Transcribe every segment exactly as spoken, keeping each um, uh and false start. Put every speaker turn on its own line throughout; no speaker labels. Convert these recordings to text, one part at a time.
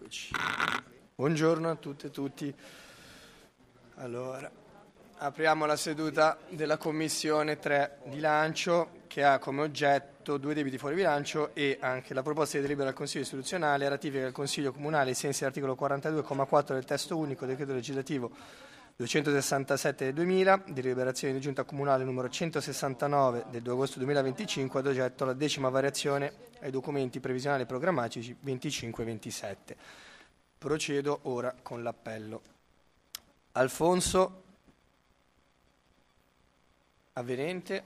Eccoci. Buongiorno a tutte e tutti. Allora, apriamo la seduta della Commissione tre Bilancio, che ha come oggetto due debiti fuori bilancio e anche la proposta di delibera del Consiglio istituzionale a ratifica del Consiglio Comunale ai sensi dell'articolo quarantadue comma quattro del testo unico del decreto legislativo duecentosessantasette del duemila, deliberazione di Giunta Comunale numero centosessantanove del due agosto duemilaventicinque, ad oggetto la decima variazione ai documenti previsionali e programmatici venticinque e ventisette. Procedo ora con l'appello. Alfonso, Avvenente,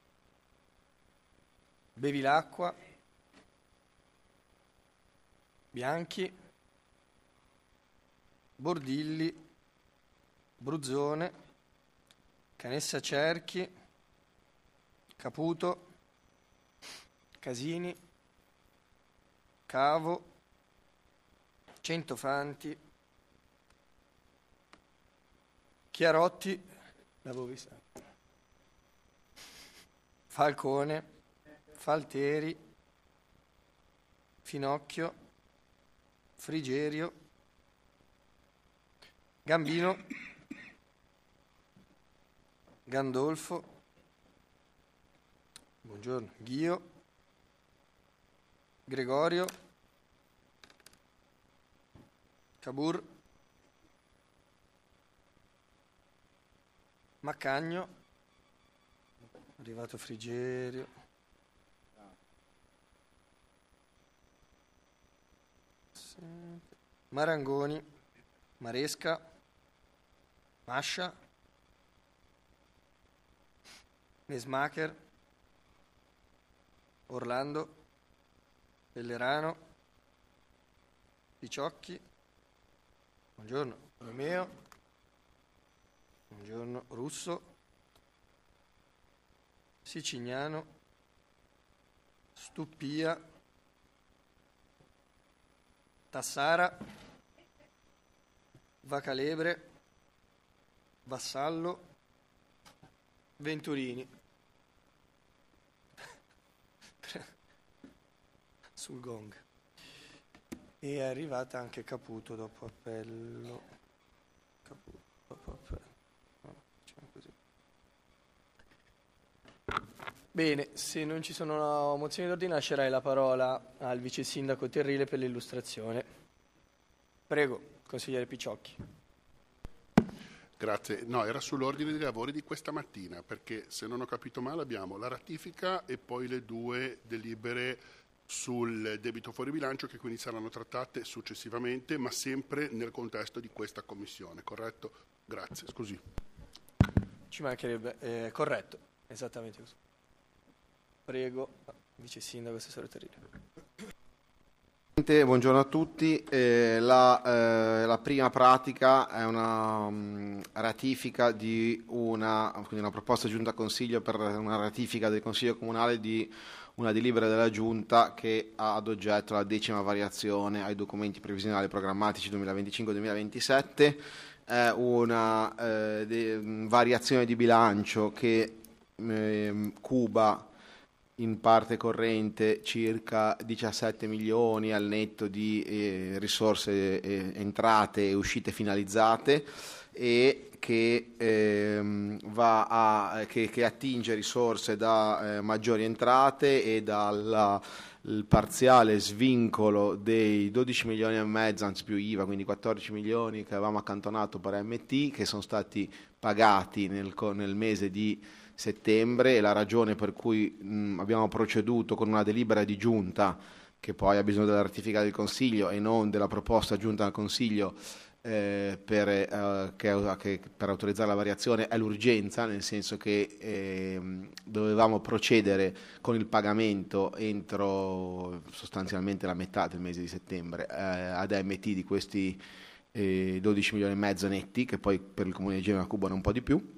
Bevilacqua, Bianchi, Bordilli, Bruzzone, Canessa Cerchi, Caputo, Casini, Cavo, Centofanti, Chiarotti, l'avevo vista, Falcone, Falteri, Finocchio, Frigerio, Gambino, Gandolfo, buongiorno, Ghio, Gregorio, Cabur, Maccagno, arrivato Frigerio, Marangoni, Maresca, Mascia, Mesmacher, Orlando, Pellerano, Picciocchi, buongiorno, Romeo, buongiorno, Russo, Sicignano, Stuppia, Tassara, Vacalebre, Vassallo, Venturini. Sul gong. E è arrivata anche Caputo dopo appello. Caputo dopo appello. No, facciamo così. Bene, se non ci sono mozioni d'ordine lascerei la parola al vice sindaco Terrile per l'illustrazione. Prego, consigliere Picciocchi.
Grazie. No, era sull'ordine dei lavori di questa mattina, perché se non ho capito male abbiamo la ratifica e poi le due delibere sul debito fuori bilancio, che quindi saranno trattate successivamente, ma sempre nel contesto di questa commissione, corretto? Grazie, scusi.
Ci mancherebbe, eh, corretto, esattamente così. Prego, vice sindaco, assessore Terrile.
Buongiorno a tutti. Eh, la, eh, la prima pratica è una um, ratifica di una, quindi una proposta giunta a consiglio per una ratifica del Consiglio Comunale di una delibera della Giunta che ha ad oggetto la decima variazione ai documenti previsionali e programmatici duemilaventicinque duemilaventisette. È una eh, de, variazione di bilancio che eh, cuba in parte corrente circa diciassette milioni al netto di eh, risorse eh, entrate e uscite finalizzate, e che, ehm, va a, che, che attinge risorse da eh, maggiori entrate e dal parziale svincolo dei dodici milioni e mezzo, anzi più I V A, quindi quattordici milioni che avevamo accantonato per M T, che sono stati pagati nel, nel mese di settembre, e la ragione per cui mh, abbiamo proceduto con una delibera di giunta, che poi ha bisogno della ratifica del Consiglio e non della proposta giunta al Consiglio eh, per, eh, che, che, per autorizzare la variazione, è l'urgenza, nel senso che eh, dovevamo procedere con il pagamento entro sostanzialmente la metà del mese di settembre eh, ad M T di questi eh, dodici milioni e mezzo netti, che poi per il Comune di Genova cubano un po' di più.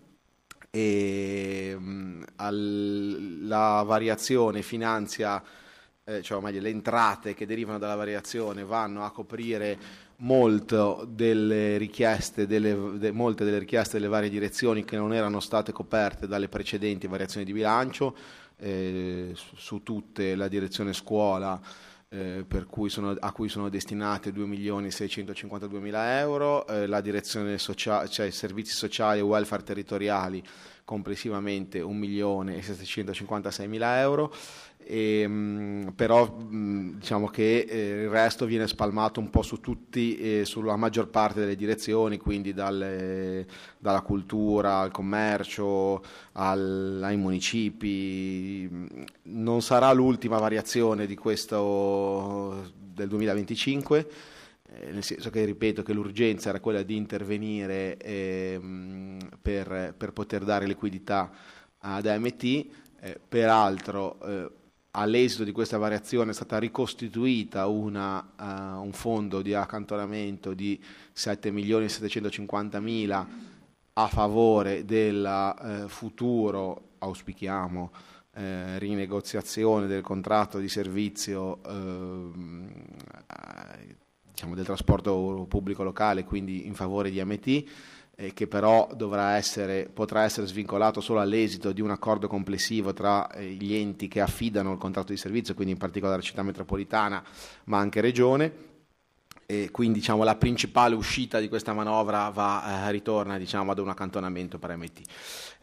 E mh, al, la variazione finanzia, eh, cioè meglio, le entrate che derivano dalla variazione vanno a coprire molto delle richieste delle, de, molte delle richieste delle varie direzioni che non erano state coperte dalle precedenti variazioni di bilancio, eh, su, su tutte la direzione scuola eh, per cui sono, a cui sono destinate due milioni seicentocinquantaduemila euro, eh, la direzione sociale, cioè servizi sociali e welfare territoriali complessivamente un milione settecentocinquantaseimila euro. E, mh, però mh, diciamo che eh, il resto viene spalmato un po' su tutti e sulla maggior parte delle direzioni, quindi dalle, dalla cultura al commercio al, ai municipi. Non sarà l'ultima variazione di questo del duemilaventicinque, eh, nel senso che ripeto che l'urgenza era quella di intervenire eh, per, per poter dare liquidità ad A M T. Eh, peraltro eh, all'esito di questa variazione è stata ricostituita una, uh, un fondo di accantonamento di sette milioni settecentocinquantamila a favore del uh, futuro, auspichiamo, uh, rinegoziazione del contratto di servizio uh, diciamo del trasporto pubblico locale, quindi in favore di A M T, eh, che però dovrà essere, potrà essere svincolato solo all'esito di un accordo complessivo tra eh, gli enti che affidano il contratto di servizio, quindi in particolare Città Metropolitana, ma anche Regione. E quindi diciamo, la principale uscita di questa manovra va, eh, ritorna diciamo, ad un accantonamento per A M T.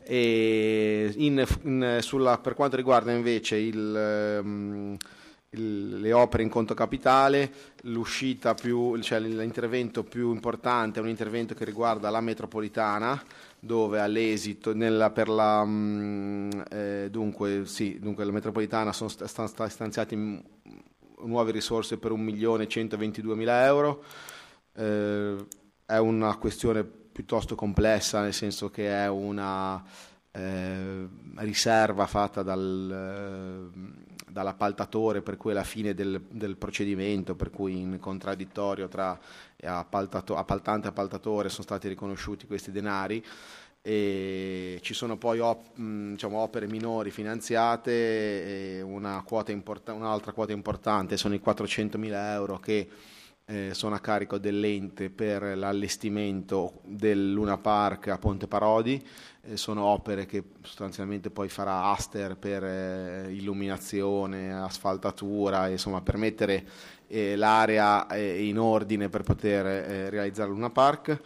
E in, in, sulla, per quanto riguarda invece il... Um, le opere in conto capitale, l'uscita più, cioè l'intervento più importante è un intervento che riguarda la metropolitana, dove all'esito nella, per la mh, eh, dunque, sì, dunque la metropolitana sono stati stanziati nuove risorse per un milione centoventiduemila euro. Eh, è una questione piuttosto complessa, nel senso che è una eh, riserva fatta dal eh, dall'appaltatore, per cui alla fine del, del procedimento, per cui in contraddittorio tra appaltante e appaltatore sono stati riconosciuti questi denari. E ci sono poi op, diciamo, opere minori finanziate, e una quota import- un'altra quota importante sono i quattrocentomila euro che eh, sono a carico dell'ente per l'allestimento del Luna Park a Ponte Parodi. Eh, sono opere che sostanzialmente poi farà Aster per eh, illuminazione, asfaltatura, insomma per mettere eh, l'area eh, in ordine per poter eh, realizzare il Luna Park.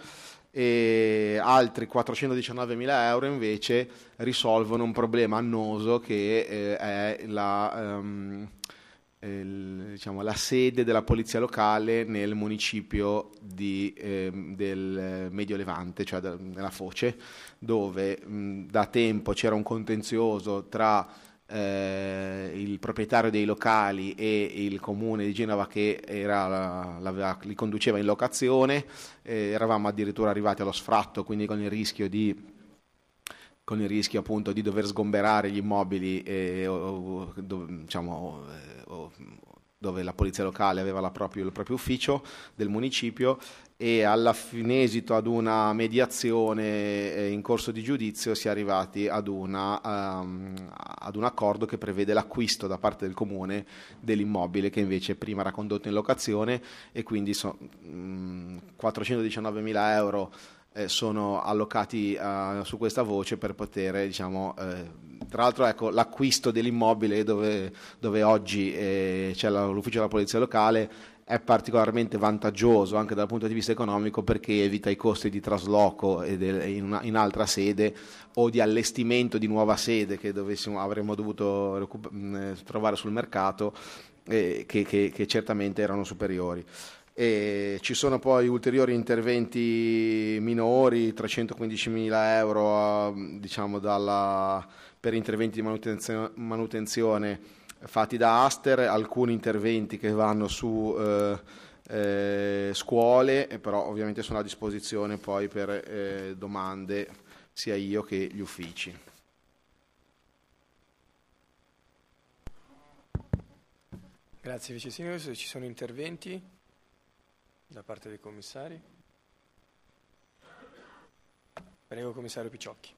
E altri quattrocentodiciannovemila euro invece risolvono un problema annoso che eh, è la... Um, Il, diciamo, la sede della polizia locale nel municipio di, eh, del Medio Levante, cioè da, nella Foce, dove mh, da tempo c'era un contenzioso tra eh, il proprietario dei locali e il comune di Genova che era, la, la, li conduceva in locazione. Eh, eravamo addirittura arrivati allo sfratto, quindi con il rischio di con il rischio appunto di dover sgomberare gli immobili eh, o, o, diciamo, eh, o, dove la polizia locale aveva la proprio, il proprio ufficio del municipio, e alla fine, esito ad una mediazione eh, in corso di giudizio, si è arrivati ad, una, um, ad un accordo che prevede l'acquisto da parte del comune dell'immobile che invece prima era condotto in locazione, e quindi so, mh, quattrocentodiciannovemila euro Eh, sono allocati uh, su questa voce per poter, diciamo, eh, tra l'altro ecco, l'acquisto dell'immobile dove, dove oggi eh, c'è la, l'ufficio della polizia locale è particolarmente vantaggioso anche dal punto di vista economico, perché evita i costi di trasloco ed in, una, in altra sede o di allestimento di nuova sede che dovessimo, avremmo dovuto recup- mh, trovare sul mercato, eh, che, che, che certamente erano superiori. E ci sono poi ulteriori interventi minori, trecentoquindicimila euro diciamo dalla, per interventi di manutenzione, manutenzione fatti da Aster, alcuni interventi che vanno su eh, eh, scuole, e però ovviamente sono a disposizione poi per eh, domande sia io che gli uffici.
Grazie Vice Sindaco. Se ci sono interventi da parte dei commissari. Prego, commissario Picciocchi.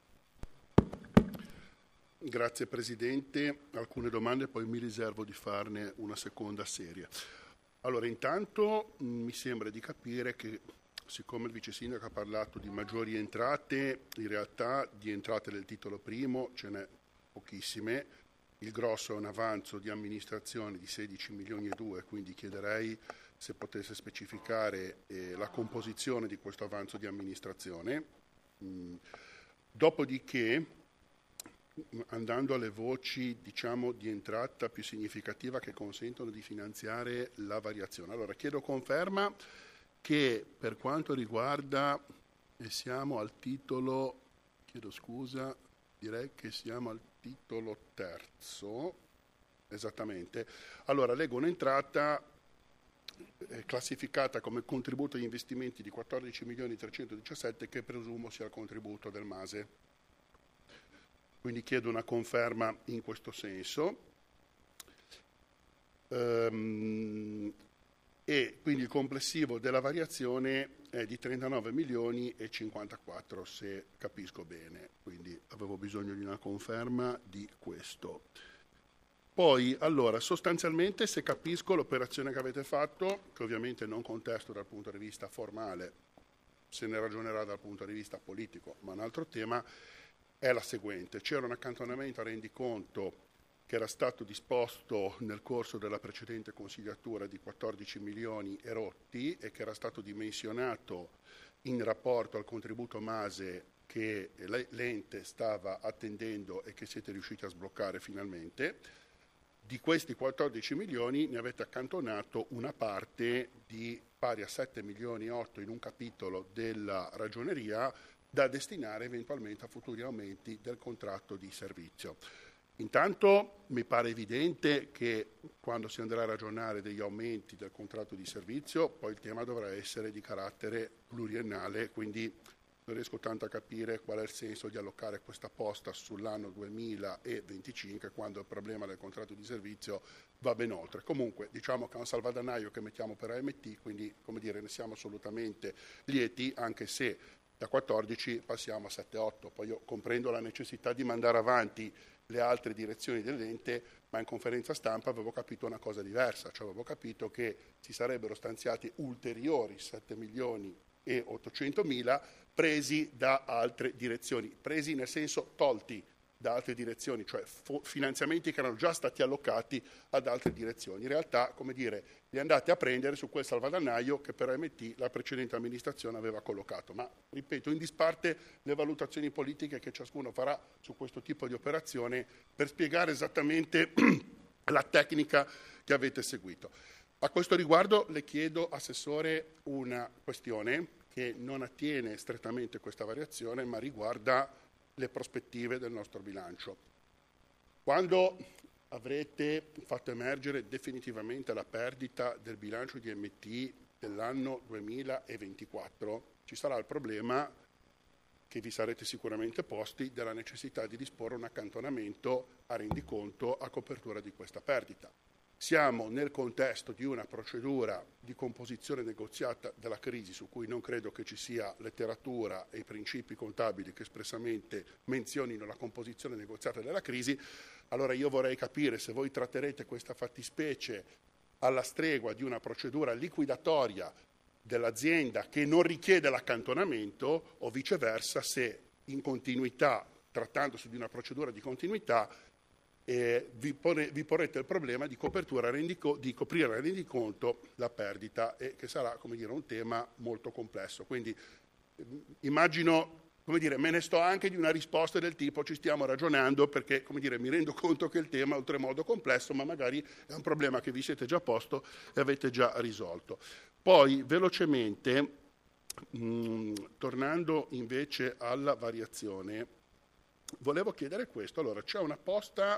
Grazie Presidente. Alcune domande, poi mi riservo di farne una seconda serie. Allora, intanto mh, mi sembra di capire che, siccome il Vice Sindaco ha parlato di maggiori entrate, in realtà di entrate del titolo primo ce n'è pochissime, il grosso è un avanzo di amministrazione di sedici milioni e due, quindi chiederei se potesse specificare eh, la composizione di questo avanzo di amministrazione. Mm. Dopodiché, andando alle voci, diciamo, di entrata più significativa che consentono di finanziare la variazione. Allora, chiedo conferma che per quanto riguarda, e siamo al titolo, chiedo scusa, direi che siamo al titolo terzo, esattamente. Allora, leggo un'entrata eh, classificata come contributo agli investimenti di quattordici milioni trecentodiciassette, che presumo sia il contributo del MASE. Quindi chiedo una conferma in questo senso. Ehm, e quindi il complessivo della variazione è di trentanove milioni e cinquantaquattro, se capisco bene, quindi avevo bisogno di una conferma di questo. Poi, allora, sostanzialmente, se capisco l'operazione che avete fatto, che ovviamente non contesto dal punto di vista formale, se ne ragionerà dal punto di vista politico, ma un altro tema è la seguente. C'era un accantonamento a rendiconto che era stato disposto nel corso della precedente consigliatura di quattordici milioni e rotti e che era stato dimensionato in rapporto al contributo MASE che l'ente stava attendendo e che siete riusciti a sbloccare finalmente. Di questi quattordici milioni ne avete accantonato una parte di pari a sette milioni e otto in un capitolo della ragioneria da destinare eventualmente a futuri aumenti del contratto di servizio. Intanto mi pare evidente che quando si andrà a ragionare degli aumenti del contratto di servizio, poi il tema dovrà essere di carattere pluriennale, quindi non riesco tanto a capire qual è il senso di allocare questa posta sull'anno duemilaventicinque quando il problema del contratto di servizio va ben oltre. Comunque diciamo che è un salvadanaio che mettiamo per A M T, quindi come dire ne siamo assolutamente lieti, anche se da quattordici passiamo a sette otto. Poi io comprendo la necessità di mandare avanti le altre direzioni dell'ente, ma in conferenza stampa avevo capito una cosa diversa, cioè avevo capito che si sarebbero stanziati ulteriori sette milioni e ottocentomila presi da altre direzioni, presi nel senso tolti da altre direzioni, cioè finanziamenti che erano già stati allocati ad altre direzioni. In realtà, come dire, li andate a prendere su quel salvadanaio che per A M T la precedente amministrazione aveva collocato. Ma, ripeto, in disparte le valutazioni politiche che ciascuno farà su questo tipo di operazione per spiegare esattamente la tecnica che avete seguito. A questo riguardo le chiedo, Assessore, una questione che non attiene strettamente questa variazione, ma riguarda le prospettive del nostro bilancio. Quando avrete fatto emergere definitivamente la perdita del bilancio di M T dell'anno duemilaventiquattro, ci sarà il problema che vi sarete sicuramente posti della necessità di disporre un accantonamento a rendiconto a copertura di questa perdita. Siamo nel contesto di una procedura di composizione negoziata della crisi su cui non credo che ci sia letteratura e i principi contabili che espressamente menzionino la composizione negoziata della crisi. Allora io vorrei capire se voi tratterete questa fattispecie alla stregua di una procedura liquidatoria dell'azienda che non richiede l'accantonamento o viceversa se in continuità, trattandosi di una procedura di continuità, Eh, vi, pone, vi porrete il problema di, copertura rendico, di coprire a rendiconto la perdita e che sarà, come dire, un tema molto complesso. Quindi eh, immagino, come dire, me ne sto anche di una risposta del tipo ci stiamo ragionando perché, come dire, mi rendo conto che il tema è oltremodo complesso, ma magari è un problema che vi siete già posto e avete già risolto. Poi, velocemente, mh, tornando invece alla variazione, volevo chiedere questo. Allora, c'è una posta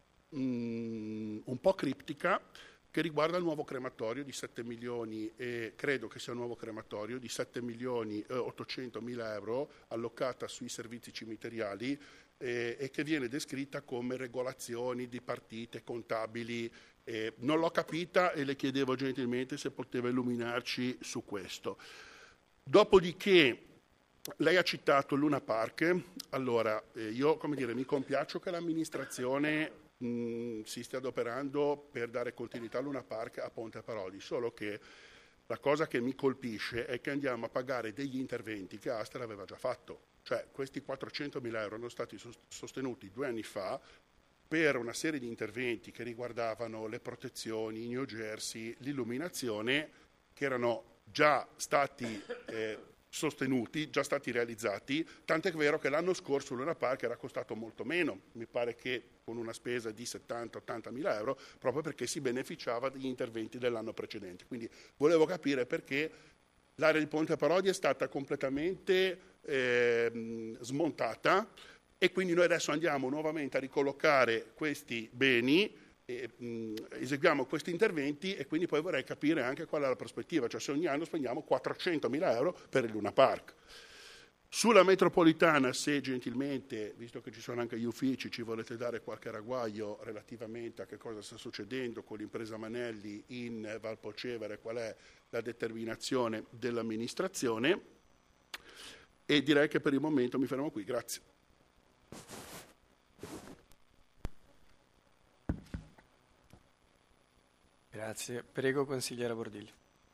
mh, un po' criptica che riguarda il nuovo crematorio di sette milioni e credo che sia un nuovo crematorio di sette milioni e ottocentomila euro allocata sui servizi cimiteriali eh, e che viene descritta come regolazioni di partite contabili. Eh, non l'ho capita e le chiedevo gentilmente se poteva illuminarci su questo. Dopodiché lei ha citato Luna Park. Allora, eh, io come dire, mi compiaccio che l'amministrazione mh, si stia adoperando per dare continuità a Luna Park a Ponte Parodi, solo che la cosa che mi colpisce è che andiamo a pagare degli interventi che Aster aveva già fatto. Cioè questi quattrocentomila euro erano stati sostenuti due anni fa per una serie di interventi che riguardavano le protezioni, i New Jersey, l'illuminazione, che erano già stati eh, sostenuti, già stati realizzati, tant'è vero che l'anno scorso Luna Park era costato molto meno, mi pare che con una spesa di settanta ottanta mila euro, proprio perché si beneficiava degli interventi dell'anno precedente. Quindi volevo capire perché l'area di Ponte Parodi è stata completamente eh, smontata, e quindi noi adesso andiamo nuovamente a ricollocare questi beni, e, mh, eseguiamo questi interventi, e quindi poi vorrei capire anche qual è la prospettiva, cioè se ogni anno spendiamo quattrocentomila euro per il Luna Park. Sulla metropolitana, se gentilmente, visto che ci sono anche gli uffici, ci volete dare qualche ragguaglio relativamente a che cosa sta succedendo con l'impresa Manelli in Valpocevere, qual è la determinazione dell'amministrazione, e direi che per il momento mi fermo qui, grazie.
Grazie. Prego, consigliera Bordilli.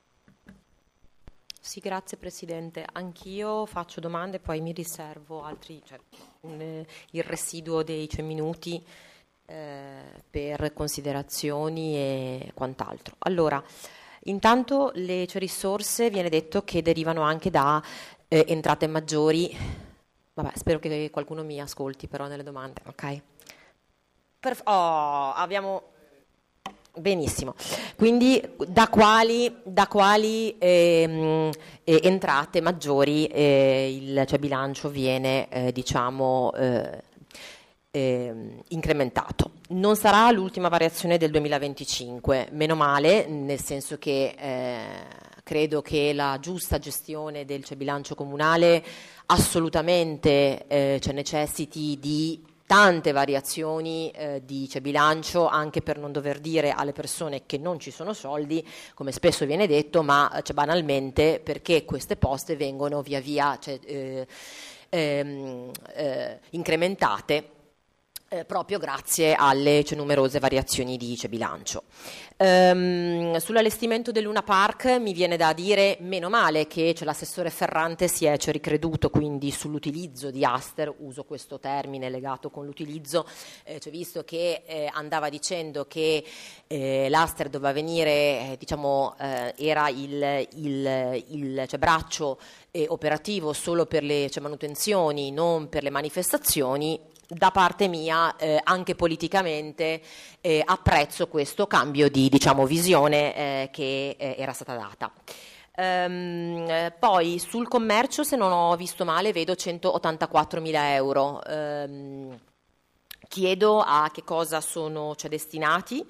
Sì, grazie Presidente. Anch'io faccio domande, poi mi riservo altri, cioè, un, il residuo dei sei minuti eh, per considerazioni e quant'altro. Allora, intanto le cioè, risorse viene detto che derivano anche da eh, entrate maggiori. Vabbè, spero che qualcuno mi ascolti però nelle domande, ok? Perf- oh, abbiamo... Benissimo, quindi da quali, da quali ehm, eh, entrate maggiori eh, il cioè, bilancio viene eh, diciamo eh, eh, incrementato? Non sarà l'ultima variazione del duemilaventicinque, meno male, nel senso che eh, credo che la giusta gestione del cioè, bilancio comunale assolutamente eh, cioè, necessiti di tante variazioni eh, di cioè, bilancio, anche per non dover dire alle persone che non ci sono soldi, come spesso viene detto, ma cioè, banalmente perché queste poste vengono via via cioè, eh, ehm, eh, incrementate eh, proprio grazie alle cioè, numerose variazioni di cioè, bilancio. Um, sull'allestimento del Luna Park mi viene da dire meno male che cioè, l'assessore Ferrante si è cioè, ricreduto quindi sull'utilizzo di Aster, uso questo termine legato con l'utilizzo, eh, cioè, visto che eh, andava dicendo che eh, l'Aster doveva venire, eh, diciamo, eh, era il, il, il cioè, braccio eh, operativo solo per le cioè, manutenzioni, non per le manifestazioni. Da parte mia, eh, anche politicamente, eh, apprezzo questo cambio di diciamo, visione eh, che eh, era stata data. Ehm, eh, poi sul commercio, se non ho visto male, vedo centottantaquattromila euro. Ehm, chiedo a che cosa sono cioè, destinati.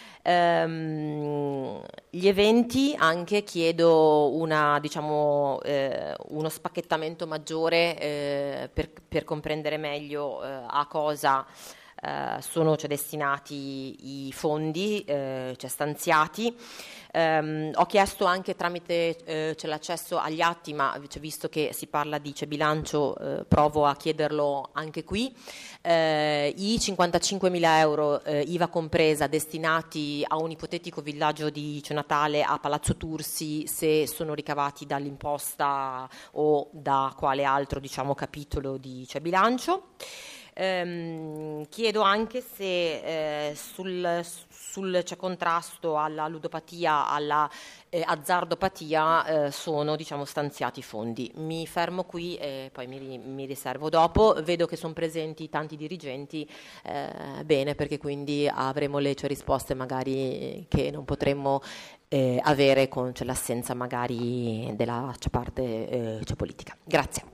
Um, gli eventi anche chiedo una, diciamo, eh, uno spacchettamento maggiore eh, per, per comprendere meglio eh, a cosa eh, sono cioè, destinati i fondi eh, cioè, stanziati. Um, ho chiesto anche tramite eh, cioè, l'accesso agli atti, ma cioè, visto che si parla di cioè, bilancio eh, provo a chiederlo anche qui. Eh, i cinquantacinquemila euro eh, I V A compresa destinati a un ipotetico villaggio di cioè, Natale a Palazzo Tursi, se sono ricavati dall'imposta o da quale altro diciamo, capitolo di cioè, bilancio. Ehm, chiedo anche se eh, sul, sul cioè, contrasto alla ludopatia, alla eh, azzardopatia eh, sono diciamo, stanziati fondi. Mi fermo qui e poi mi, mi riservo dopo. Vedo che sono presenti tanti dirigenti, eh, bene, perché quindi avremo le cioè, risposte magari che non potremmo eh, avere con cioè, l'assenza magari della cioè, parte eh, cioè, politica. Grazie.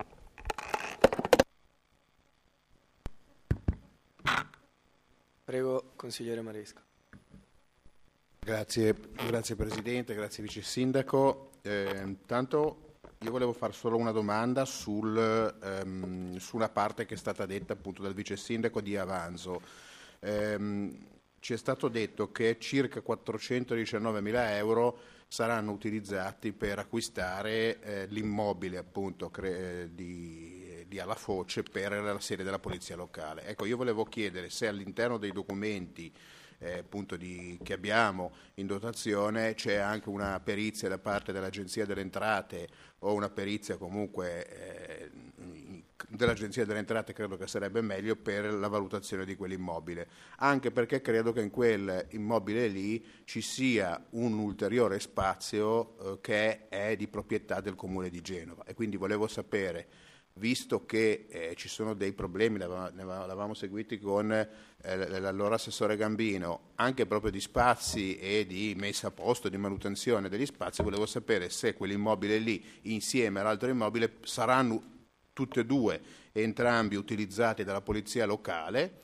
Prego, consigliere Maresca.
Grazie, grazie Presidente, grazie Vice Sindaco. Eh, intanto io volevo fare solo una domanda sul, ehm, su una parte che è stata detta appunto dal Vice Sindaco di Avanzo. Eh, ci è stato detto che circa quattrocentodiciannovemila euro saranno utilizzati per acquistare eh, l'immobile appunto cre- di di Alla Foce per la sede della Polizia Locale. Ecco, io volevo chiedere se all'interno dei documenti eh, appunto di, che abbiamo in dotazione c'è anche una perizia da parte dell'Agenzia delle Entrate o una perizia comunque eh, dell'Agenzia delle Entrate credo che sarebbe meglio per la valutazione di quell'immobile, anche perché credo che in quel immobile lì ci sia un ulteriore spazio eh, che è di proprietà del Comune di Genova, e quindi volevo sapere, visto che eh, ci sono dei problemi, l'avevamo seguiti con eh, l'allora assessore Gambino, anche proprio di spazi e di messa a posto, di manutenzione degli spazi, volevo sapere se quell'immobile lì insieme all'altro immobile saranno tutte e due, entrambi utilizzati dalla polizia locale,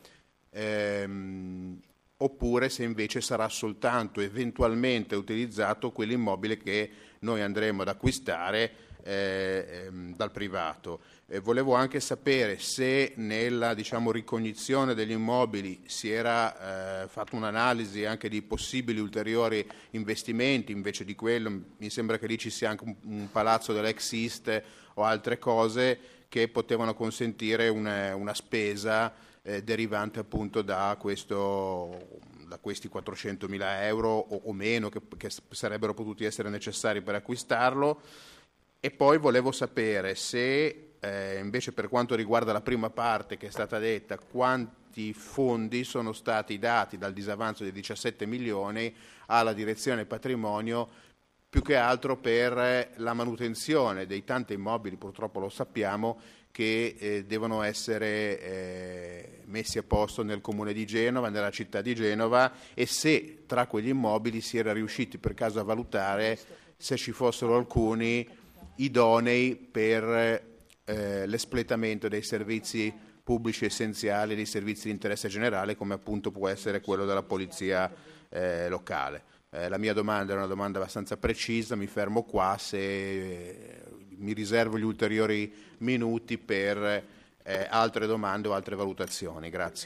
ehm, oppure se invece sarà soltanto eventualmente utilizzato quell'immobile che noi andremo ad acquistare eh, ehm, dal privato. Eh, volevo anche sapere se nella, diciamo, ricognizione degli immobili si era eh, fatto un'analisi anche di possibili ulteriori investimenti, invece di quello mi sembra che lì ci sia anche un, un palazzo dell'ex Iste o altre cose che potevano consentire una, una spesa eh, derivante appunto da, questo, da questi quattrocentomila euro o, o meno che, che sarebbero potuti essere necessari per acquistarlo. E poi volevo sapere se eh, invece per quanto riguarda la prima parte che è stata detta, quanti fondi sono stati dati dal disavanzo di diciassette milioni alla direzione patrimonio, più che altro per la manutenzione dei tanti immobili, purtroppo lo sappiamo, che eh, devono essere eh, messi a posto nel Comune di Genova, nella città di Genova, e se tra quegli immobili si era riusciti per caso a valutare se ci fossero alcuni idonei per eh, l'espletamento dei servizi pubblici essenziali, dei servizi di interesse generale, come appunto può essere quello della polizia eh, locale. Eh, la mia domanda è una domanda abbastanza precisa, mi fermo qua, se eh, mi riservo gli ulteriori minuti per eh, altre domande o altre valutazioni. Grazie.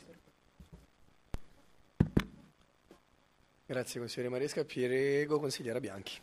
Grazie consigliere Maresca. Prego consigliera Bianchi.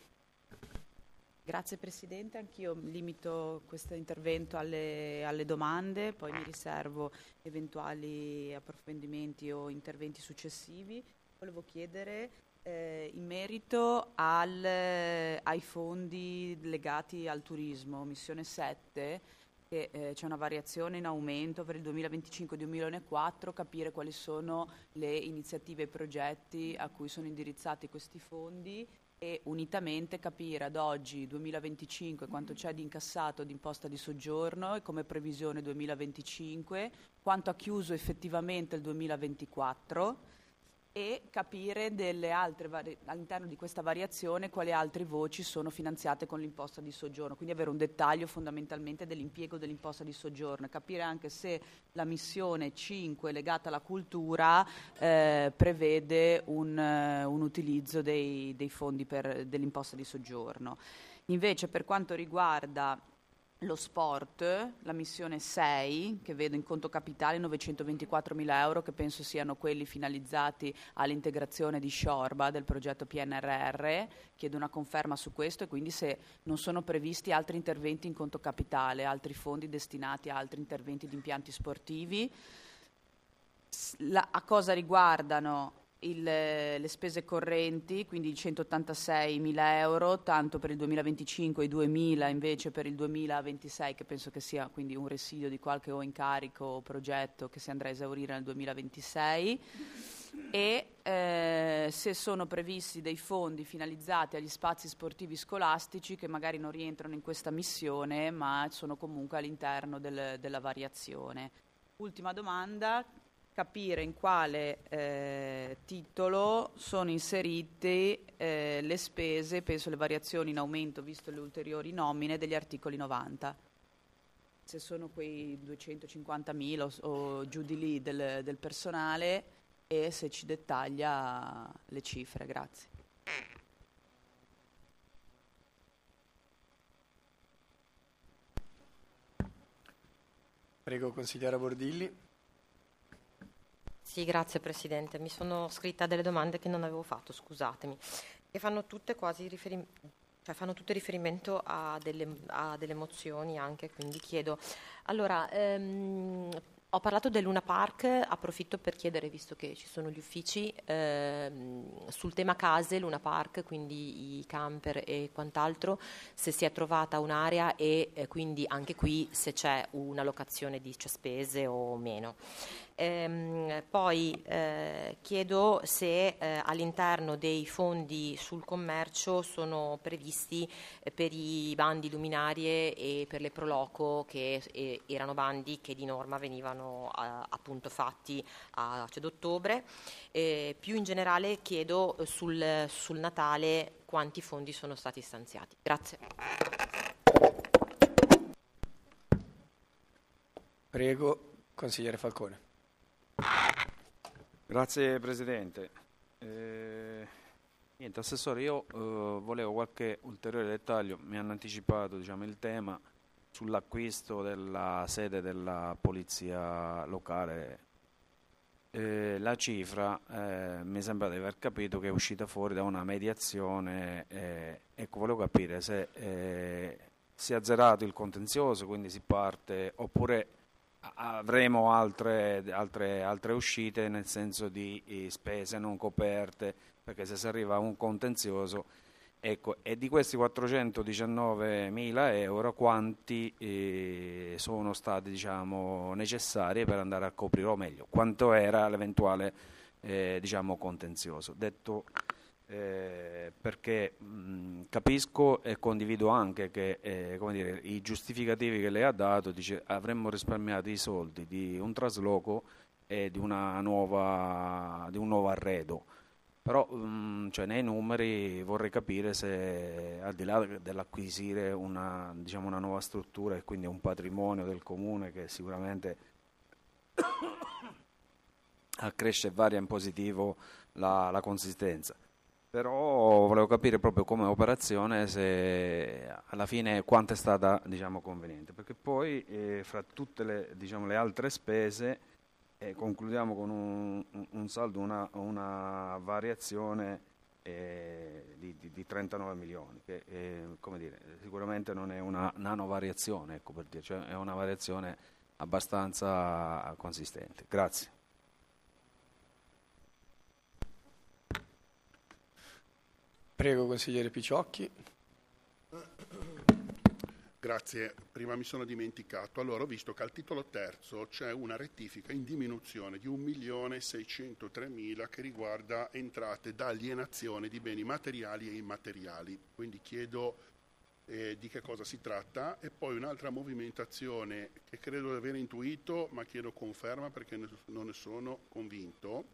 Grazie Presidente, anch'io limito questo intervento alle, alle domande, poi mi riservo eventuali approfondimenti o interventi successivi. Volevo chiedere eh, in merito al, ai fondi legati al turismo, missione sette, che eh, c'è una variazione in aumento per il duemilaventicinque duemilaquattro, capire quali sono le iniziative e progetti a cui sono indirizzati questi fondi, e unitamente capire ad oggi duemilaventicinque quanto c'è di incassato di imposta di soggiorno e come previsione duemilaventicinque, quanto ha chiuso effettivamente il duemilaventiquattro, e capire delle altre vari- all'interno di questa variazione quali altre voci sono finanziate con l'imposta di soggiorno, quindi avere un dettaglio fondamentalmente dell'impiego dell'imposta di soggiorno e capire anche se la missione cinque legata alla cultura eh, prevede un, uh, un utilizzo dei, dei fondi per, dell'imposta di soggiorno. Invece per quanto riguarda lo sport, la missione sei, che vedo in conto capitale novecentoventiquattromila euro, che penso siano quelli finalizzati all'integrazione di Sciorba del progetto P N R R, chiedo una conferma su questo e quindi se non sono previsti altri interventi in conto capitale, altri fondi destinati a altri interventi di impianti sportivi. La, a cosa riguardano Il, le spese correnti, quindi centottantaseimila euro, tanto per il duemilaventicinque e duemila invece per il duemilaventisei, che penso che sia quindi un residuo di qualche o incarico o progetto che si andrà a esaurire nel duemilaventisei, e eh, se sono previsti dei fondi finalizzati agli spazi sportivi scolastici che magari non rientrano in questa missione ma sono comunque all'interno del, della variazione. Ultima domanda: capire in quale eh, titolo sono inserite eh, le spese, penso le variazioni in aumento visto le ulteriori nomine degli articoli novanta, se sono quei duecentocinquantamila o, o giù di lì del, del personale, e se ci dettaglia le cifre. Grazie.
Prego consigliera Bordilli.
Sì, grazie Presidente. Mi sono scritta delle domande che non avevo fatto, scusatemi, che fanno tutte quasi riferim- cioè fanno tutte riferimento a delle, a delle mozioni anche, quindi chiedo. Allora, ehm, Ho parlato del Luna Park, approfitto per chiedere, visto che ci sono gli uffici, ehm, sul tema case, Luna Park, quindi i camper e quant'altro, se si è trovata un'area e eh, quindi anche qui se c'è una locazione di cioè, spese o meno. Ehm, poi eh, chiedo se eh, all'interno dei fondi sul commercio sono previsti eh, per i bandi luminarie e per le Proloco, che eh, erano bandi che di norma venivano eh, appunto fatti a cioè, d'ottobre. Eh, più in generale chiedo eh, sul, sul Natale quanti fondi sono stati stanziati. Grazie.
Prego, consigliere Falcone.
Grazie Presidente. Eh, niente, Assessore, io eh, volevo qualche ulteriore dettaglio, mi hanno anticipato diciamo, il tema sull'acquisto della sede della Polizia Locale. Eh, la cifra eh, mi sembra di aver capito che è uscita fuori da una mediazione, eh, ecco volevo capire se eh, si è azzerato il contenzioso, quindi si parte, oppure avremo altre, altre, altre uscite nel senso di eh, spese non coperte, perché se si arriva a un contenzioso, ecco, e di questi quattrocentodiciannovemila euro quanti eh, sono stati diciamo, necessari per andare a coprire, o meglio, quanto era l'eventuale eh, diciamo, contenzioso. Detto Eh, perché mh, capisco e condivido anche che eh, come dire, i giustificativi che lei ha dato, dice avremmo risparmiato i soldi di un trasloco e di, una nuova, di un nuovo arredo, però mh, cioè, nei numeri vorrei capire se al di là dell'acquisire una, diciamo, una nuova struttura e quindi un patrimonio del comune che sicuramente accresce e varia in positivo la, la consistenza. Però volevo capire proprio come operazione se alla fine quanto è stata diciamo, conveniente, perché poi eh, fra tutte le, diciamo, le altre spese eh, concludiamo con un, un saldo, una, una variazione eh, di, di, di trentanove milioni, che eh, come dire, sicuramente non è una nano variazione, ecco per dire, cioè è una variazione abbastanza consistente. Grazie.
Prego, consigliere Picciocchi.
Grazie, prima mi sono dimenticato. Allora ho visto che al titolo terzo c'è una rettifica in diminuzione di un milione seicentotremila che riguarda entrate da alienazione di beni materiali e immateriali. Quindi chiedo eh, di che cosa si tratta, e poi un'altra movimentazione che credo di aver intuito, ma chiedo conferma perché ne, non ne sono convinto.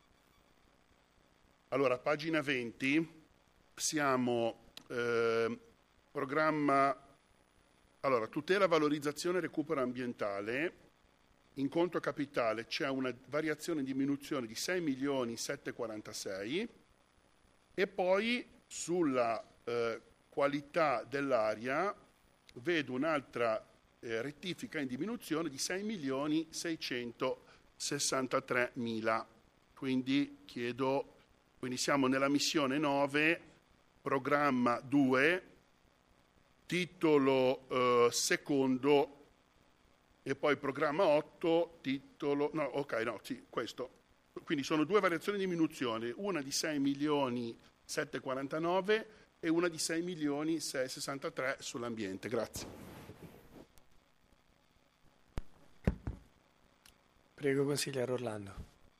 Allora, pagina venti. Siamo eh, programma, allora, tutela, valorizzazione e recupero ambientale. In conto capitale c'è una variazione in diminuzione di sei milioni settecentoquarantasei, e poi sulla eh, qualità dell'aria vedo un'altra eh, rettifica in diminuzione di sei milioni seicentosessantatré mila. Quindi chiedo, quindi siamo nella missione nove, programma due, titolo eh, secondo, e poi programma otto, titolo, no, ok, no, sì, questo. Quindi sono due variazioni di diminuzione, una di sei milioni settecentoquarantanove e una di sei milioni seicentosessantatré sull'ambiente. Grazie.
Prego, consigliere Orlando.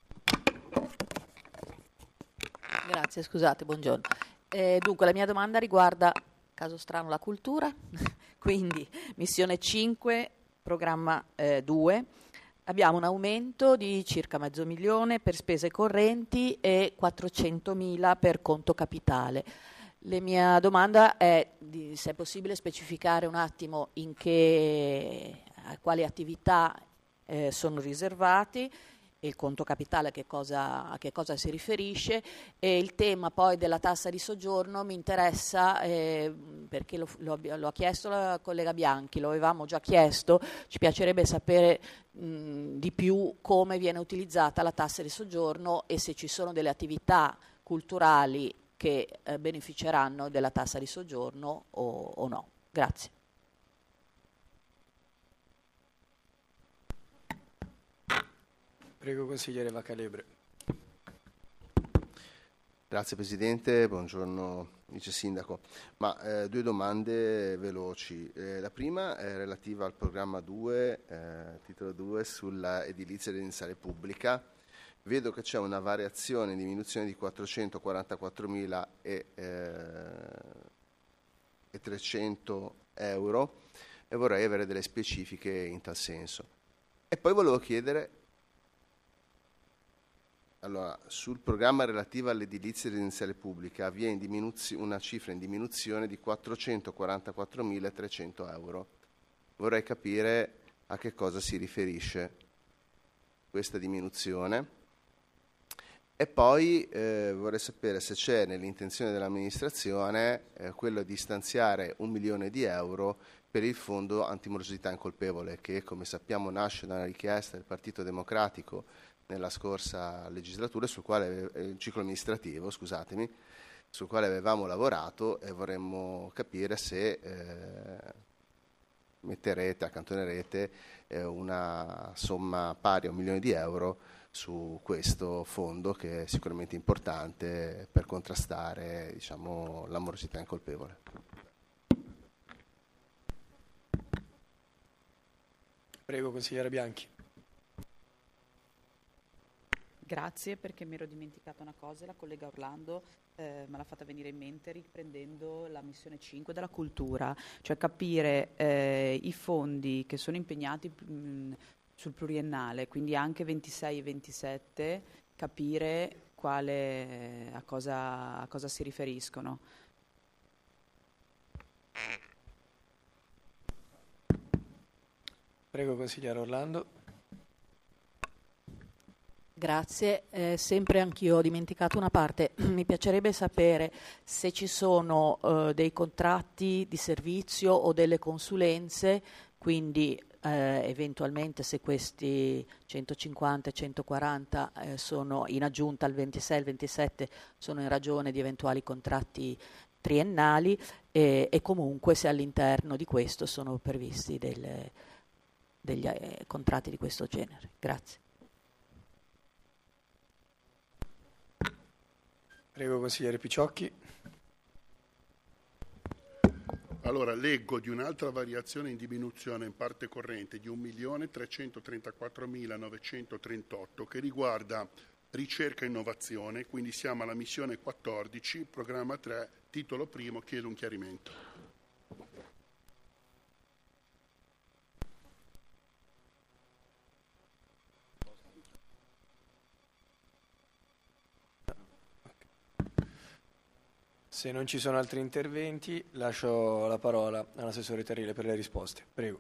Grazie, scusate, buongiorno. Eh, dunque, la mia domanda riguarda, caso strano, la cultura, quindi missione cinque, programma eh, due, abbiamo un aumento di circa mezzo milione per spese correnti e quattrocentomila per conto capitale. La mia domanda è di, se è possibile specificare un attimo in che, a quali attività eh, sono riservati, il conto capitale a che cosa, a che cosa si riferisce, e il tema poi della tassa di soggiorno mi interessa eh, perché lo, lo, lo ha chiesto la collega Bianchi, lo avevamo già chiesto, ci piacerebbe sapere mh, di più come viene utilizzata la tassa di soggiorno e se ci sono delle attività culturali che eh, beneficeranno della tassa di soggiorno o, o no. Grazie.
Prego, consigliere Vacalebre.
Grazie Presidente, buongiorno Vice Sindaco. Ma eh, due domande veloci. Eh, la prima è relativa al programma due, eh, titolo due, sulla edilizia residenziale pubblica. Vedo che c'è una variazione in diminuzione di quattrocentoquarantaquattromila e, eh, e trecento euro e vorrei avere delle specifiche in tal senso. E poi volevo chiedere, allora, sul programma relativo all'edilizia residenziale pubblica vi è in diminuzio- una cifra in diminuzione di quattrocentoquarantaquattromilatrecento euro. Vorrei capire a che cosa si riferisce questa diminuzione. E poi eh, vorrei sapere se c'è nell'intenzione dell'amministrazione eh, quello di stanziare un milione di euro per il fondo antimorosità incolpevole, che come sappiamo nasce da una richiesta del Partito Democratico nella scorsa legislatura, sul quale, eh, ciclo amministrativo, scusatemi, sul quale avevamo lavorato e vorremmo capire se eh, metterete, accantonerete eh, una somma pari a un milione di euro su questo fondo, che è sicuramente importante per contrastare, diciamo, la morosità incolpevole.
Prego, consigliere Bianchi.
Grazie, perché mi ero dimenticata una cosa, la collega Orlando eh, me l'ha fatta venire in mente riprendendo la missione cinque della cultura, cioè capire eh, i fondi che sono impegnati mh, sul pluriennale, quindi anche ventisei e ventisette, capire quale, a, cosa, a cosa si riferiscono.
Prego, consigliere Orlando.
Grazie, eh, sempre anch'io ho dimenticato una parte. Mi piacerebbe sapere se ci sono eh, dei contratti di servizio o delle consulenze, quindi eh, eventualmente se questi centocinquanta e centoquaranta eh, sono in aggiunta al ventisei e al ventisette sono in ragione di eventuali contratti triennali e, e comunque se all'interno di questo sono previsti delle, degli eh, contratti di questo genere. Grazie.
Prego, consigliere Picciocchi.
Allora, leggo di un'altra variazione in diminuzione in parte corrente di un milione trecentotrentaquattromilanovecentotentotto che riguarda ricerca e innovazione, quindi siamo alla missione quattordici, programma tre, titolo primo, chiedo un chiarimento.
Se non ci sono altri interventi, lascio la parola all'assessore Terrile per le risposte. Prego.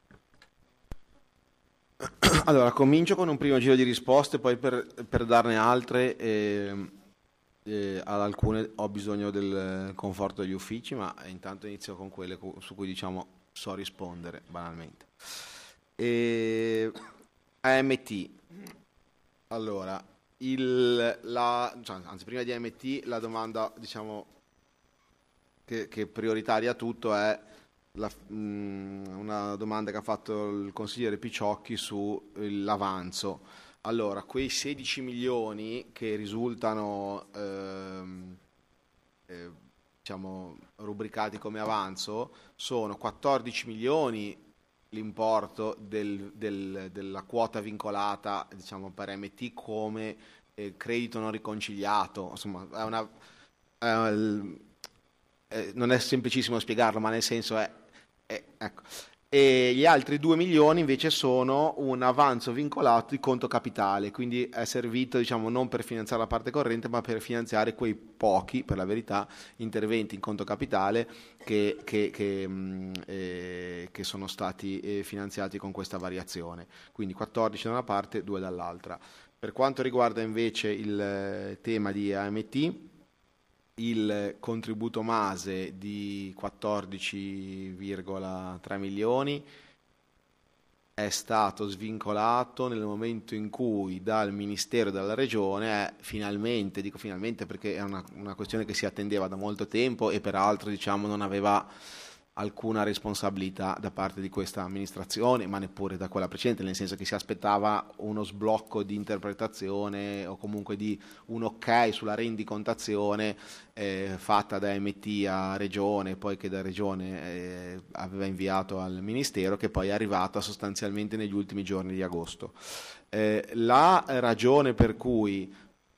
Allora, comincio con un primo giro di risposte, poi per, per darne altre, eh, eh, ad alcune ho bisogno del conforto degli uffici, ma intanto inizio con quelle su cui diciamo so rispondere banalmente. E, A M T. Allora, il, la, cioè, anzi prima di A M T la domanda diciamo che, che è prioritaria a tutto è la, mh, una domanda che ha fatto il consigliere Picciocchi sull'avanzo. Allora, quei sedici milioni che risultano ehm, eh, diciamo rubricati come avanzo sono quattordici milioni l'importo del, del, della quota vincolata, diciamo, per M T come eh, credito non riconciliato. Insomma, è una, è, è, non è semplicissimo spiegarlo, ma nel senso è, è ecco. E gli altri due milioni invece sono un avanzo vincolato di conto capitale, quindi è servito, diciamo, non per finanziare la parte corrente, ma per finanziare quei pochi, per la verità, interventi in conto capitale che, che, che, mh, eh, che sono stati eh, finanziati con questa variazione. Quindi quattordici da una parte, due dall'altra. Per quanto riguarda invece il eh, tema di A M T, il contributo Mase di quattordici virgola tre milioni è stato svincolato nel momento in cui dal Ministero e dalla Regione è finalmente, dico finalmente perché è una, una questione che si attendeva da molto tempo e peraltro diciamo non aveva alcuna responsabilità da parte di questa amministrazione, ma neppure da quella precedente, nel senso che si aspettava uno sblocco di interpretazione o comunque di un ok sulla rendicontazione eh, fatta da M T a Regione, poi che da Regione eh, aveva inviato al Ministero, che poi è arrivata sostanzialmente negli ultimi giorni di agosto. Eh, la ragione per cui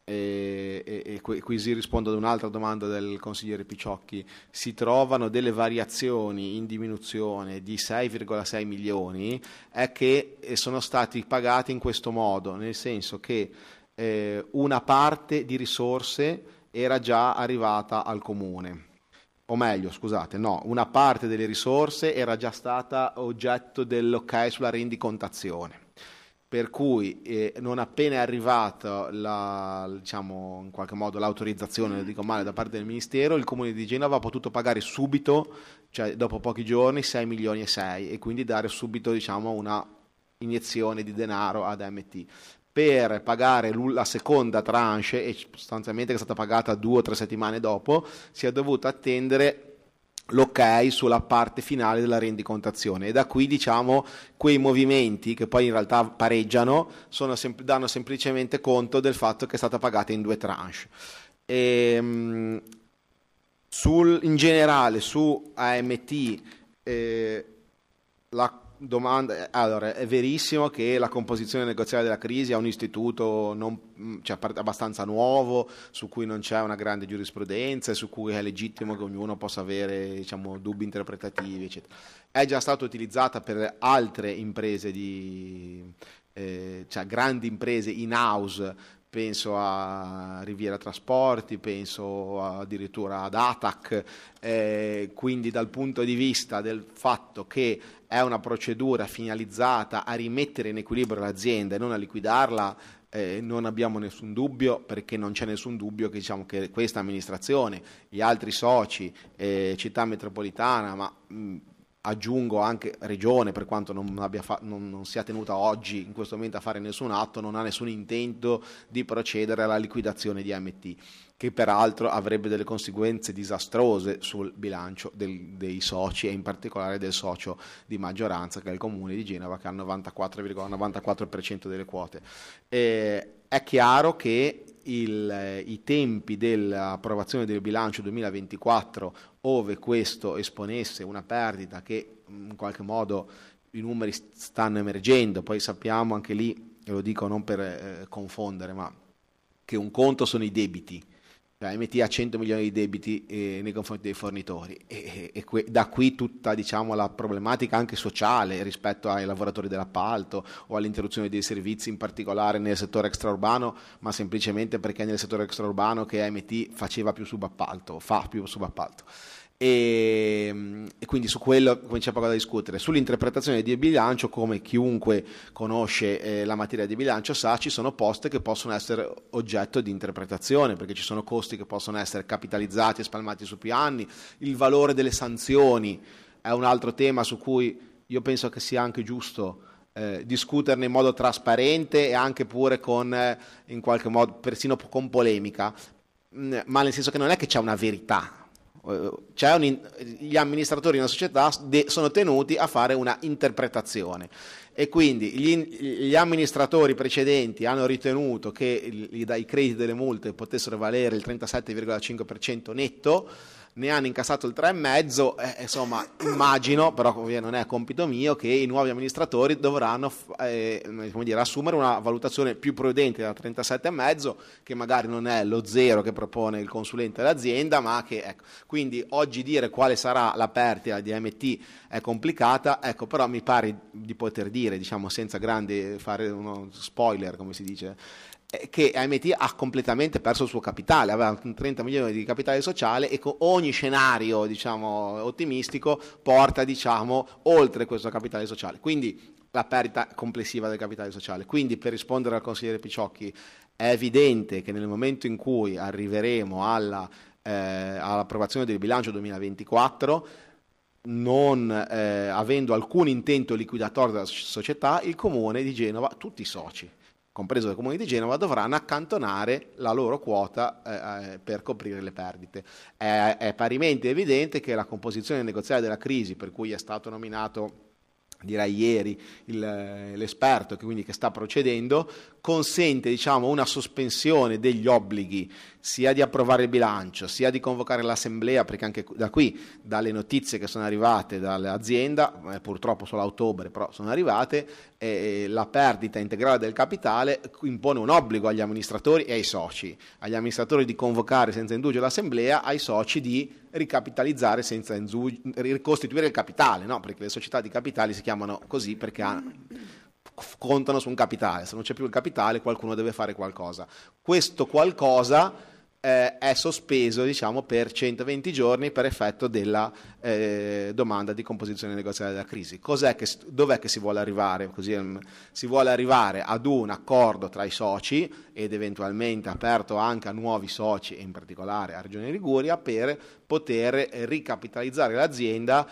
E, e, e qui si rispondo ad un'altra domanda del consigliere Picciocchi, si trovano delle variazioni in diminuzione di sei virgola sei milioni, è che sono stati pagati in questo modo, nel senso che eh, una parte di risorse era già arrivata al comune, o meglio, scusate, no, una parte delle risorse era già stata oggetto dell'ok sulla rendicontazione. Per cui eh, non appena è arrivata la, diciamo, in qualche modo l'autorizzazione, dico male, da parte del Ministero, il Comune di Genova ha potuto pagare subito, cioè dopo pochi giorni, sei milioni e sei, e quindi dare subito, diciamo, una iniezione di denaro ad M T. Per pagare la seconda tranche, e sostanzialmente che è stata pagata due o tre settimane dopo, si è dovuto attendere l'ok sulla parte finale della rendicontazione, e da qui, diciamo, quei movimenti che poi in realtà pareggiano sono sem- danno semplicemente conto del fatto che è stata pagata in due tranche. E, mh, sul, in generale su A M T eh, la domanda, allora, è verissimo che la composizione negoziale della crisi è un istituto non, cioè, abbastanza nuovo, su cui non c'è una grande giurisprudenza e su cui è legittimo che ognuno possa avere, diciamo, dubbi interpretativi, eccetera. È già stata utilizzata per altre imprese di eh, cioè grandi imprese in house, penso a Riviera Trasporti, penso addirittura ad Atac, eh, quindi dal punto di vista del fatto che è una procedura finalizzata a rimettere in equilibrio l'azienda e non a liquidarla, eh, non abbiamo nessun dubbio, perché non c'è nessun dubbio che, diciamo, che questa amministrazione, gli altri soci, eh, città metropolitana, ma mh, aggiungo anche Regione, per quanto non, abbia fa- non, non sia tenuta oggi in questo momento a fare nessun atto, non ha nessun intento di procedere alla liquidazione di A M T, che peraltro avrebbe delle conseguenze disastrose sul bilancio del, dei soci, e in particolare del socio di maggioranza, che è il Comune di Genova, che ha il novantaquattro virgola novantaquattro per cento delle quote. E è chiaro che il, i tempi dell'approvazione del bilancio duemilaventiquattro, ove questo esponesse una perdita che in qualche modo i numeri stanno emergendo, poi sappiamo anche lì, e lo dico non per eh, confondere, ma che un conto sono i debiti, cioè M T ha cento milioni di debiti eh, nei confronti dei fornitori, e, e que- da qui tutta, diciamo, la problematica anche sociale rispetto ai lavoratori dell'appalto o all'interruzione dei servizi, in particolare nel settore extraurbano, ma semplicemente perché è nel settore extraurbano che M T faceva più subappalto, fa più subappalto. E, e quindi su quello c'è poco da discutere. Sull'interpretazione di bilancio, come chiunque conosce eh, la materia di bilancio sa, ci sono poste che possono essere oggetto di interpretazione, perché ci sono costi che possono essere capitalizzati e spalmati su più anni. Il valore delle sanzioni è un altro tema su cui io penso che sia anche giusto eh, discuterne in modo trasparente e anche pure con eh, in qualche modo persino con polemica, mh, ma nel senso che non è che c'è una verità. C'è un, gli amministratori di una società de, sono tenuti a fare una interpretazione, e quindi gli, gli amministratori precedenti hanno ritenuto che i, i crediti delle multe potessero valere il trentasette virgola cinque per cento netto, ne hanno incassato il tre virgola cinque per cento, eh, insomma immagino, però non è compito mio, che i nuovi amministratori dovranno eh, come dire, assumere una valutazione più prudente da trentasette virgola cinque per cento, che magari non è lo zero che propone il consulente dell'azienda, ma che, ecco, quindi oggi dire quale sarà la perdita di A M T è complicata, ecco, però mi pare di poter dire, diciamo senza grande fare uno spoiler, come si dice, che A M T ha completamente perso il suo capitale, aveva trenta milioni di capitale sociale, e con ogni scenario, diciamo, ottimistico porta, diciamo, oltre questo capitale sociale, quindi la perdita complessiva del capitale sociale. Quindi, per rispondere al consigliere Picciocchi, è evidente che nel momento in cui arriveremo alla, eh, all'approvazione del bilancio duemilaventiquattro, non eh, avendo alcun intento liquidatorio della società, il Comune di Genova, tutti i soci, compreso il Comune di Genova, dovranno accantonare la loro quota eh, per coprire le perdite. È, è parimenti evidente che la composizione negoziale della crisi, per cui è stato nominato direi ieri il, l'esperto che quindi che sta procedendo, consente diciamo una sospensione degli obblighi sia di approvare il bilancio sia di convocare l'assemblea, perché anche da qui, dalle notizie che sono arrivate dall'azienda, eh, purtroppo solo a ottobre però sono arrivate, eh, la perdita integrale del capitale impone un obbligo agli amministratori e ai soci, agli amministratori di convocare senza indugio l'assemblea, ai soci di ricapitalizzare senza indugio, ricostituire il capitale, no? Perché le società di capitali si chiamano così perché hanno, contano su un capitale, se non c'è più il capitale qualcuno deve fare qualcosa. Questo qualcosa eh, è sospeso diciamo per centoventi giorni per effetto della eh, domanda di composizione negoziale della crisi. Cos'è che, dov'è che si vuole arrivare? Così, um, si vuole arrivare ad un accordo tra i soci ed eventualmente aperto anche a nuovi soci e in particolare a Regione Liguria per poter ricapitalizzare l'azienda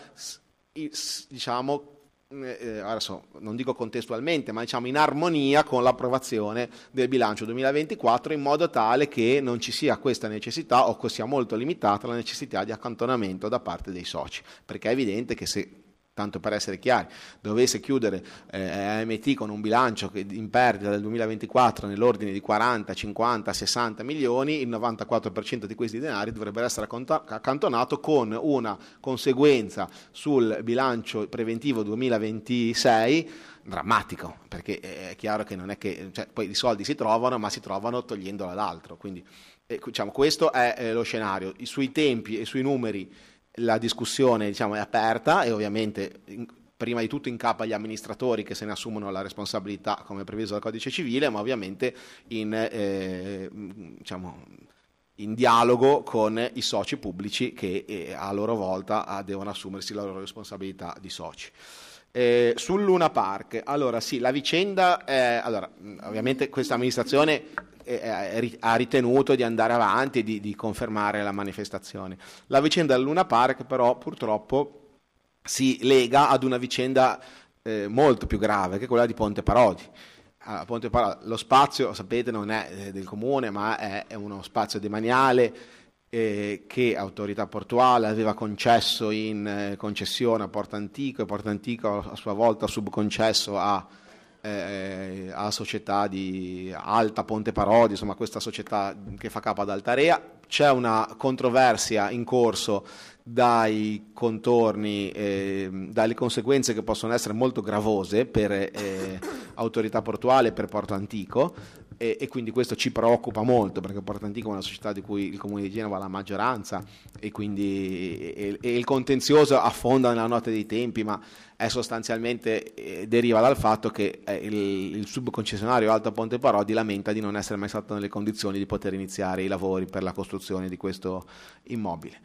diciamo Eh, adesso non dico contestualmente, ma diciamo in armonia con l'approvazione del bilancio duemilaventiquattro, in modo tale che non ci sia questa necessità o che sia molto limitata la necessità di accantonamento da parte dei soci, perché è evidente che se, tanto per essere chiari, dovesse chiudere eh, A M T con un bilancio che in perdita del duemilaventiquattro nell'ordine di quaranta, cinquanta, sessanta milioni, il novantaquattro per cento di questi denari dovrebbero essere accantonato con una conseguenza sul bilancio preventivo duemilaventisei drammatico, perché è chiaro che non è che cioè, poi i soldi si trovano, ma si trovano togliendolo all'altro. Quindi eh, diciamo, questo è eh, lo scenario. Sui tempi e sui numeri la discussione diciamo, è aperta e ovviamente in, prima di tutto in capo agli amministratori che se ne assumono la responsabilità come previsto dal Codice Civile, ma ovviamente in, eh, diciamo, in dialogo con i soci pubblici che eh, a loro volta ah, devono assumersi la loro responsabilità di soci. Eh, sul Luna Park, allora sì, la vicenda, è, allora, ovviamente questa amministrazione ha ritenuto di andare avanti e di, di confermare la manifestazione. La vicenda del Luna Park però purtroppo si lega ad una vicenda eh, molto più grave, che è quella di Ponte Parodi. A Ponte Parodi lo spazio, sapete, non è eh, del comune, ma è, è uno spazio demaniale eh, che Autorità Portuale aveva concesso in eh, concessione a Porto Antico, e Porto Antico a sua volta subconcesso a Eh, a società di Alta Ponte Parodi, insomma questa società che fa capo ad Altarea. C'è una controversia in corso dai contorni, eh, dalle conseguenze che possono essere molto gravose per eh, Autorità Portuale e per Porto Antico, e, e quindi questo ci preoccupa molto, perché Porto Antico è una società di cui il Comune di Genova ha la maggioranza e quindi e, e il contenzioso affonda nella notte dei tempi, ma è sostanzialmente eh, deriva dal fatto che eh, il, il subconcessionario Alta Ponte Parodi lamenta di non essere mai stato nelle condizioni di poter iniziare i lavori per la costruzione di questo immobile.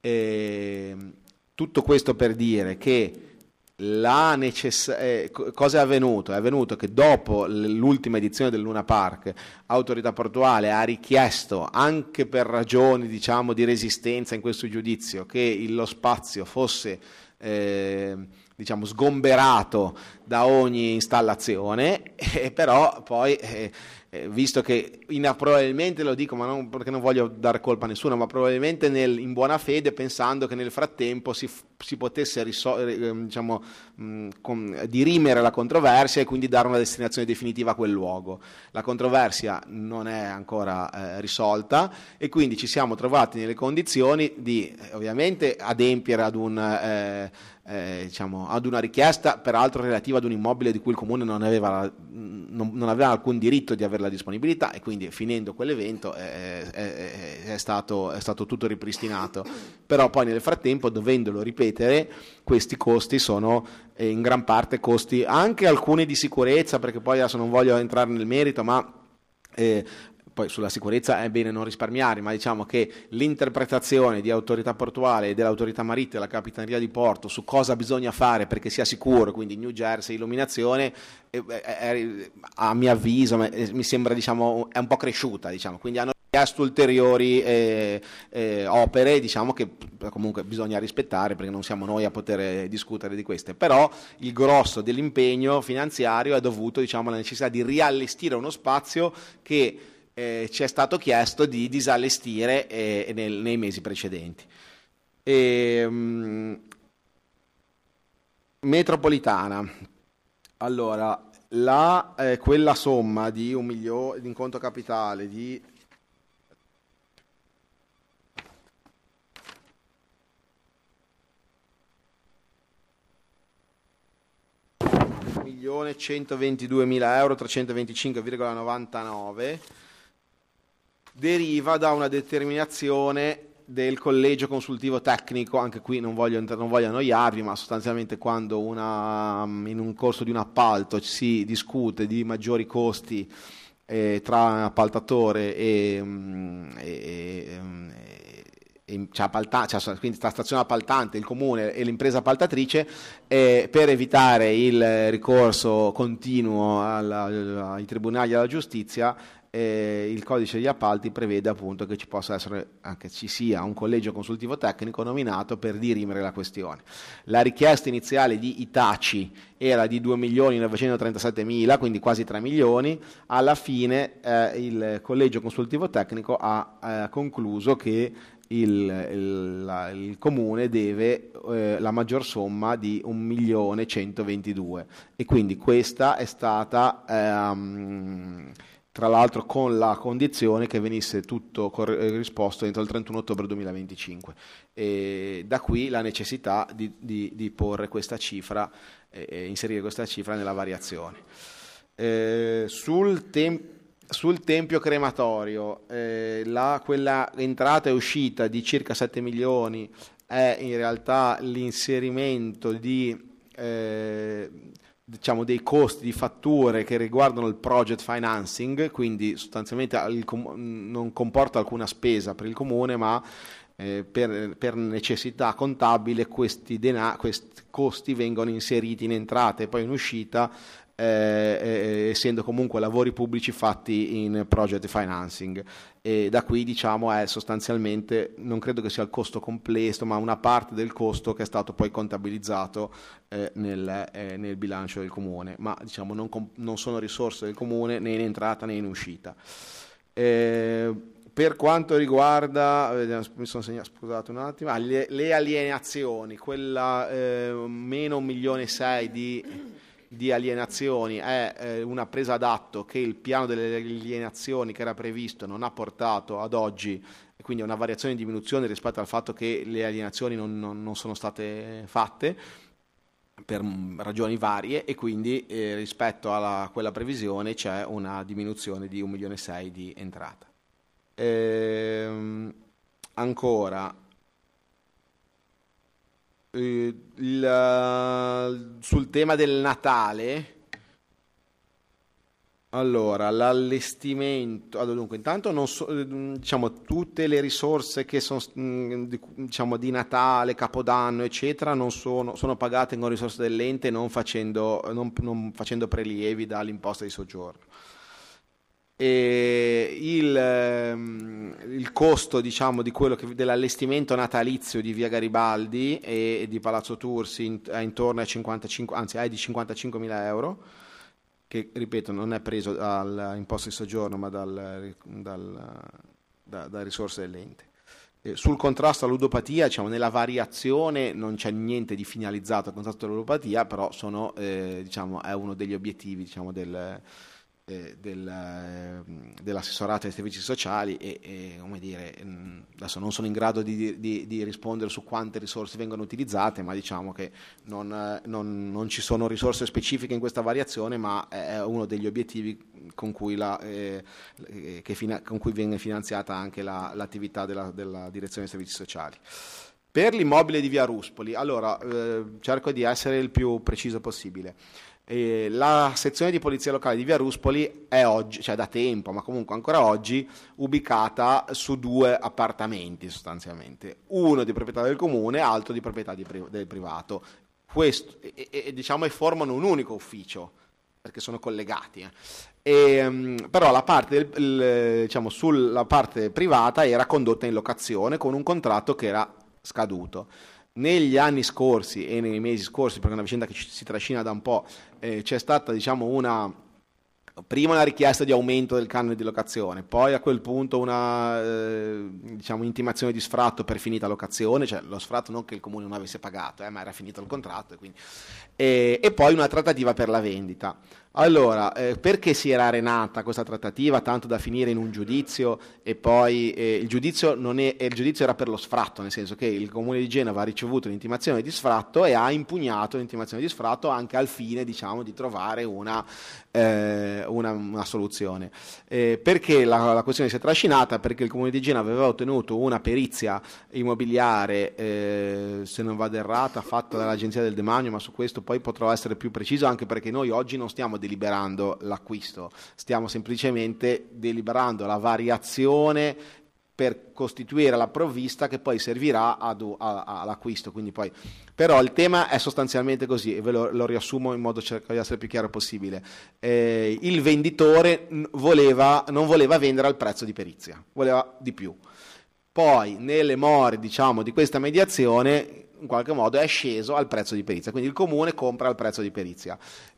E, tutto questo per dire che la necess- eh, cosa è avvenuto? È avvenuto che dopo l'ultima edizione del Luna Park, Autorità Portuale ha richiesto, anche per ragioni diciamo di resistenza in questo giudizio, che il, lo spazio fosse eh, diciamo sgomberato da ogni installazione, e però poi eh, visto che in, probabilmente, lo dico ma non perché non voglio dare colpa a nessuno, ma probabilmente nel, in buona fede, pensando che nel frattempo si, si potesse risol- diciamo, mh, com- dirimere la controversia e quindi dare una destinazione definitiva a quel luogo. La controversia non è ancora eh, risolta e quindi ci siamo trovati nelle condizioni di eh, ovviamente adempiere ad un eh, Eh, diciamo, ad una richiesta peraltro relativa ad un immobile di cui il Comune non aveva, non, non aveva alcun diritto di avere la disponibilità, e quindi finendo quell'evento eh, è, è, stato, è stato tutto ripristinato. Però poi nel frattempo, dovendolo ripetere, questi costi sono eh, in gran parte costi anche alcuni di sicurezza, perché poi adesso non voglio entrare nel merito, ma eh, poi sulla sicurezza è bene non risparmiare, ma diciamo che l'interpretazione di Autorità Portuale e dell'Autorità Marittima della Capitaneria di Porto su cosa bisogna fare perché sia sicuro, quindi New Jersey, illuminazione, eh, eh, a mio avviso mi sembra diciamo è un po' cresciuta, diciamo. Quindi hanno chiesto ulteriori eh, eh, opere, diciamo, che comunque bisogna rispettare, perché non siamo noi a poter discutere di queste, però il grosso dell'impegno finanziario è dovuto, diciamo, alla necessità di riallestire uno spazio che eh, ci è stato chiesto di disallestire eh, nel, nei mesi precedenti. E, mh, metropolitana, allora la, eh, quella somma di un milione di in conto capitale di un milione centoventiduemila euro trecentoventicinque virgola novantanove deriva da una determinazione del collegio consultivo tecnico. Anche qui non voglio, non voglio annoiarvi, ma sostanzialmente quando una, in un corso di un appalto si discute di maggiori costi eh, tra appaltatore e, e, e cioè appalta, cioè, quindi tra stazione appaltante, il comune e l'impresa appaltatrice, eh, per evitare il ricorso continuo alla, ai tribunali e alla giustizia, Eh, il codice degli appalti prevede appunto che ci possa essere, anche ci sia un collegio consultivo tecnico nominato per dirimere la questione. La richiesta iniziale di Itaci era di due milioni novecentotrentasette quindi quasi tre milioni. Alla fine eh, il collegio consultivo tecnico ha eh, concluso che il, il, la, il comune deve eh, la maggior somma di un milione centoventidue, e quindi questa è stata ehm, tra l'altro con la condizione che venisse tutto cor- risposto entro il trentuno ottobre duemilaventicinque. E da qui la necessità di, di, di porre questa cifra, eh, inserire questa cifra nella variazione. Eh, sul, tem- sul tempio crematorio, eh, la, quella entrata e uscita di circa sette milioni è in realtà l'inserimento di... Eh, diciamo dei costi di fatture che riguardano il project financing, quindi sostanzialmente il com- non comporta alcuna spesa per il comune, ma eh, per, per necessità contabile questi, dena- questi costi vengono inseriti in entrata e poi in uscita, eh, eh, essendo comunque lavori pubblici fatti in project financing. E da qui, diciamo, è sostanzialmente, non credo che sia il costo completo, ma una parte del costo che è stato poi contabilizzato eh, nel, eh, nel bilancio del comune, ma diciamo non, com- non sono risorse del comune né in entrata né in uscita. Eh, per quanto riguarda, eh, mi sono segnato, scusate un attimo, ah, le, le alienazioni, quella eh, meno un milione e sei di di alienazioni è eh, una presa d'atto che il piano delle alienazioni che era previsto non ha portato ad oggi, e quindi è una variazione in diminuzione rispetto al fatto che le alienazioni non, non, non sono state fatte per ragioni varie, e quindi eh, rispetto a quella previsione c'è una diminuzione di un milione e sei di entrata. Ehm, ancora Il, sul tema del Natale, allora l'allestimento, allora, dunque intanto non so, diciamo tutte le risorse che sono diciamo di Natale, Capodanno eccetera non sono, sono pagate con risorse dell'ente, non facendo, non, non facendo prelievi dall'imposta di soggiorno. E il, il costo, diciamo, di quello che, dell'allestimento natalizio di Via Garibaldi e di Palazzo Tursi è intorno ai cinquantacinque, anzi è di cinquantacinquemila euro, che ripeto non è preso dall'imposta di soggiorno ma dal, dal, da, da risorse dell'ente. E sul contrasto alla ludopatia, diciamo, nella variazione non c'è niente di finalizzato al contrasto alla ludopatia, però sono, eh, diciamo, è uno degli obiettivi, diciamo, del Eh, del, eh, dell'assessorato ai servizi sociali e, e come dire, mh, adesso non sono in grado di, di, di rispondere su quante risorse vengono utilizzate, ma diciamo che non, eh, non, non ci sono risorse specifiche in questa variazione, ma è uno degli obiettivi con cui, la, eh, che fina, con cui viene finanziata anche la, l'attività della, della direzione dei servizi sociali. Per l'immobile di Via Ruspoli, allora eh, cerco di essere il più preciso possibile. Eh, la sezione di polizia locale di Via Ruspoli è oggi, cioè da tempo, ma comunque ancora oggi, ubicata su due appartamenti sostanzialmente, uno di proprietà del comune, altro di proprietà di pri- del privato. Questo, e, e, diciamo, e formano un unico ufficio. perché sono collegati. Eh. E, um, però la parte, del, il, diciamo, sulla parte privata era condotta in locazione con un contratto che era scaduto. Negli anni scorsi e nei mesi scorsi, perché è una vicenda che ci, si trascina da un po', eh, c'è stata diciamo una prima una richiesta di aumento del canone di locazione, poi a quel punto una eh, diciamo intimazione di sfratto per finita locazione, cioè lo sfratto non che il comune non avesse pagato, eh, ma era finito il contratto, e, quindi, e, e poi una trattativa per la vendita. Allora, eh, perché si era arenata questa trattativa tanto da finire in un giudizio e poi eh, il, giudizio non è, il giudizio era per lo sfratto, nel senso che il Comune di Genova ha ricevuto l'intimazione di sfratto e ha impugnato l'intimazione di sfratto anche al fine, diciamo, di trovare una, eh, una, una soluzione. Eh, perché la, la questione si è trascinata? Perché il Comune di Genova aveva ottenuto una perizia immobiliare, eh, se non vado errata, fatta dall'Agenzia del Demanio, ma su questo poi potrò essere più preciso, anche perché noi oggi non stiamo deliberando l'acquisto, stiamo semplicemente deliberando la variazione per costituire la provvista che poi servirà ad, a, a, all'acquisto. Quindi poi, però il tema è sostanzialmente così, e ve lo, lo riassumo in modo cerco di essere più chiaro possibile. Eh, il venditore voleva, non voleva vendere al prezzo di perizia, voleva di più. Poi nelle more, diciamo, di questa mediazione in qualche modo è sceso al prezzo di perizia, quindi il comune compra al prezzo di perizia.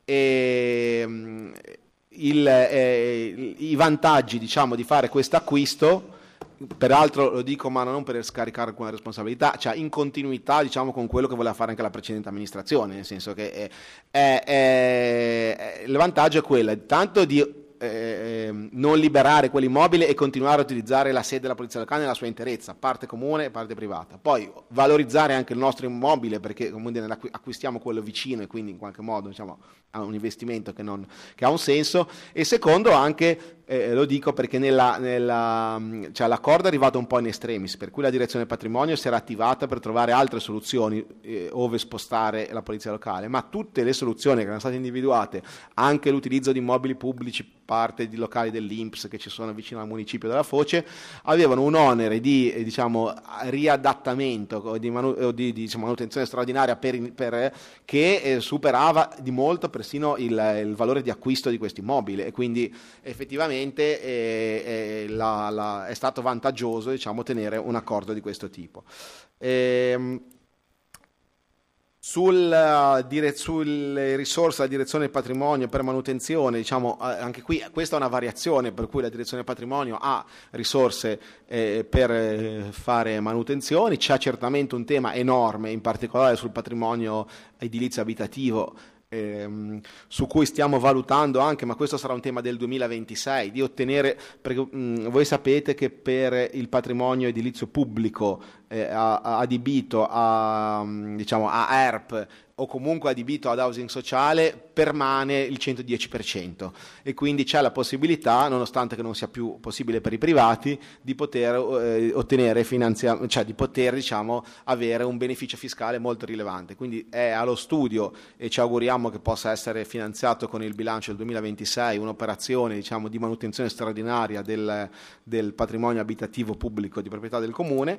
E, il, eh, i vantaggi, diciamo, di fare questo acquisto, peraltro lo dico ma non per scaricare alcuna responsabilità, cioè in continuità, diciamo, con quello che voleva fare anche la precedente amministrazione, nel senso che è, è, è, il vantaggio è quello tanto di Eh, non liberare quell'immobile e continuare a utilizzare la sede della polizia locale nella sua interezza, parte comune e parte privata, poi valorizzare anche il nostro immobile, perché comunque acquistiamo quello vicino e quindi in qualche modo, diciamo, ha un investimento che, non, che ha un senso, e secondo anche eh, lo dico perché nella, nella, cioè l'accordo è arrivato un po' in estremis, per cui la direzione patrimonio si era attivata per trovare altre soluzioni eh, ove spostare la polizia locale, ma tutte le soluzioni che erano state individuate, anche l'utilizzo di immobili pubblici, parte di locali dell'I N P S che ci sono vicino al municipio della Foce, avevano un onere di eh, diciamo, riadattamento o di, manu- o di, di diciamo, manutenzione straordinaria per, per, che eh, superava di molto persino il, il valore di acquisto di questo immobile, e quindi effettivamente eh, eh, la, la, è stato vantaggioso, diciamo, tenere un accordo di questo tipo. Ehm, Sul, uh, dire, sulle risorse della direzione patrimonio per manutenzione, diciamo, uh, anche qui questa è una variazione per cui la direzione patrimonio ha risorse eh, per eh, fare manutenzioni. C'è certamente un tema enorme, in particolare sul patrimonio edilizio abitativo, ehm, su cui stiamo valutando anche, ma questo sarà un tema del duemilaventisei, di ottenere, perché mh, voi sapete che per il patrimonio edilizio pubblico eh, adibito a, diciamo, a E R P o comunque adibito ad housing sociale permane il centodieci per cento, e quindi c'è la possibilità, nonostante che non sia più possibile per i privati, di poter eh, ottenere finanziamento, cioè di poter, diciamo, avere un beneficio fiscale molto rilevante. Quindi è allo studio e ci auguriamo che possa essere finanziato con il bilancio del duemilaventisei un'operazione, diciamo, di manutenzione straordinaria del, del patrimonio abitativo pubblico di proprietà del comune.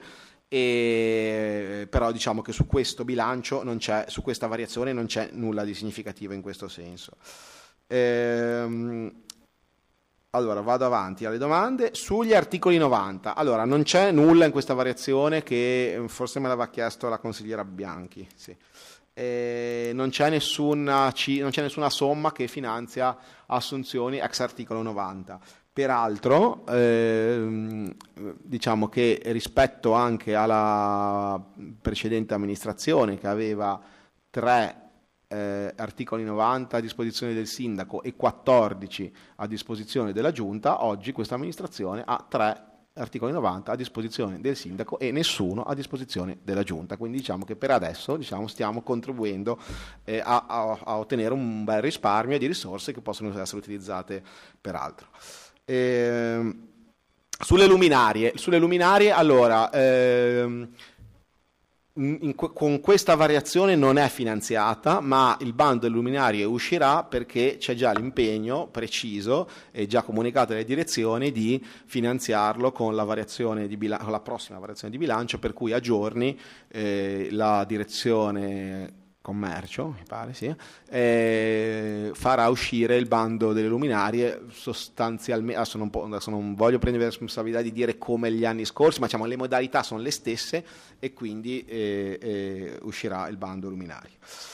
E però diciamo che su questo bilancio non c'è, su questa variazione non c'è nulla di significativo in questo senso. Ehm, allora vado avanti alle domande sugli articoli novanta. Allora non c'è nulla in questa variazione, che forse me l'aveva chiesto la consigliera Bianchi, sì. E non c'è nessuna, non c'è nessuna somma che finanzia assunzioni ex articolo novanta. Peraltro, ehm, diciamo che rispetto anche alla precedente amministrazione, che aveva tre eh, articoli novanta a disposizione del sindaco e quattordici a disposizione della giunta, oggi questa amministrazione ha tre articoli novanta a disposizione del sindaco e nessuno a disposizione della giunta. Quindi diciamo che per adesso, diciamo, stiamo contribuendo eh, a, a, a ottenere un bel risparmio di risorse che possono essere utilizzate per altro. Eh, sulle luminarie, sulle luminarie allora ehm, in, con questa variazione non è finanziata, ma il bando delle luminarie uscirà perché c'è già l'impegno preciso e già comunicato alle direzioni di finanziarlo con la, variazione di bilancio, con la prossima variazione di bilancio, per cui a giorni eh, la direzione commercio, mi pare, sì, eh, farà uscire il bando delle luminarie sostanzialmente, adesso non, po- adesso non voglio prendere la responsabilità di dire come gli anni scorsi, ma diciamo le modalità sono le stesse e quindi eh, eh, uscirà il bando luminarie.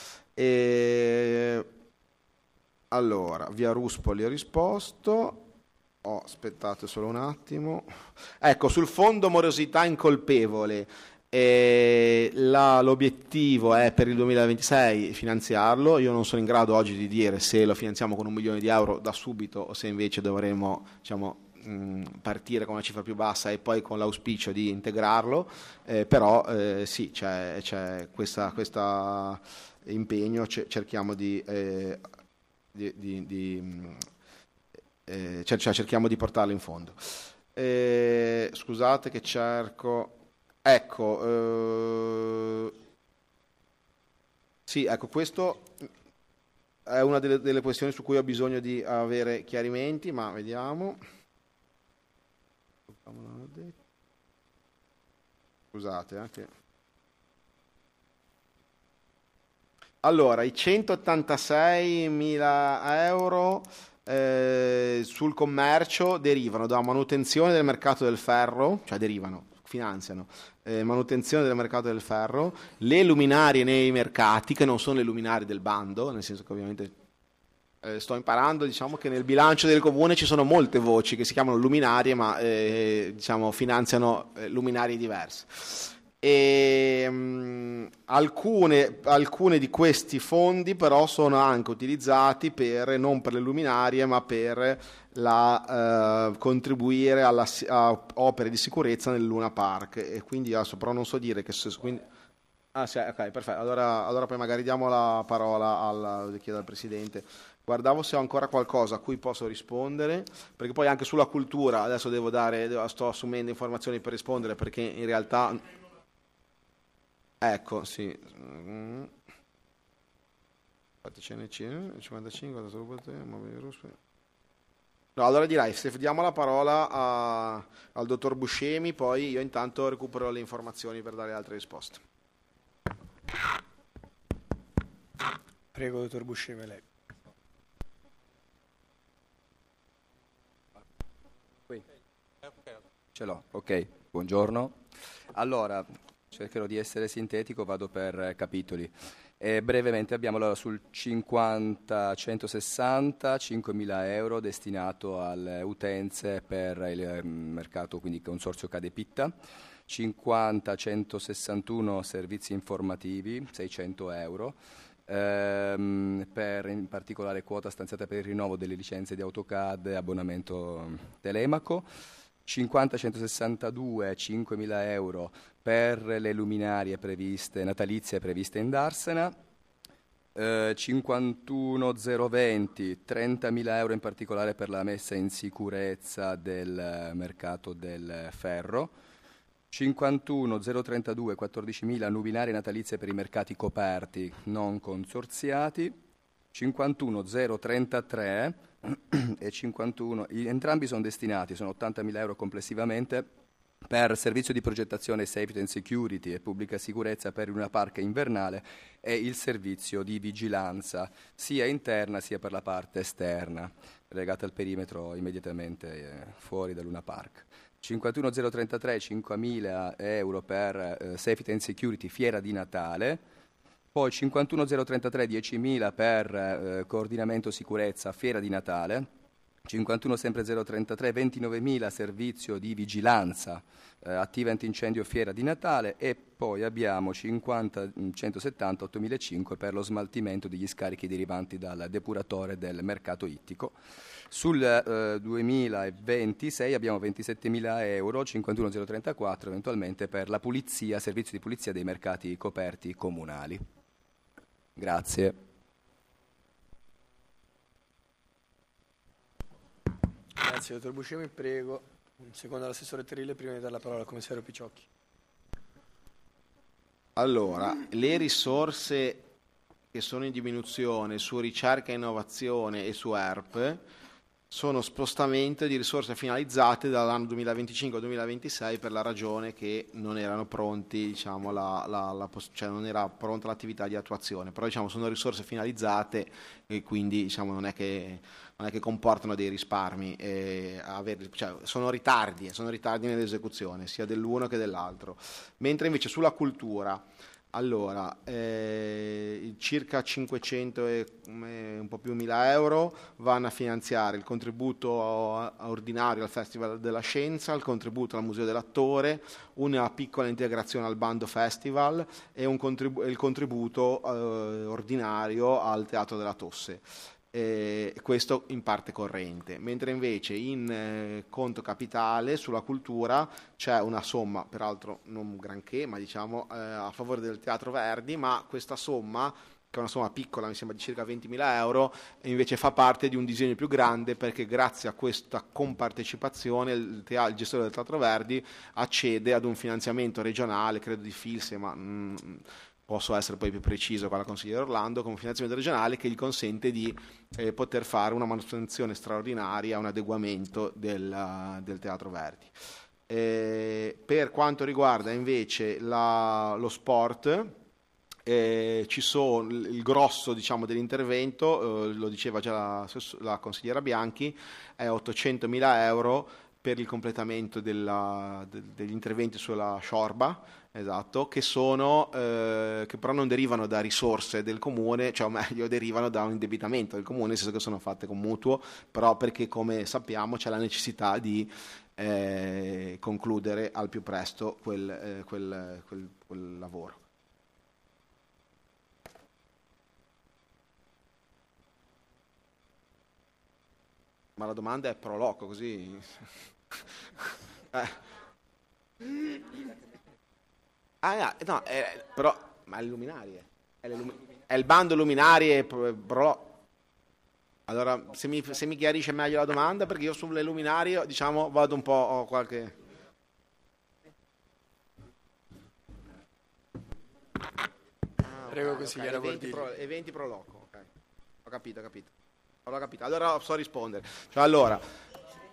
E, allora, via Ruspoli ho risposto. Oh, aspettate solo un attimo. Ecco, sul fondo morosità incolpevole, eh, la, l'obiettivo è per il duemilaventisei finanziarlo. Io non sono in grado oggi di dire se lo finanziamo con un milione di euro da subito o se invece dovremo, diciamo, mh, partire con una cifra più bassa e poi con l'auspicio di integrarlo, eh, però eh, sì, c'è, c'è questa, questa impegno, c- cerchiamo di... Eh, di, di, di Eh, cioè, cioè cerchiamo di portarlo in fondo. Eh, scusate che cerco. Ecco, eh, sì, ecco, questo è una delle, delle questioni su cui ho bisogno di avere chiarimenti, ma vediamo. Scusate, anche. Allora, i centottantaseimila euro Eh, sul commercio derivano da manutenzione del mercato del ferro, cioè derivano, finanziano eh, manutenzione del mercato del ferro, le luminarie nei mercati, che non sono le luminarie del bando, nel senso che ovviamente eh, sto imparando, diciamo che nel bilancio del comune ci sono molte voci che si chiamano luminarie, ma eh, diciamo finanziano eh, luminarie diverse. E, mh, alcune, alcune di questi fondi però sono anche utilizzati per, non per le luminarie, ma per la, eh, contribuire alla, a opere di sicurezza nel Luna Park, e quindi adesso però non so dire che se, quindi, ah sì, ok, perfetto, allora, allora poi magari diamo la parola al, chiedo al Presidente. Guardavo se ho ancora qualcosa a cui posso rispondere, perché poi anche sulla cultura adesso devo dare, sto assumendo informazioni per rispondere, perché in realtà ecco, sì. C N C, cinquantacinque, no, allora direi, se diamo la parola a, al dottor Buscemi, poi io intanto recupero le informazioni per dare altre risposte.
Prego, dottor Buscemi, lei.
Ce l'ho, ok, buongiorno. Allora, cercherò di essere sintetico, vado per capitoli. E brevemente abbiamo allora, sul cinquanta centosessanta cinquemila euro destinato alle utenze per il mercato, quindi consorzio Cadepitta, cinquanta centosessantuno servizi informativi, seicento euro, ehm, per in particolare quota stanziata per il rinnovo delle licenze di AutoCAD e abbonamento Telemaco, cinquanta centosessantadue cinquemila euro per le luminarie previste, natalizie previste in Darsena, eh, cinquantuno zero venti trentamila euro in particolare per la messa in sicurezza del mercato del ferro, cinquantuno zero trentadue quattordicimila luminarie natalizie per i mercati coperti non consorziati, cinquantuno zero trentatré e cinquantuno, entrambi sono destinati, sono ottantamila euro complessivamente, per servizio di progettazione Safety and Security e pubblica sicurezza per una parca invernale e il servizio di vigilanza sia interna sia per la parte esterna legata al perimetro immediatamente eh, fuori da Luna Park. cinquantuno zero trentatré cinquemila euro per eh, Safety and Security fiera di Natale, poi cinquantuno zero trentatré diecimila per eh, coordinamento sicurezza fiera di Natale, cinquantuno sempre zero trentatré ventinovemila servizio di vigilanza eh, attiva antincendio fiera di Natale, e poi abbiamo cinquanta centosettanta ottomilacinque per lo smaltimento degli scarichi derivanti dal depuratore del mercato ittico. Sul eh, duemilaventisei abbiamo ventisettemila euro, cinquantuno zero trentaquattro eventualmente per la pulizia, servizio di pulizia dei mercati coperti comunali. Grazie.
Grazie, dottor Buscemi. Prego un secondo all'assessore Terile prima di dare la parola al commissario Picciocchi.
Allora, le risorse che sono in diminuzione su ricerca e innovazione e su E R P sono spostamento di risorse finalizzate dall'anno duemilaventicinque al duemilaventisei per la ragione che non erano pronti, diciamo, la, la, la, cioè non era pronta l'attività di attuazione, però diciamo, sono risorse finalizzate e quindi diciamo, non, è che, non è che comportano dei risparmi, eh, aver, cioè, sono ritardi, sono ritardi nell'esecuzione sia dell'uno che dell'altro. Mentre invece sulla cultura, allora, eh, circa cinquecento e un po' più mila euro vanno a finanziare il contributo ordinario al Festival della Scienza, il contributo al Museo dell'Attore, una piccola integrazione al Bando Festival e un contribu- il contributo eh, ordinario al Teatro della Tosse. Eh, questo in parte corrente, mentre invece in eh, conto capitale sulla cultura c'è una somma, peraltro non granché, ma diciamo eh, a favore del Teatro Verdi, ma questa somma, che è una somma piccola, mi sembra di circa ventimila euro, invece fa parte di un disegno più grande, perché grazie a questa compartecipazione il, teatro, il gestore del Teatro Verdi accede ad un finanziamento regionale, credo di Filse, ma mm, posso essere poi più preciso con la consigliera Orlando, come un finanziamento regionale che gli consente di eh, poter fare una manutenzione straordinaria, un adeguamento del, del Teatro Verdi. Eh, per quanto riguarda invece la, lo sport, eh, ci sono il grosso, diciamo, dell'intervento, eh, lo diceva già la, la consigliera Bianchi, è ottocentomila euro per il completamento della, de, degli interventi sulla Sciorba. Esatto, che sono eh, che però non derivano da risorse del comune, cioè o meglio derivano da un indebitamento del comune, nel senso che sono fatte con mutuo, però perché come sappiamo c'è la necessità di eh, concludere al più presto quel, eh, quel, quel, quel lavoro. Ma la domanda è pro loco, così eh. Ah, no, eh, però, ma le luminarie, è, le lumi- è il bando luminarie, però, allora, se mi, se mi chiarisce meglio la domanda, perché io sulle luminarie, diciamo, vado un po', ho qualche... Ah,
Prego, consigliere
okay, eventi,
Bordini.
pro, eventi pro loco, ok, ho capito, ho capito, ho capito, allora so rispondere, cioè allora...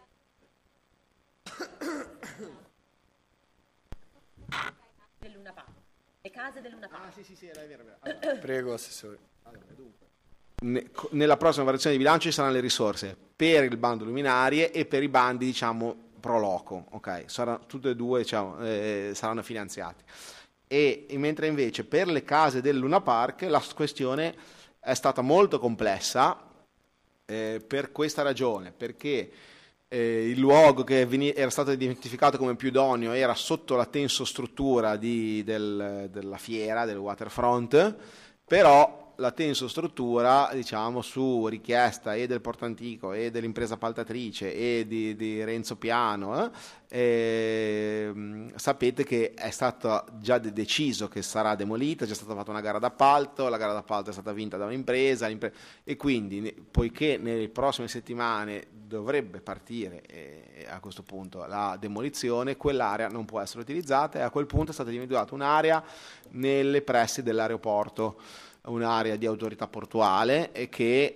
Le case del Luna Park.
Ah, sì, sì, sì, è vero, è vero. Allora,
prego, Assessore.
Allora, dunque. Ne, nella prossima variazione di bilancio ci saranno le risorse per il bando luminarie e per i bandi, diciamo, pro loco, ok? Saranno tutte e due, diciamo, eh, saranno finanziati. E, e mentre invece per le case del Luna Park la questione è stata molto complessa eh, per questa ragione, perché Eh, il luogo che veni- era stato identificato come più idoneo era sotto la tensostruttura di, del, della fiera, del waterfront, però la tensostruttura, diciamo, su richiesta e del Portantico e dell'impresa appaltatrice e di, di Renzo Piano, eh, eh, sapete che è stato già de- deciso che sarà demolita, c'è stata fatta una gara d'appalto, la gara d'appalto è stata vinta da un'impresa e quindi ne- poiché nelle prossime settimane dovrebbe partire eh, a questo punto la demolizione, quell'area non può essere utilizzata e a quel punto è stata individuata un'area nelle pressi dell'aeroporto, un'area di autorità portuale e che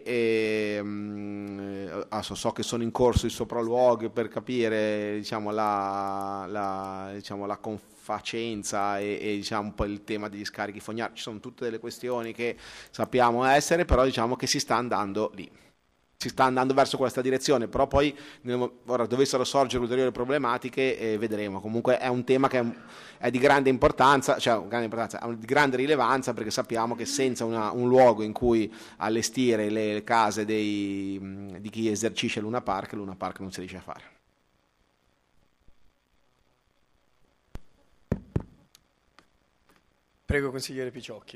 ehm, adesso so che sono in corso i sopralluoghi per capire, diciamo, la, la, diciamo, la confacenza e, e diciamo, poi il tema degli scarichi fognari, ci sono tutte delle questioni che sappiamo essere, però diciamo che si sta andando lì. Si sta andando verso questa direzione, però poi nel, ora dovessero sorgere ulteriori problematiche eh, vedremo. Comunque è un tema che è, è di grande importanza, cioè grande importanza, è di grande rilevanza, perché sappiamo che senza una, un luogo in cui allestire le, le case dei, di chi esercisce Luna Park, Luna Park non si riesce a fare.
Prego, consigliere Picciocchi.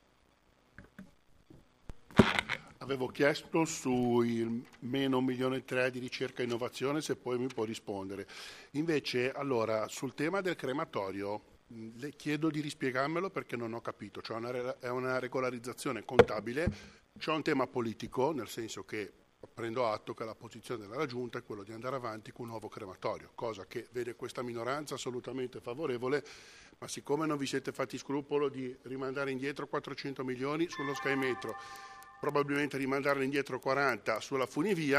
Avevo chiesto sui meno un milione e tre di ricerca e innovazione, se poi mi può rispondere. Invece, allora, sul tema del crematorio, le chiedo di rispiegarmelo perché non ho capito. Cioè una, è una regolarizzazione contabile, c'è un tema politico, nel senso che prendo atto che la posizione della Giunta è quella di andare avanti con un nuovo crematorio, cosa che vede questa minoranza assolutamente favorevole, ma siccome non vi siete fatti scrupolo di rimandare indietro quattrocento milioni sullo Sky Metro, probabilmente rimandarne indietro quaranta sulla funivia,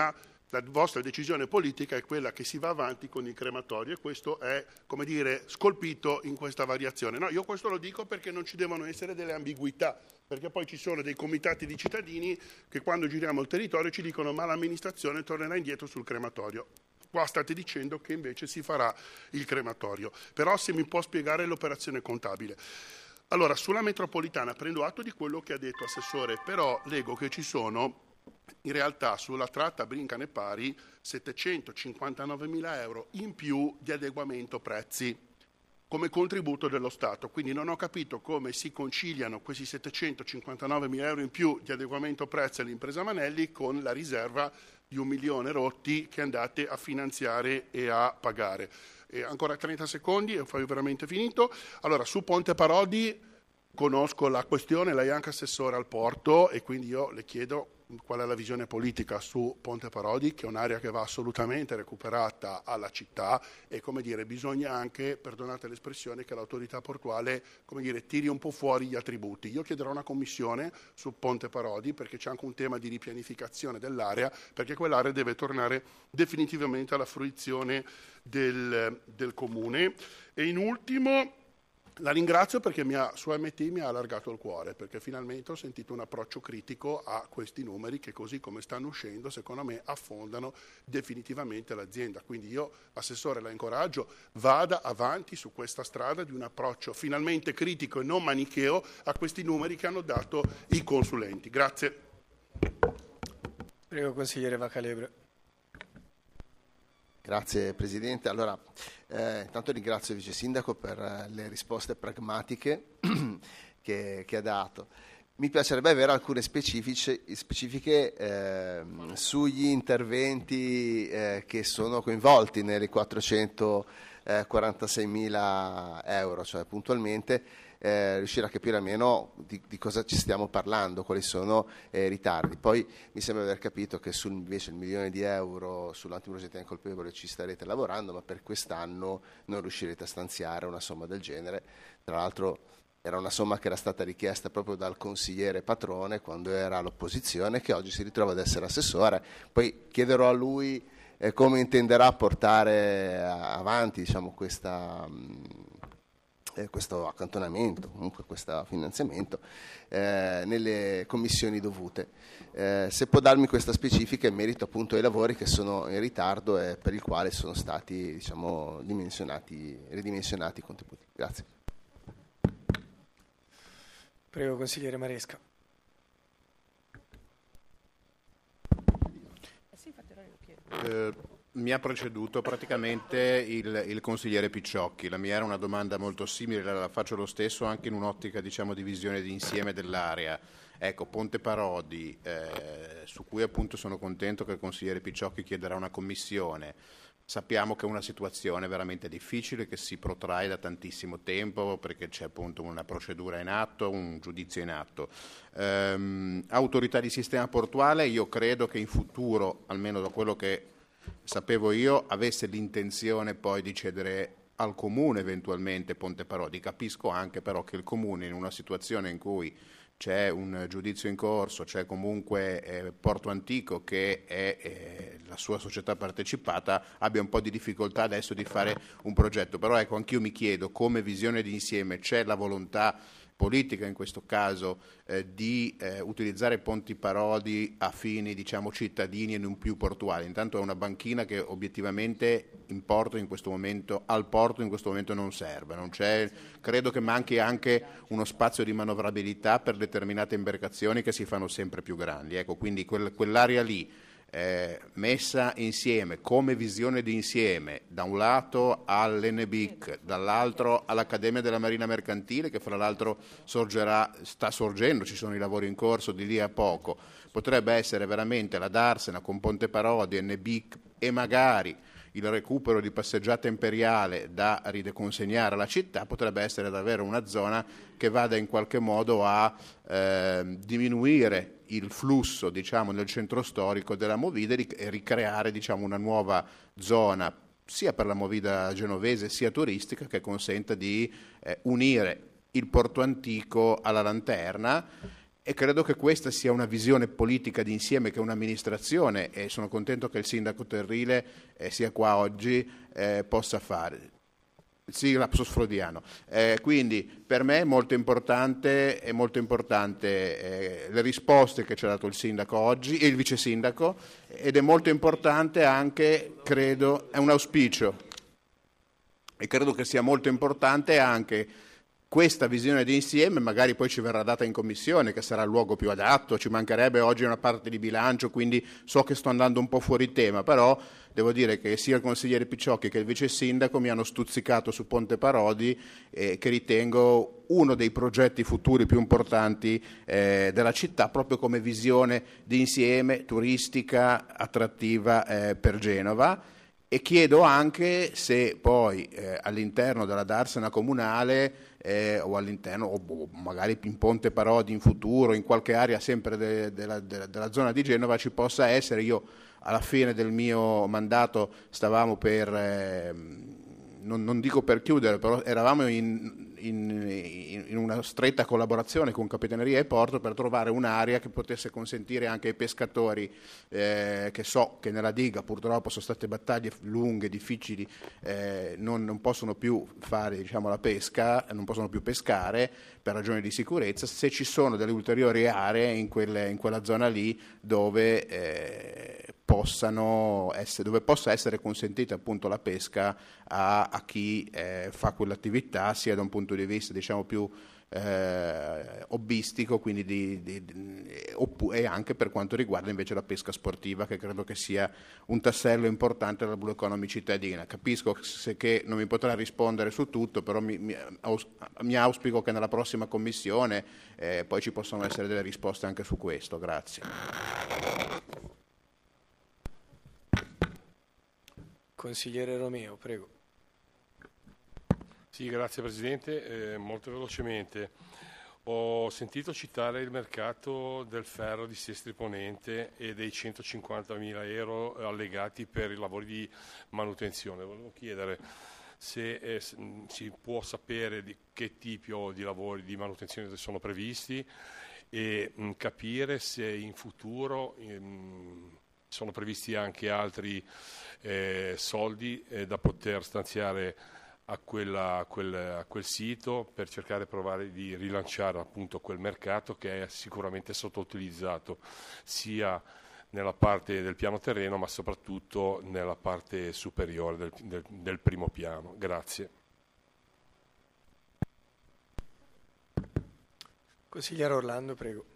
La vostra decisione politica è quella che si va avanti con il crematorio e questo è, come dire, scolpito in questa variazione. No, io questo lo dico perché non ci devono essere delle ambiguità, perché poi ci sono dei comitati di cittadini che quando giriamo il territorio ci dicono ma l'amministrazione tornerà indietro sul crematorio. Qua state dicendo che invece si farà il crematorio. Però se mi può spiegare l'operazione contabile. Allora, sulla metropolitana prendo atto di quello che ha detto Assessore, però leggo che ci sono in realtà sulla tratta Brincane-Pari settecentocinquantanovemila euro in più di adeguamento prezzi come contributo dello Stato, quindi non ho capito come si conciliano questi settecentocinquantanovemila euro in più di adeguamento prezzi all'impresa Manelli con la riserva di un milione rotti che andate a finanziare e a pagare. E ancora trenta secondi e ho veramente finito. Allora, su Ponte Parodi conosco la questione, lei è anche assessore al porto e quindi io le chiedo qual è la visione politica su Ponte Parodi, che è un'area che va assolutamente recuperata alla città e, come dire, bisogna anche, perdonate l'espressione, che l'autorità portuale, come dire, tiri un po' fuori gli attributi. Io chiederò una commissione su Ponte Parodi perché c'è anche un tema di ripianificazione dell'area, perché quell'area deve tornare definitivamente alla fruizione del, del comune. E in ultimo la ringrazio perché mi ha, su M T mi ha allargato il cuore, perché finalmente ho sentito un approccio critico a questi numeri che così come stanno uscendo secondo me affondano definitivamente l'azienda. Quindi io, Assessore, la incoraggio, vada avanti su questa strada di un approccio finalmente critico e non manicheo a questi numeri che hanno dato i consulenti. Grazie.
Prego, consigliere Vacalebre.
Grazie Presidente. Allora, eh, intanto ringrazio il Vice Sindaco per eh, le risposte pragmatiche che, che ha dato. Mi piacerebbe avere alcune specifiche eh, sugli interventi eh, che sono coinvolti nelle quattrocentoquarantaseimila euro, cioè puntualmente eh, riuscire a capire almeno di, di cosa ci stiamo parlando, quali sono i eh, ritardi. Poi mi sembra aver capito che sul, invece il milione di euro sull'antiprogetta incolpevole ci starete lavorando, ma per quest'anno non riuscirete a stanziare una somma del genere. Tra l'altro era una somma che era stata richiesta proprio dal consigliere Patrone quando era all'opposizione, che oggi si ritrova ad essere assessore. Poi chiederò a lui eh, come intenderà portare avanti, diciamo, questa, eh, questo accantonamento, comunque questo finanziamento, eh, nelle commissioni dovute. Eh, se può darmi questa specifica in merito appunto ai lavori che sono in ritardo e per il quale sono stati, diciamo, dimensionati, ridimensionati i contributi. Grazie.
Prego, consigliere Maresca.
Eh, mi ha preceduto praticamente il, il consigliere Picciocchi. La mia era una domanda molto simile, la faccio lo stesso anche in un'ottica, diciamo, di visione d'insieme dell'area. Ecco, Ponte Parodi, eh, su cui appunto sono contento che il consigliere Picciocchi chiederà una commissione. Sappiamo che è una situazione veramente difficile che si protrae da tantissimo tempo perché c'è appunto una procedura in atto, un giudizio in atto. Ehm, autorità di sistema portuale, io credo che in futuro, almeno da quello che sapevo io, avesse l'intenzione poi di cedere al Comune eventualmente Ponte Parodi. Capisco anche però che il Comune in una situazione in cui c'è un giudizio in corso, c'è comunque eh, Porto Antico che è eh, la sua società partecipata, abbia un po' di difficoltà adesso di fare un progetto. Però ecco, anch'io mi chiedo, come visione di insieme, c'è la volontà politica in questo caso eh, di eh, utilizzare Ponte Parodi a fini, diciamo, cittadini e non più portuali? Intanto è una banchina che obiettivamente in porto in questo momento, al porto in questo momento non serve, non c'è, credo che manchi anche uno spazio di manovrabilità per determinate imbarcazioni che si fanno sempre più grandi. Ecco, quindi quel, quell'area lì Eh, messa insieme come visione di insieme, da un lato all'N B I C, dall'altro all'Accademia della Marina Mercantile, che fra l'altro sorgerà, sta sorgendo, ci sono i lavori in corso di lì a poco, potrebbe essere veramente la darsena con Ponte Parodi, N B I C e magari il recupero di passeggiata imperiale da rideconsegnare alla città, potrebbe essere davvero una zona che vada in qualche modo a eh, diminuire il flusso, diciamo, nel centro storico della Movida e ricreare, diciamo, una nuova zona sia per la Movida genovese sia turistica che consenta di eh, unire il Porto Antico alla Lanterna e credo che questa sia una visione politica d'insieme che un'amministrazione, e sono contento che il sindaco Terrile eh, sia qua oggi, eh, possa fare. Sì, lapsus freudiano. Eh, quindi per me è molto importante, è molto importante eh, le risposte che ci ha dato il sindaco oggi e il vice sindaco, ed è molto importante anche, credo, è un auspicio, e credo che sia molto importante anche questa visione di insieme, magari poi ci verrà data in commissione, che sarà il luogo più adatto, ci mancherebbe, oggi una parte di bilancio, quindi so che sto andando un po' fuori tema, però devo dire che sia il consigliere Picciocchi che il vice sindaco mi hanno stuzzicato su Ponte Parodi, eh, che ritengo uno dei progetti futuri più importanti eh, della città, proprio come visione di insieme turistica attrattiva eh, per Genova. E chiedo anche se poi eh, all'interno della Darsena comunale eh, o all'interno, o magari in Ponte Parodi in futuro, in qualche area sempre de, de la, de, della zona di Genova, ci possa essere, io alla fine del mio mandato stavamo per, eh, non, non dico per chiudere, però eravamo in, in, in una stretta collaborazione con Capitaneria e Porto per trovare un'area che potesse consentire anche ai pescatori, eh, che so che nella diga purtroppo sono state battaglie lunghe, difficili, eh, non, non possono più fare, diciamo, la pesca, non possono più pescare per ragioni di sicurezza, se ci sono delle ulteriori aree in, quelle, in quella zona lì dove eh, possano essere, dove possa essere consentita appunto la pesca a, a chi eh, fa quell'attività, sia da un punto di vista, diciamo, più eh, hobbistico, quindi di, di, di, e anche per quanto riguarda invece la pesca sportiva, che credo che sia un tassello importante della Blue Economy cittadina. Capisco se che non mi potrà rispondere su tutto, però mi, mi, aus, mi auspico che nella prossima commissione eh, poi ci possano essere delle risposte anche su questo. Grazie.
Consigliere Romeo, prego.
Sì, grazie Presidente. Eh, molto velocemente. Ho sentito citare il mercato del ferro di Sestri Ponente e dei centocinquantamila euro allegati per i lavori di manutenzione. Volevo chiedere se eh, si può sapere di che tipo di lavori di manutenzione sono previsti e mh, capire se in futuro mh, sono previsti anche altri eh, soldi eh, da poter stanziare a, quella, a, quel, a quel sito per cercare di provare di rilanciare appunto quel mercato che è sicuramente sottoutilizzato sia nella parte del piano terreno ma soprattutto nella parte superiore del, del, del primo piano. Grazie.
Consigliere Orlando, prego.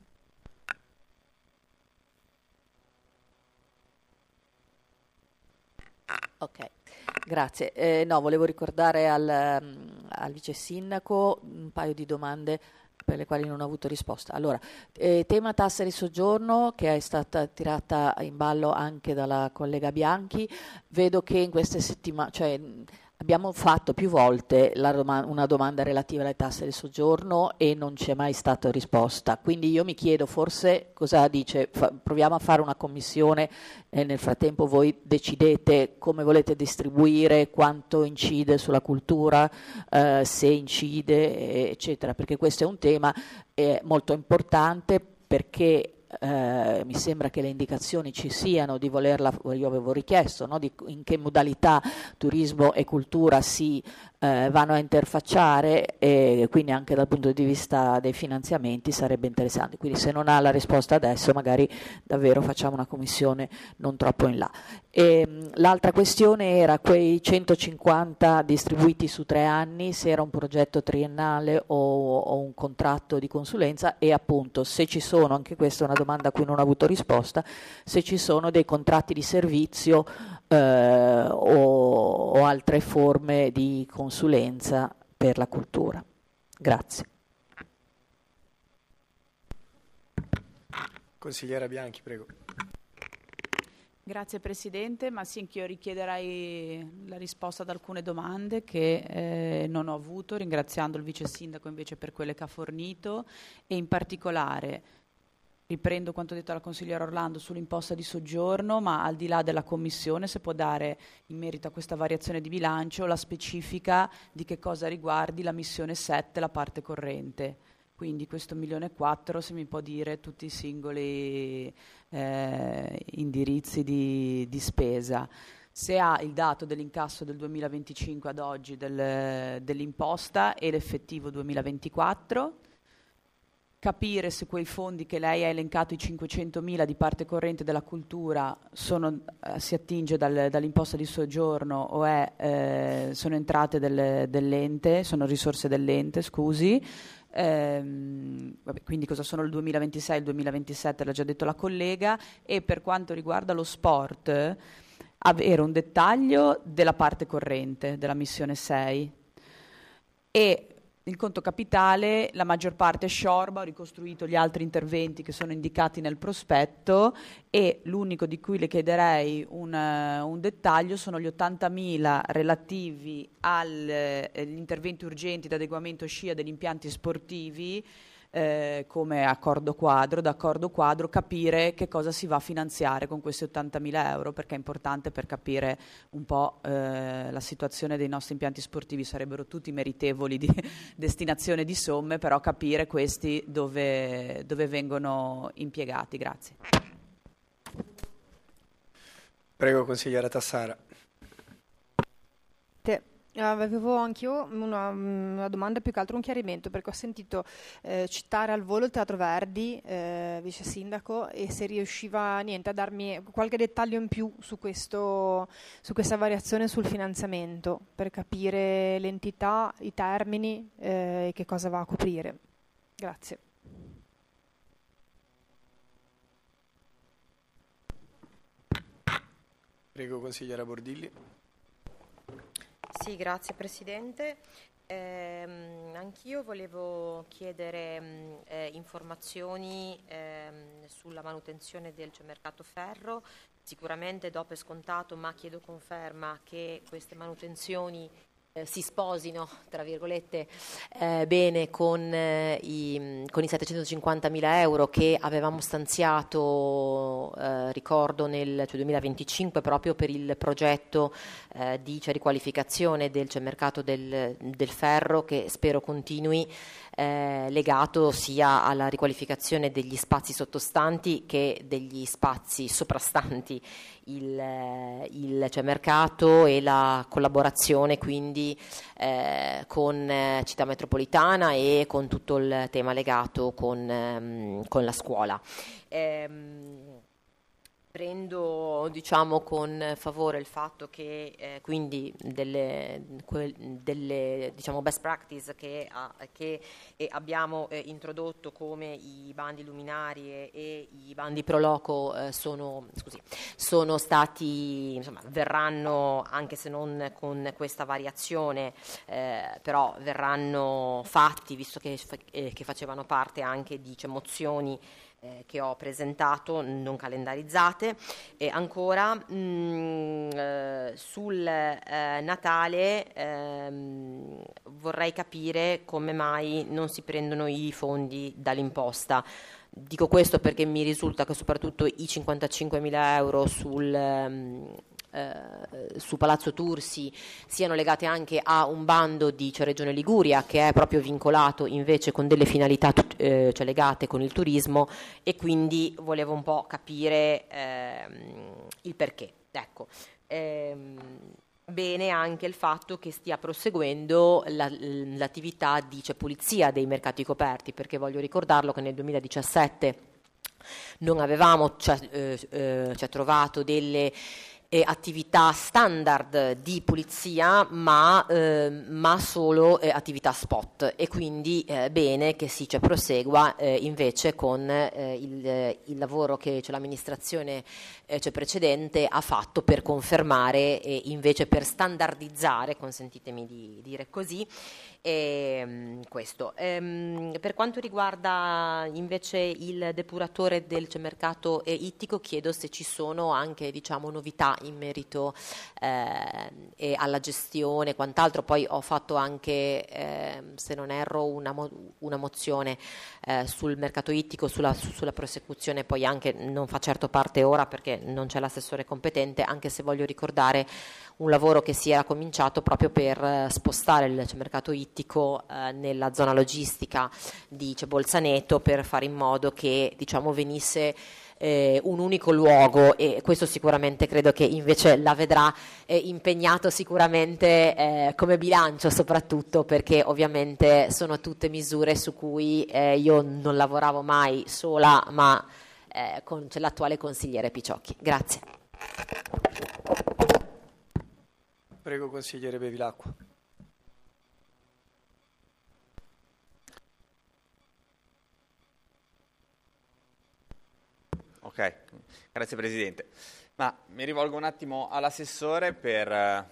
Ok, grazie. Eh, no, volevo ricordare al, um, al vice sindaco un paio di domande per le quali non ho avuto risposta. Allora, eh, tema tasse di soggiorno, che è stata tirata in ballo anche dalla collega Bianchi. Vedo che in queste settimane, cioè abbiamo fatto più volte la doma- una domanda relativa alle tasse di soggiorno e non c'è mai stata risposta. Quindi io mi chiedo, forse cosa dice, fa- proviamo a fare una commissione e nel frattempo voi decidete come volete distribuire, quanto incide sulla cultura, eh, se incide, eccetera, perché questo è un tema eh, molto importante, perché Eh, mi sembra che le indicazioni ci siano di volerla, io avevo richiesto, no, di in che modalità turismo e cultura si eh, vanno a interfacciare, e quindi anche dal punto di vista dei finanziamenti sarebbe interessante. Quindi se non ha la risposta adesso magari davvero facciamo una commissione non troppo in là. E, l'altra questione era quei centocinquanta distribuiti su tre anni, se era un progetto triennale o, o un contratto di consulenza, e appunto se ci sono, anche questa è una domanda a cui non ho avuto risposta, se ci sono dei contratti di servizio eh, o, o altre forme di consulenza per la cultura. Grazie.
Consigliera Bianchi, prego.
Grazie Presidente, ma sì, anch'io richiederei la risposta ad alcune domande che eh, non ho avuto, ringraziando il Vice Sindaco invece per quelle che ha fornito, e in particolare riprendo quanto detto dalla consigliera Orlando sull'imposta di soggiorno, ma al di là della Commissione se può dare in merito a questa variazione di bilancio la specifica di che cosa riguardi la missione sette, la parte corrente, quindi questo milione e quattro, se mi può dire tutti i singoli eh, indirizzi di, di spesa. Se ha il dato dell'incasso del duemilaventicinque ad oggi del, dell'imposta e l'effettivo duemilaventiquattro, capire se quei fondi che lei ha elencato, i cinquecentomila di parte corrente della cultura, sono, eh, si attinge dal, dall'imposta di soggiorno o è, eh, sono entrate del, dell'ente, sono risorse dell'ente, scusi. Ehm, vabbè, quindi cosa sono il duemilaventisei, il duemilaventisette, l'ha già detto la collega. E per quanto riguarda lo sport, avere un dettaglio della parte corrente della missione sei e il conto capitale, la maggior parte è sciorba, ho ricostruito gli altri interventi che sono indicati nel prospetto e l'unico di cui le chiederei un, uh, un dettaglio sono gli ottantamila relativi agli eh, interventi urgenti d'adeguamento scia degli impianti sportivi, Eh, come accordo quadro, d'accordo quadro, capire che cosa si va a finanziare con questi ottantamila euro, perché è importante per capire un po' eh, la situazione dei nostri impianti sportivi. Sarebbero tutti meritevoli di destinazione di somme, però capire questi dove, dove vengono impiegati. Grazie.
Prego, consigliera Tassara.
Te. Avevo anch'io una, una domanda, più che altro un chiarimento, perché ho sentito eh, citare al volo il Teatro Verdi, eh, vice sindaco, e se riusciva niente a darmi qualche dettaglio in più su, questo, su questa variazione sul finanziamento, per capire l'entità, i termini eh, e che cosa va a coprire. Grazie.
Prego, consigliera Bordilli.
Sì, grazie Presidente. Eh, anch'io volevo chiedere mh, eh, informazioni ehm, sulla manutenzione del Cemercato Ferro. Sicuramente do per scontato, ma chiedo conferma che queste manutenzioni eh, si sposino, tra virgolette, eh, bene con, eh, i, con i settecentocinquantamila euro che avevamo stanziato, eh, ricordo, nel cioè duemilaventicinque proprio per il progetto eh, di cioè, riqualificazione del Cemercato del, del Ferro, che spero continui, eh, legato sia alla riqualificazione degli spazi sottostanti che degli spazi soprastanti il, il Cemercato e la collaborazione quindi eh, con eh, Città Metropolitana e con tutto il tema legato con, ehm, con la scuola. Ehm, Prendo diciamo con favore il fatto che eh, quindi delle, que, delle diciamo best practice che, ah, che eh, abbiamo eh, introdotto, come i bandi luminari e, e i bandi pro loco eh, sono, scusi, sono stati, insomma, verranno, anche se non con questa variazione, eh, però verranno fatti, visto che, eh, che facevano parte anche di cioè, mozioni Eh, che ho presentato, non calendarizzate. E ancora mh, eh, sul eh, Natale ehm, vorrei capire come mai non si prendono i fondi dall'imposta. Dico questo perché mi risulta che soprattutto i cinquantacinquemila euro sul ehm, Eh, su Palazzo Tursi siano legate anche a un bando di cioè, Regione Liguria, che è proprio vincolato invece con delle finalità eh, cioè, legate con il turismo, e quindi volevo un po' capire ehm, il perché. Ecco. Ehm, Bene anche il fatto che stia proseguendo la, l'attività di cioè, pulizia dei mercati coperti, perché voglio ricordarlo che nel duemiladiciassette non avevamo cioè, eh, eh, cioè, trovato delle Eh, attività standard di pulizia, ma, eh, ma solo eh, attività spot, e quindi eh, bene che si cioè, prosegua eh, invece con eh, il, il lavoro che cioè, l'amministrazione eh, cioè, precedente ha fatto per confermare e invece per standardizzare, consentitemi di dire così, E, questo. Ehm, per quanto riguarda invece il depuratore del Cemercato eh, ittico, chiedo se ci sono anche diciamo, novità in merito eh, e alla gestione e quant'altro. Poi ho fatto anche, eh, se non erro, una, mo- una mozione eh, sul mercato ittico, sulla, su- sulla prosecuzione, poi anche, non fa certo parte ora perché non c'è l'assessore competente, anche se voglio ricordare un lavoro che si era cominciato proprio per eh, spostare il cioè, mercato ittico eh, nella zona logistica di Cebolzaneto, per fare in modo che, diciamo, venisse eh, un unico luogo, e questo sicuramente credo che invece la vedrà eh, impegnato sicuramente eh, come bilancio, soprattutto perché ovviamente sono tutte misure su cui eh, io non lavoravo mai sola, ma eh, con c'è l'attuale consigliere Picciocchi. Grazie.
Prego, consigliere Bevilacqua.
Ok, grazie Presidente. Ma mi rivolgo un attimo all'assessore per uh,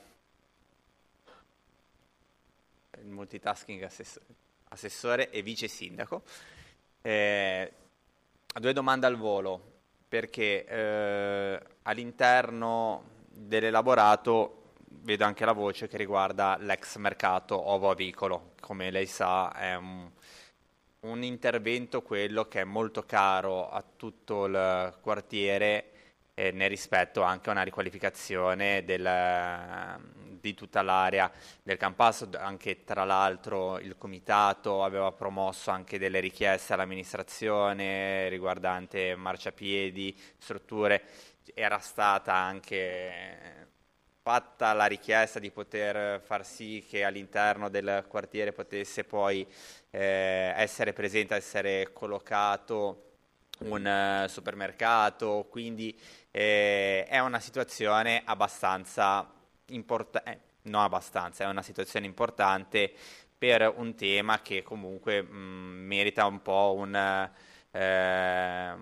il multitasking assessore, assessore e vice sindaco. Eh, due domande al volo, perché eh, all'interno dell'elaborato vedo anche la voce che riguarda l'ex mercato ovo-avicolo. Come lei sa è un, un intervento quello che è molto caro a tutto il quartiere, eh, nel rispetto anche a una riqualificazione del, di tutta l'area del Campasso. Anche tra l'altro il comitato aveva promosso anche delle richieste all'amministrazione riguardante marciapiedi, strutture. Era stata anche fatta la richiesta di poter far sì che all'interno del quartiere potesse poi eh, essere presente, essere collocato un uh, supermercato, quindi eh, è una situazione abbastanza importante, eh, non abbastanza, è una situazione importante per un tema che comunque mh, merita un po' un eh,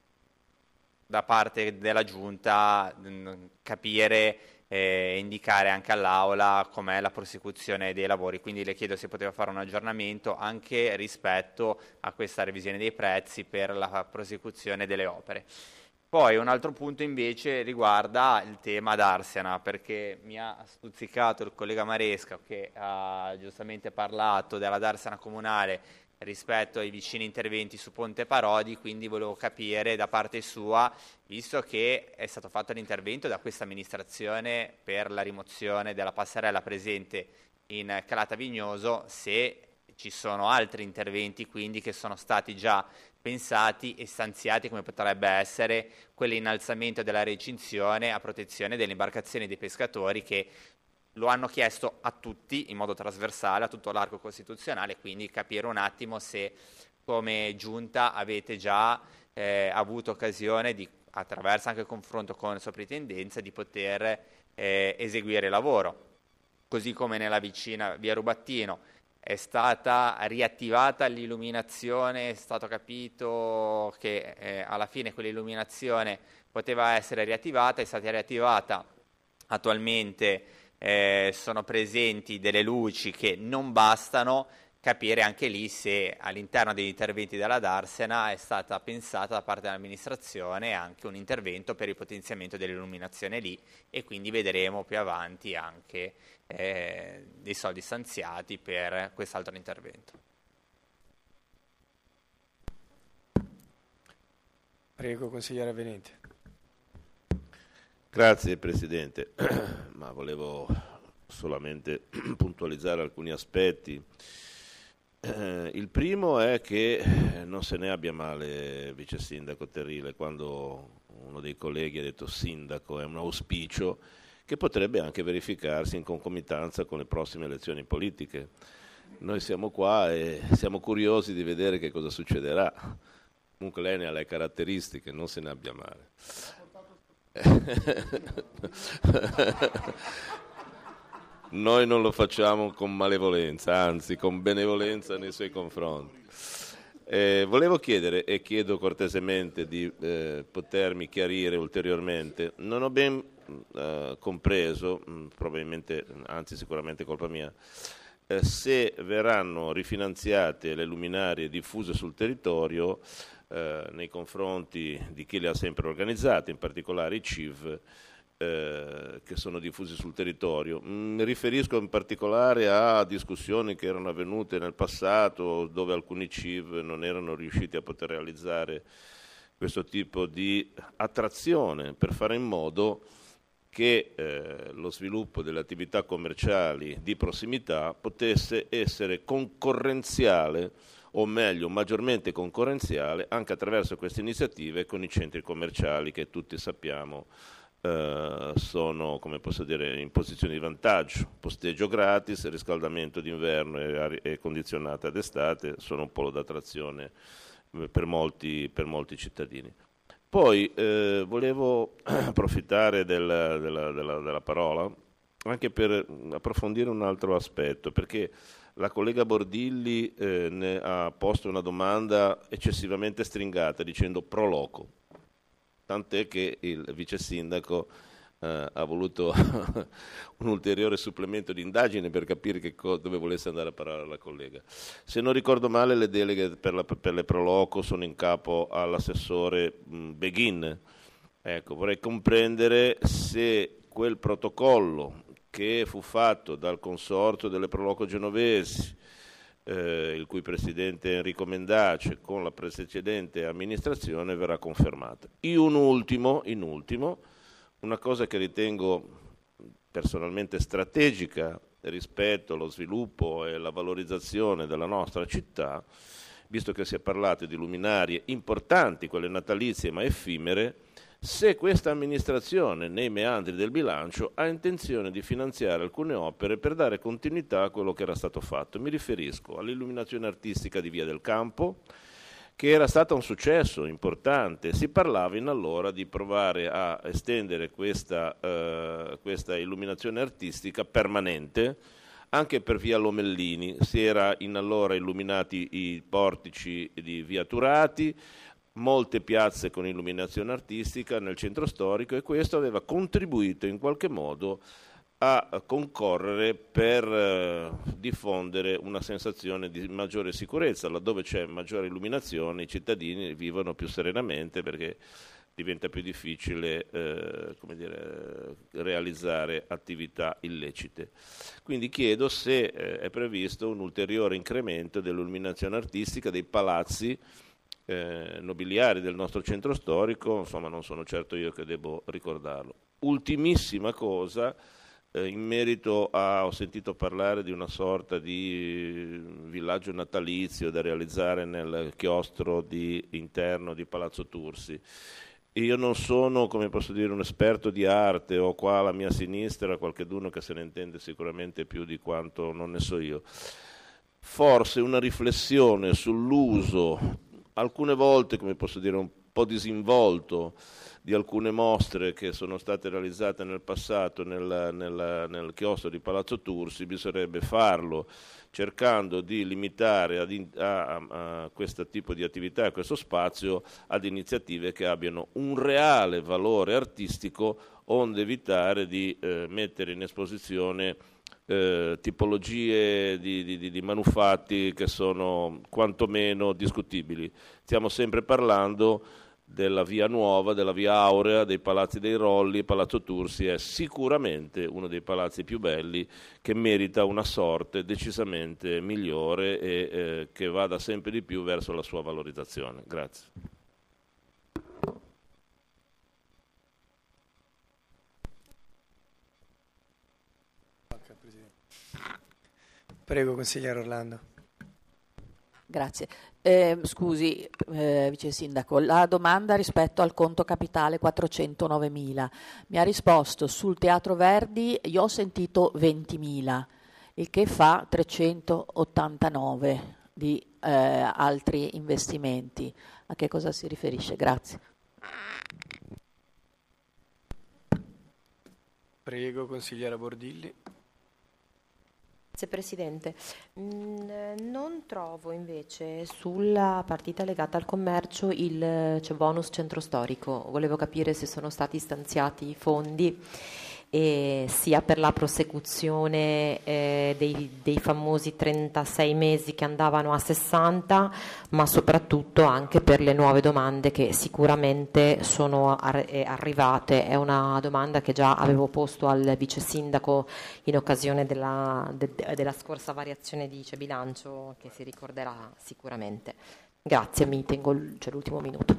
da parte della Giunta mh, capire e indicare anche all'Aula com'è la prosecuzione dei lavori. Quindi le chiedo se poteva fare un aggiornamento anche rispetto a questa revisione dei prezzi per la prosecuzione delle opere. Poi un altro punto invece riguarda il tema d'Arsena, perché mi ha stuzzicato il collega Maresca che ha giustamente parlato della Darsena comunale rispetto ai vicini interventi su Ponte Parodi, quindi volevo capire da parte sua, visto che è stato fatto l'intervento da questa amministrazione per la rimozione della passerella presente in Calata Vignoso, se ci sono altri interventi quindi che sono stati già pensati e stanziati, come potrebbe essere quell'innalzamento della recinzione a protezione delle imbarcazioni dei pescatori, che lo hanno chiesto a tutti in modo trasversale, a tutto l'arco costituzionale, quindi capire un attimo se come Giunta avete già eh, avuto occasione di, attraverso anche il confronto con la soprintendenza, di poter eh, eseguire il lavoro. Così come nella vicina via Rubattino è stata riattivata l'illuminazione, è stato capito che eh, alla fine quell'illuminazione poteva essere riattivata, è stata riattivata attualmente. Eh, sono presenti delle luci che non bastano, capire anche lì se all'interno degli interventi della Darsena è stata pensata da parte dell'amministrazione anche un intervento per il potenziamento dell'illuminazione lì, e quindi vedremo più avanti anche eh, dei soldi stanziati per quest'altro intervento.
Prego, consigliere Venente.
Grazie Presidente, ma volevo solamente puntualizzare alcuni aspetti. Eh, il primo è che non se ne abbia male Vice Sindaco Terrile quando uno dei colleghi ha detto sindaco, è un auspicio che potrebbe anche verificarsi in concomitanza con le prossime elezioni politiche. Noi siamo qua e siamo curiosi di vedere che cosa succederà. Comunque lei ne ha le caratteristiche, non se ne abbia male. Noi non lo facciamo con malevolenza, anzi con benevolenza nei suoi confronti. Eh, volevo chiedere, e chiedo cortesemente di eh, potermi chiarire ulteriormente, non ho ben eh, compreso, mh, probabilmente, anzi sicuramente colpa mia, eh, se verranno rifinanziate le luminarie diffuse sul territorio Eh, nei confronti di chi le ha sempre organizzate, in particolare i C I V, eh, che sono diffusi sul territorio. Mi riferisco in particolare a discussioni che erano avvenute nel passato dove alcuni C I V non erano riusciti a poter realizzare questo tipo di attrazione per fare in modo che eh, lo sviluppo delle attività commerciali di prossimità potesse essere concorrenziale, o meglio maggiormente concorrenziale, anche attraverso queste iniziative con i centri commerciali che tutti sappiamo eh, sono, come posso dire, in posizione di vantaggio. Posteggio gratis, riscaldamento d'inverno e, aria- e condizionata d'estate sono un polo d'attrazione per molti, per molti cittadini. Poi eh, volevo approfittare del, della, della, della parola anche per approfondire un altro aspetto, perché la collega Bordilli eh, ne ha posto una domanda eccessivamente stringata dicendo pro loco, tant'è che il vice sindaco eh, ha voluto un ulteriore supplemento di indagine per capire che co- dove volesse andare a parare la collega. Se non ricordo male, le deleghe per, la, per le pro loco sono in capo all'assessore mh, Beghin. Ecco, vorrei comprendere se quel protocollo che fu fatto dal consorzio delle pro loco genovesi, eh, il cui presidente è Enrico Mendace, con la precedente amministrazione verrà confermato. In ultimo, in ultimo, una cosa che ritengo personalmente strategica rispetto allo sviluppo e alla valorizzazione della nostra città, visto che si è parlato di luminarie importanti, quelle natalizie ma effimere, se questa amministrazione nei meandri del bilancio ha intenzione di finanziare alcune opere per dare continuità a quello che era stato fatto. Mi riferisco all'illuminazione artistica di Via del Campo, che era stato un successo importante. Si parlava in allora di provare a estendere questa, eh, questa illuminazione artistica permanente anche per Via Lomellini. Si era in allora illuminati i portici di Via Turati, molte piazze con illuminazione artistica nel centro storico, e questo aveva contribuito in qualche modo a concorrere per eh, diffondere una sensazione di maggiore sicurezza. Laddove c'è maggiore illuminazione i cittadini vivono più serenamente, perché diventa più difficile eh, come dire, realizzare attività illecite. Quindi chiedo se eh, è previsto un ulteriore incremento dell'illuminazione artistica dei palazzi eh, nobiliari del nostro centro storico. Insomma, non sono certo io che devo ricordarlo. Ultimissima cosa, Eh, in merito a, ho sentito parlare di una sorta di villaggio natalizio da realizzare nel chiostro di, interno di Palazzo Tursi. Io non sono, come posso dire, un esperto di arte, ho qua alla mia sinistra qualcheduno che se ne intende sicuramente più di quanto non ne so io. Forse una riflessione sull'uso, alcune volte, come posso dire, un po' disinvolto, di alcune mostre che sono state realizzate nel passato nel, nel, nel chiostro di Palazzo Tursi. Bisognerebbe farlo cercando di limitare ad in, a, a, a questo tipo di attività, a questo spazio, ad iniziative che abbiano un reale valore artistico, onde evitare di eh, mettere in esposizione eh, tipologie di, di, di manufatti che sono quantomeno discutibili. Stiamo sempre parlando della Via Nuova, della Via Aurea, dei Palazzi dei Rolli. Palazzo Tursi è sicuramente uno dei palazzi più belli, che merita una sorte decisamente migliore e eh, che vada sempre di più verso la sua valorizzazione. Grazie.
Prego, consigliere Orlando.
Grazie. Eh, scusi, eh, Vice Sindaco, la domanda rispetto al conto capitale quattrocentonovemila. Mi ha risposto sul Teatro Verdi, io ho sentito ventimila, il che fa trecentottantanove di eh, altri investimenti. A che cosa si riferisce? Grazie.
Prego, consigliera Bordilli.
Grazie Presidente. Mm, non trovo invece sulla partita legata al commercio il cioè bonus centro storico. Volevo capire se sono stati stanziati i fondi e sia per la prosecuzione eh, dei, dei famosi trentasei mesi che andavano a sessanta, ma soprattutto anche per le nuove domande che sicuramente sono ar- arrivate. È una domanda che già avevo posto al vice sindaco in occasione della, de- della scorsa variazione di C E bilancio, che si ricorderà sicuramente. Grazie, mi tengo l- cioè, l'ultimo minuto.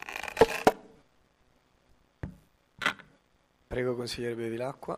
Prego, consigliere Bevilacqua.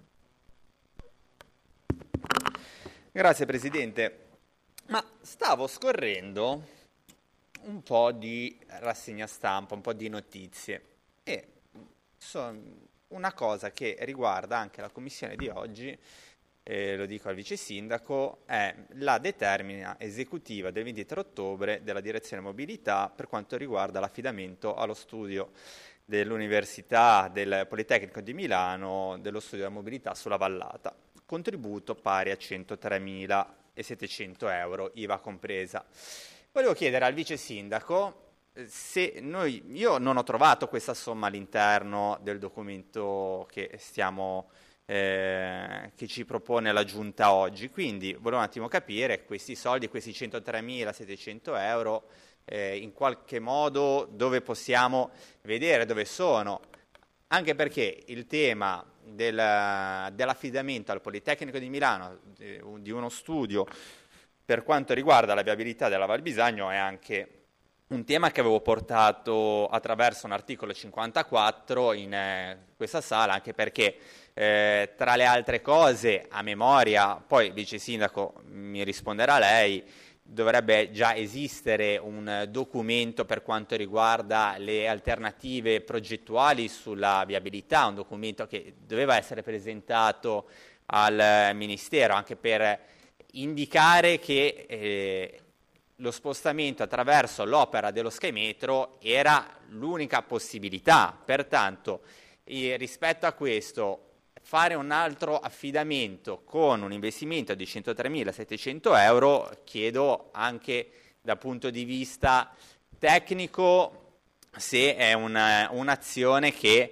Grazie Presidente. Ma stavo scorrendo un po' di rassegna stampa, un po' di notizie e son una cosa che riguarda anche la commissione di oggi, eh, lo dico al vice sindaco, è la determina esecutiva del ventitré ottobre della direzione mobilità per quanto riguarda l'affidamento allo studio dell'Università del Politecnico di Milano dello studio della mobilità sulla vallata, contributo pari a centotremilasettecento euro, I V A compresa. Volevo chiedere al vice sindaco se noi, io non ho trovato questa somma all'interno del documento che stiamo eh, che ci propone la Giunta oggi, quindi volevo un attimo capire questi soldi, questi centotremilasettecento euro, Eh, in qualche modo dove possiamo vedere dove sono, anche perché il tema del, dell'affidamento al Politecnico di Milano di, di uno studio per quanto riguarda la viabilità della Val Bisagno è anche un tema che avevo portato attraverso un articolo cinquantaquattro in eh, questa sala, anche perché eh, tra le altre cose, a memoria, poi vice sindaco mi risponderà lei, dovrebbe già esistere un documento per quanto riguarda le alternative progettuali sulla viabilità, un documento che doveva essere presentato al Ministero anche per indicare che eh, lo spostamento attraverso l'opera dello Sky Metro era l'unica possibilità. Pertanto, eh, rispetto a questo, fare un altro affidamento con un investimento di centotremilasettecento euro, chiedo anche dal punto di vista tecnico se è una, un'azione che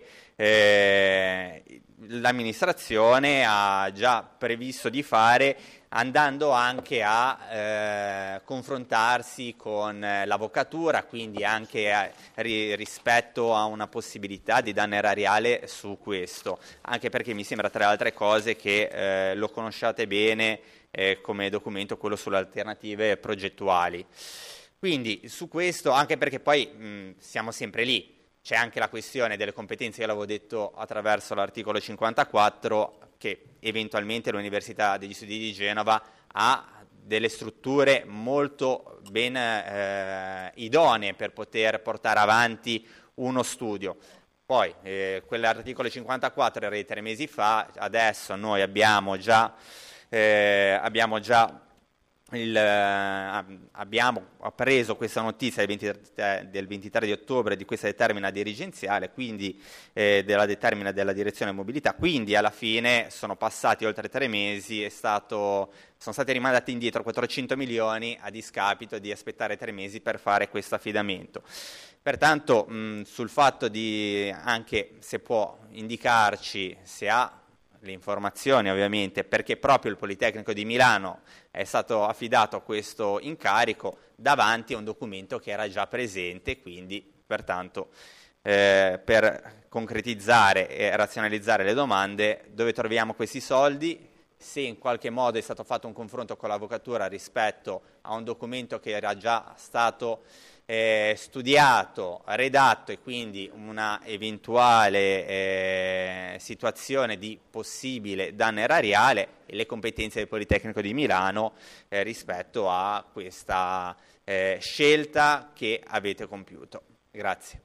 eh, l'amministrazione ha già previsto di fare, andando anche a eh, confrontarsi con l'avvocatura, quindi anche a, ri, rispetto a una possibilità di danno erariale su questo, anche perché mi sembra tra le altre cose che eh, lo conosciate bene eh, come documento quello sulle alternative progettuali. Quindi su questo, anche perché poi mh, siamo sempre lì, c'è anche la questione delle competenze, io l'avevo detto attraverso l'articolo cinquantaquattro, che eventualmente l'Università degli Studi di Genova ha delle strutture molto ben eh, idonee per poter portare avanti uno studio. Poi eh, quell'articolo cinquantaquattro era di tre mesi fa, adesso noi abbiamo già, eh, abbiamo già Il, eh, abbiamo preso questa notizia del ventitré, del ventitré di ottobre di questa determina dirigenziale, quindi eh, della determina della direzione mobilità, quindi alla fine sono passati oltre tre mesi, è stato, sono stati rimandati indietro quattrocento milioni a discapito di aspettare tre mesi per fare questo affidamento. Pertanto mh, sul fatto di, anche se può indicarci se ha le informazioni ovviamente, perché proprio il Politecnico di Milano è stato affidato a questo incarico davanti a un documento che era già presente, quindi pertanto eh, per concretizzare e razionalizzare le domande, dove troviamo questi soldi, se in qualche modo è stato fatto un confronto con l'avvocatura rispetto a un documento che era già stato Eh, studiato, redatto e quindi una eventuale eh, situazione di possibile danno erariale e le competenze del Politecnico di Milano eh, rispetto a questa eh, scelta che avete compiuto. Grazie.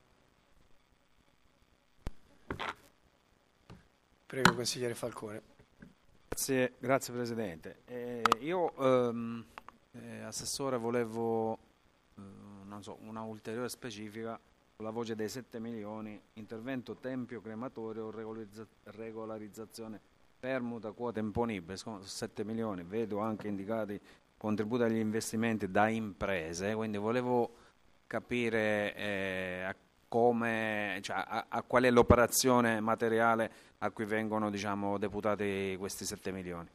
Prego, consigliere Falcone.
Grazie, grazie Presidente. Eh, io, ehm, eh, Assessore, volevo non so, una ulteriore specifica sulla voce dei sette milioni, intervento tempio crematorio, regolarizza- regolarizzazione permuta quote imponibili, sette milioni, vedo anche indicati contributi agli investimenti da imprese, quindi volevo capire eh, a come, cioè, a, a qual è l'operazione materiale a cui vengono, diciamo, deputati questi sette milioni.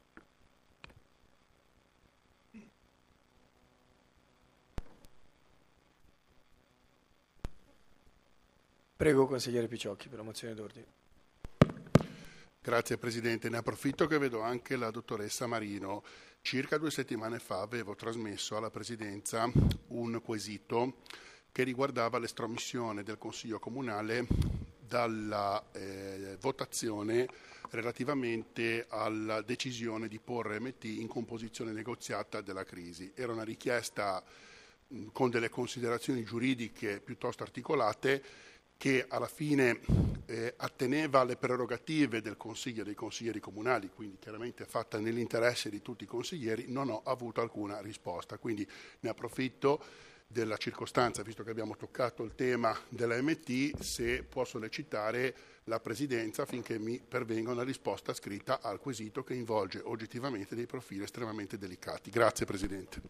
Prego, consigliere Picciocchi, per la mozione d'ordine.
Grazie Presidente, ne approfitto che vedo anche la dottoressa Marino. Circa due settimane fa avevo trasmesso alla Presidenza un quesito che riguardava l'estromissione del Consiglio Comunale dalla eh, votazione relativamente alla decisione di porre M T in composizione negoziata della crisi. Era una richiesta mh, con delle considerazioni giuridiche piuttosto articolate, che alla fine eh, atteneva alle prerogative del Consiglio dei consiglieri comunali, quindi chiaramente fatta nell'interesse di tutti i consiglieri. Non ho avuto alcuna risposta, quindi ne approfitto della circostanza, visto che abbiamo toccato il tema della M T, se può sollecitare la Presidenza affinché mi pervenga una risposta scritta al quesito che involge oggettivamente dei profili estremamente delicati. Grazie Presidente.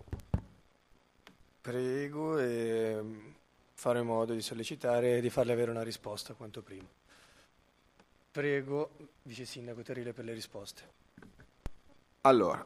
Prego e farò in modo di sollecitare e di farle avere una risposta quanto prima. Prego, Vice Sindaco Terile, per le risposte.
Allora,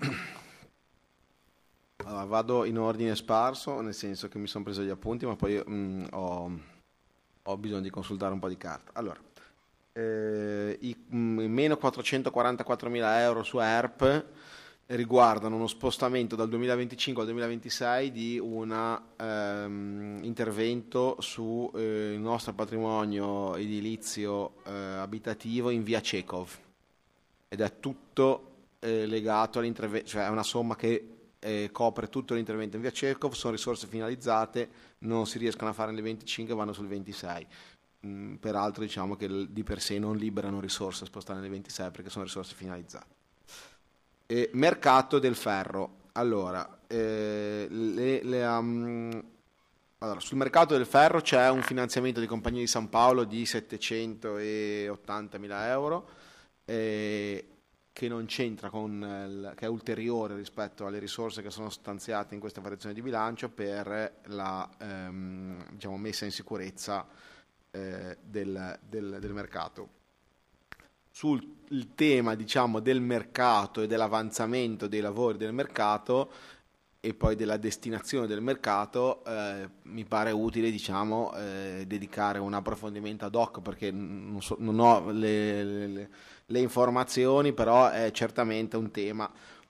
allora, vado in ordine sparso, nel senso che mi sono preso gli appunti, ma poi mh, ho, ho bisogno di consultare un po' di carta. Allora, eh, i mh, meno quattrocentoquarantaquattromila euro su E R P riguardano uno spostamento dal duemilaventicinque al duemilaventisei di un ehm, intervento sul eh, nostro patrimonio edilizio eh, abitativo in via Chekhov, ed è tutto eh, legato all'intervento, cioè è una somma che eh, copre tutto l'intervento in via Chekhov. Sono risorse finalizzate, non si riescono a fare nel venticinque, vanno sul ventisei. Mm, peraltro diciamo che di per sé non liberano risorse a spostare nel ventisei perché sono risorse finalizzate. Eh, mercato del ferro. Allora, eh, le, le, um, allora, sul mercato del ferro c'è un finanziamento di Compagnia di San Paolo di settecentottantamila euro eh, che non c'entra con il, che è ulteriore rispetto alle risorse che sono stanziate in questa variazione di bilancio per la ehm, diciamo, messa in sicurezza eh, del, del, del mercato. Sul tema, diciamo, del mercato e dell'avanzamento dei lavori del mercato e poi della destinazione del mercato, eh, mi pare utile, diciamo, eh, dedicare un approfondimento ad hoc, perché non, so, non ho le, le, le informazioni, però è certamente un tema.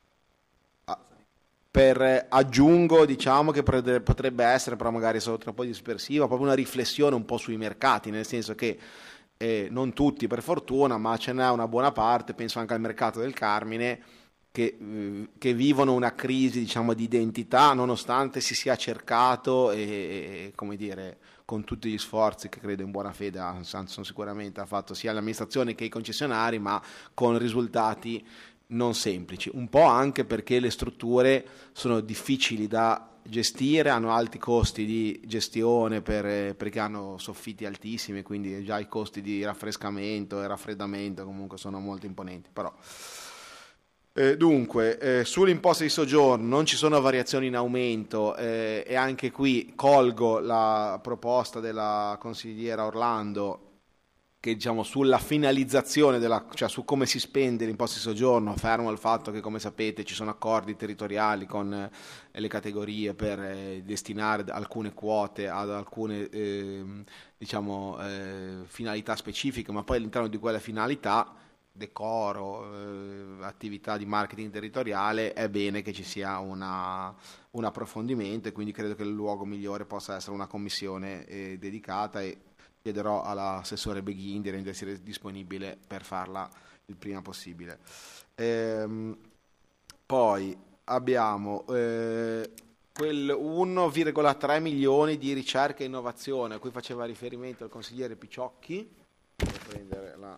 Per aggiungo, diciamo, che potrebbe essere, però magari solo troppo dispersiva, proprio una riflessione un po' sui mercati, nel senso che Eh, non tutti per fortuna, ma ce n'è una buona parte, penso anche al mercato del Carmine, che, eh, che vivono una crisi, diciamo, di identità, nonostante si sia cercato e, e come dire, con tutti gli sforzi che credo in buona fede Samsung sicuramente ha fatto sia l'amministrazione che i concessionari, ma con risultati non semplici, un po' anche perché le strutture sono difficili da gestire, hanno alti costi di gestione per, perché hanno soffitti altissimi, quindi già i costi di raffrescamento e raffreddamento comunque sono molto imponenti. Però eh, dunque eh, sull'imposta di soggiorno non ci sono variazioni in aumento eh, e anche qui colgo la proposta della consigliera Orlando, che diciamo sulla finalizzazione della, cioè su come si spende l'imposta di soggiorno, fermo al fatto che, come sapete, ci sono accordi territoriali con eh, le categorie per eh, destinare alcune quote ad alcune eh, diciamo eh, finalità specifiche, ma poi all'interno di quelle finalità, decoro, eh, attività di marketing territoriale, è bene che ci sia una, un approfondimento, e quindi credo che il luogo migliore possa essere una commissione eh, dedicata, e chiederò all'assessore Beghin di rendersi disponibile per farla il prima possibile. Ehm, poi abbiamo eh, quel uno virgola tre milioni di ricerca e innovazione a cui faceva riferimento il consigliere Picciocchi. Devo prendere la,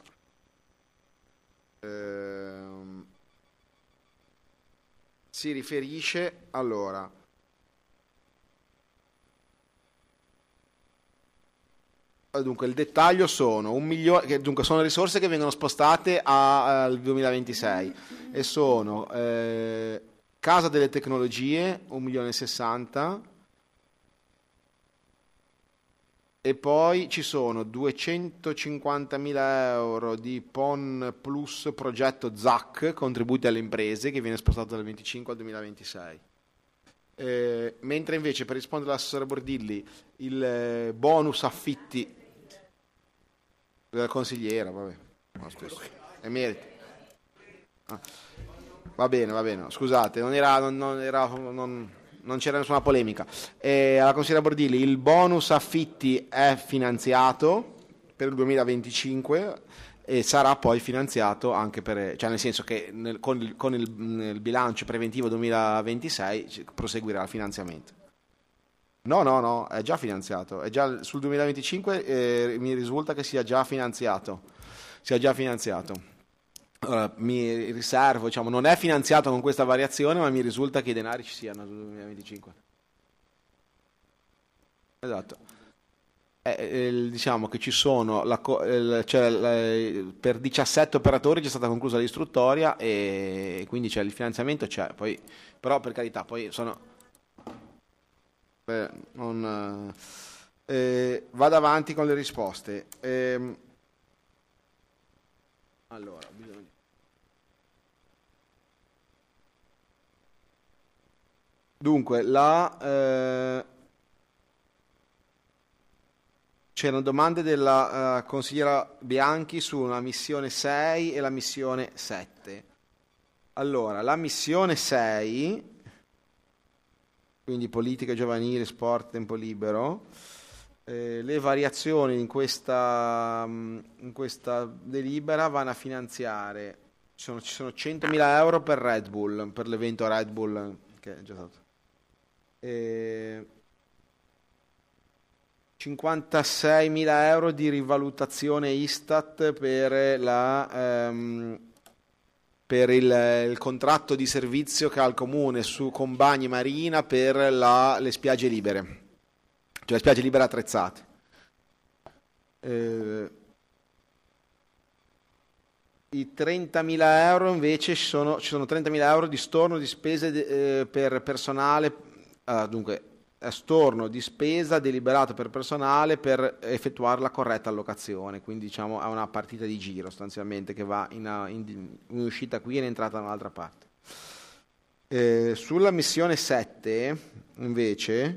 ehm, si riferisce allora dunque il dettaglio sono un milione, che dunque sono risorse che vengono spostate a, al duemilaventisei e sono eh, Casa delle Tecnologie un milione e sessanta, E poi ci sono duecentocinquantamila euro di P O N Plus progetto Z A C, contributi alle imprese, che viene spostato dal venticinque al duemilaventisei. Eh, mentre invece, per rispondere all'assessore Bordilli, il eh, bonus affitti della consigliera, vabbè, no, stesso, è merito. Ah. Va bene, va bene, scusate, non era... Non, non era non, non c'era nessuna polemica. Eh, alla consigliera Bordilli, il bonus affitti è finanziato per il duemilaventicinque e sarà poi finanziato anche per, cioè nel senso che nel, con, il, con il, il bilancio preventivo duemilaventisei proseguirà il finanziamento. No, no, no, è già finanziato, è già sul duemilaventicinque eh, mi risulta che sia già finanziato, sia già finanziato. Allora, mi riservo, diciamo, non è finanziato con questa variazione, ma mi risulta che i denari ci siano nel duemilaventicinque. Esatto. Eh, eh, diciamo che ci sono, la, eh, cioè, la, per diciassette operatori c'è stata conclusa l'istruttoria e, e quindi c'è il finanziamento, c'è, poi, però per carità, poi sono... Eh, non, eh, vado avanti con le risposte. Eh, allora, bisogna... Dunque, la, eh, c'erano domande della uh, consigliera Bianchi su una missione sei e la missione sette. Allora, la missione sei, quindi politica giovanile, sport, tempo libero, eh, le variazioni in questa, in questa delibera vanno a finanziare, ci sono, ci sono centomila euro per Red Bull, per l'evento Red Bull che è già stato. Eh, cinquantaseimila euro di rivalutazione Istat per, la, ehm, per il, il contratto di servizio che ha il comune su, con bagni marina per la, le spiagge libere, cioè le spiagge libere attrezzate. Eh, I trentamila euro invece ci sono, ci sono trentamila euro di storno di spese de, eh, per personale. Ah, dunque, è storno di spesa deliberato per personale per effettuare la corretta allocazione, quindi diciamo è una partita di giro sostanzialmente che va in, in, in uscita qui e in entrata da un'altra parte. Eh, sulla missione sette invece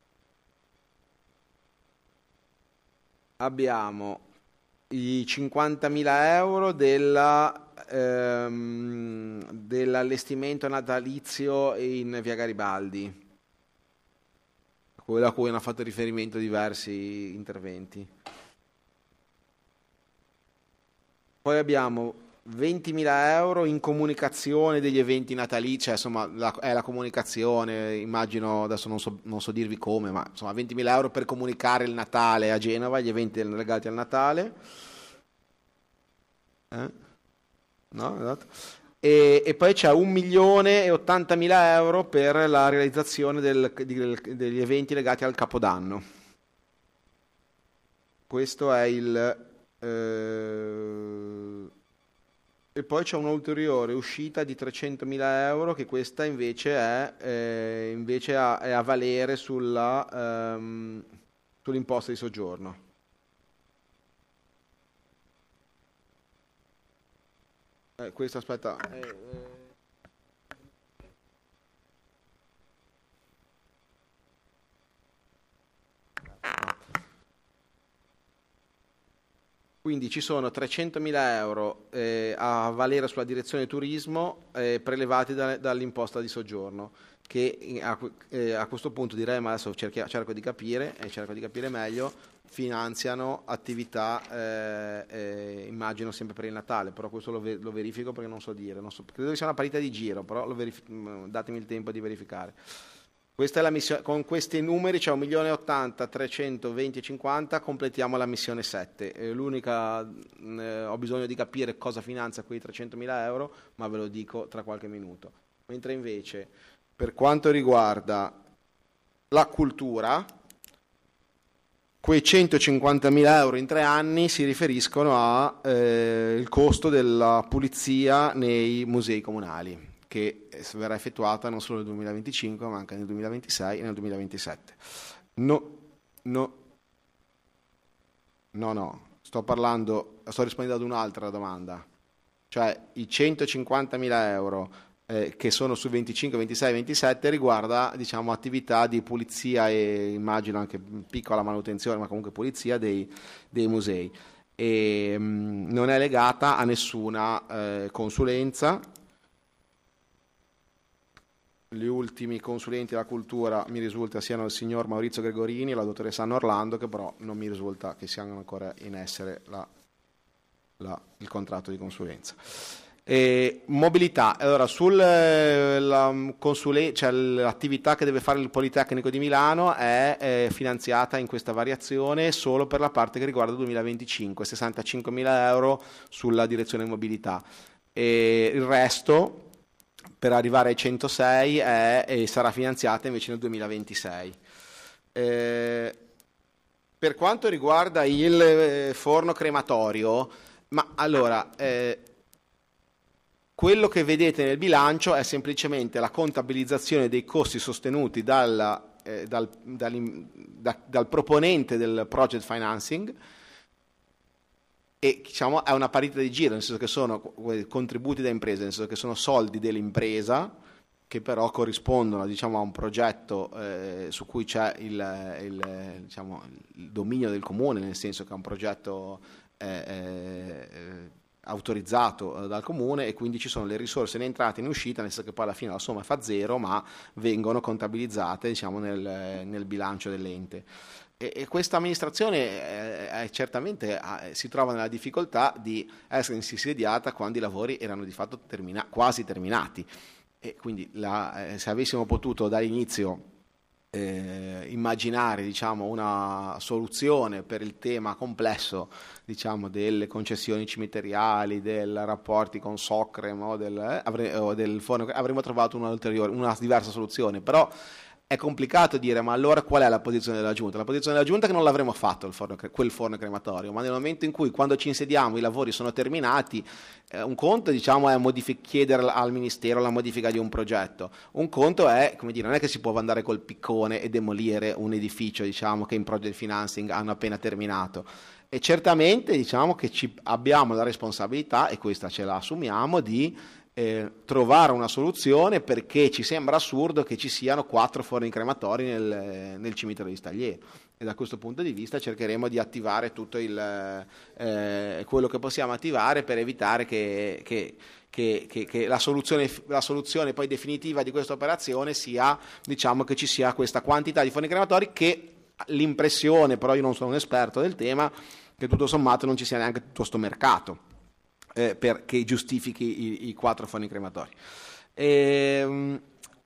abbiamo i cinquantamila euro della, ehm, dell'allestimento natalizio in via Garibaldi, quello a cui hanno fatto riferimento diversi interventi. Poi abbiamo ventimila euro in comunicazione degli eventi natalizi, cioè insomma la, è la comunicazione, immagino, adesso non so, non so dirvi come, ma insomma ventimila euro per comunicare il Natale a Genova, gli eventi legati al Natale. Eh? No, esatto. E, e poi c'è un milione e ottantamila euro per la realizzazione del, del, degli eventi legati al Capodanno. Questo è il... Eh, e poi c'è un'ulteriore uscita di trecentomila euro, che questa invece è, eh, invece a, è a valere sulla, ehm, sull'imposta di soggiorno. Eh, questo aspetta. Eh, eh. Quindi ci sono trecentomila euro eh, a valere sulla direzione turismo eh, prelevati da, dall'imposta di soggiorno, che a, eh, a questo punto direi, ma adesso cerchia, cerco di capire e cerco di capire meglio, finanziano attività, eh, eh, immagino sempre per il Natale, però questo lo, ver- lo verifico perché non so dire, non so, credo che sia una partita di giro, però lo verif- datemi il tempo di verificare. Questa è la missione, con questi numeri c'è un milione e ottanta, trecentoventi e cinquanta, completiamo la missione sette. Eh, l'unica, eh, ho bisogno di capire cosa finanzia quei trecentomila euro, ma ve lo dico tra qualche minuto. Mentre invece, per quanto riguarda la cultura, quei centocinquantamila euro in tre anni si riferiscono al eh, costo della pulizia nei musei comunali, che verrà effettuata non solo nel duemilaventicinque ma anche nel duemilaventisei e nel duemilaventisette. No, no, no, no, sto parlando, sto rispondendo ad un'altra domanda, cioè i centocinquantamila euro eh, che sono su venticinque, ventisei, ventisette riguarda, diciamo, attività di pulizia e immagino anche piccola manutenzione, ma comunque pulizia dei, dei musei. E mh, non è legata a nessuna eh, consulenza. Gli ultimi consulenti della cultura mi risulta siano il signor Maurizio Gregorini e la dottoressa Anna Orlando, che però non mi risulta che siano ancora in essere la, la, il contratto di consulenza. E mobilità, allora sulla consule, cioè l'attività che deve fare il Politecnico di Milano è, è finanziata in questa variazione solo per la parte che riguarda il duemilaventicinque, sessantacinquemila euro sulla direzione mobilità, e il resto per arrivare ai centosei è, e sarà finanziata invece nel duemilaventisei. Eh, per quanto riguarda il forno crematorio, ma allora eh, quello che vedete nel bilancio è semplicemente la contabilizzazione dei costi sostenuti dalla, eh, dal, dal, da, dal proponente del project financing, e diciamo è una parità di giro, nel senso che sono contributi da imprese, nel senso che sono soldi dell'impresa che però corrispondono, diciamo, a un progetto eh, su cui c'è il, il, diciamo, il dominio del comune, nel senso che è un progetto eh, eh, autorizzato dal comune, e quindi ci sono le risorse in entrata e in uscita, nel senso che poi alla fine la somma fa zero, ma vengono contabilizzate, diciamo, nel, nel bilancio dell'ente. E questa amministrazione eh, certamente eh, si trova nella difficoltà di essere insediata quando i lavori erano di fatto termina- quasi terminati, e quindi la, eh, se avessimo potuto dall'inizio eh, immaginare, diciamo, una soluzione per il tema complesso, diciamo, delle concessioni cimiteriali, dei rapporti con Socrem o del, eh, avre- o del forno, avremmo trovato una ulteriore, una diversa soluzione, però è complicato dire, ma allora qual è la posizione della Giunta? La posizione della Giunta è che non l'avremo fatto il forno, quel forno crematorio, ma nel momento in cui, quando ci insediamo, i lavori sono terminati, eh, un conto, diciamo, è modific- chiedere al Ministero la modifica di un progetto, un conto è, come dire, non è che si può andare col piccone e demolire un edificio, diciamo, che in project financing hanno appena terminato. E certamente, diciamo, che ci abbiamo la responsabilità, e questa ce la assumiamo, di Eh, trovare una soluzione, perché ci sembra assurdo che ci siano quattro forni crematori nel, nel cimitero di Staglieno, e da questo punto di vista cercheremo di attivare tutto il, eh, quello che possiamo attivare per evitare che, che, che, che, che la, soluzione, la soluzione poi definitiva di questa operazione sia, diciamo, che ci sia questa quantità di forni crematori, che l'impressione, però io non sono un esperto del tema, che tutto sommato non ci sia neanche tutto sto mercato Eh, per, che giustifichi i, i quattro forni crematori. E,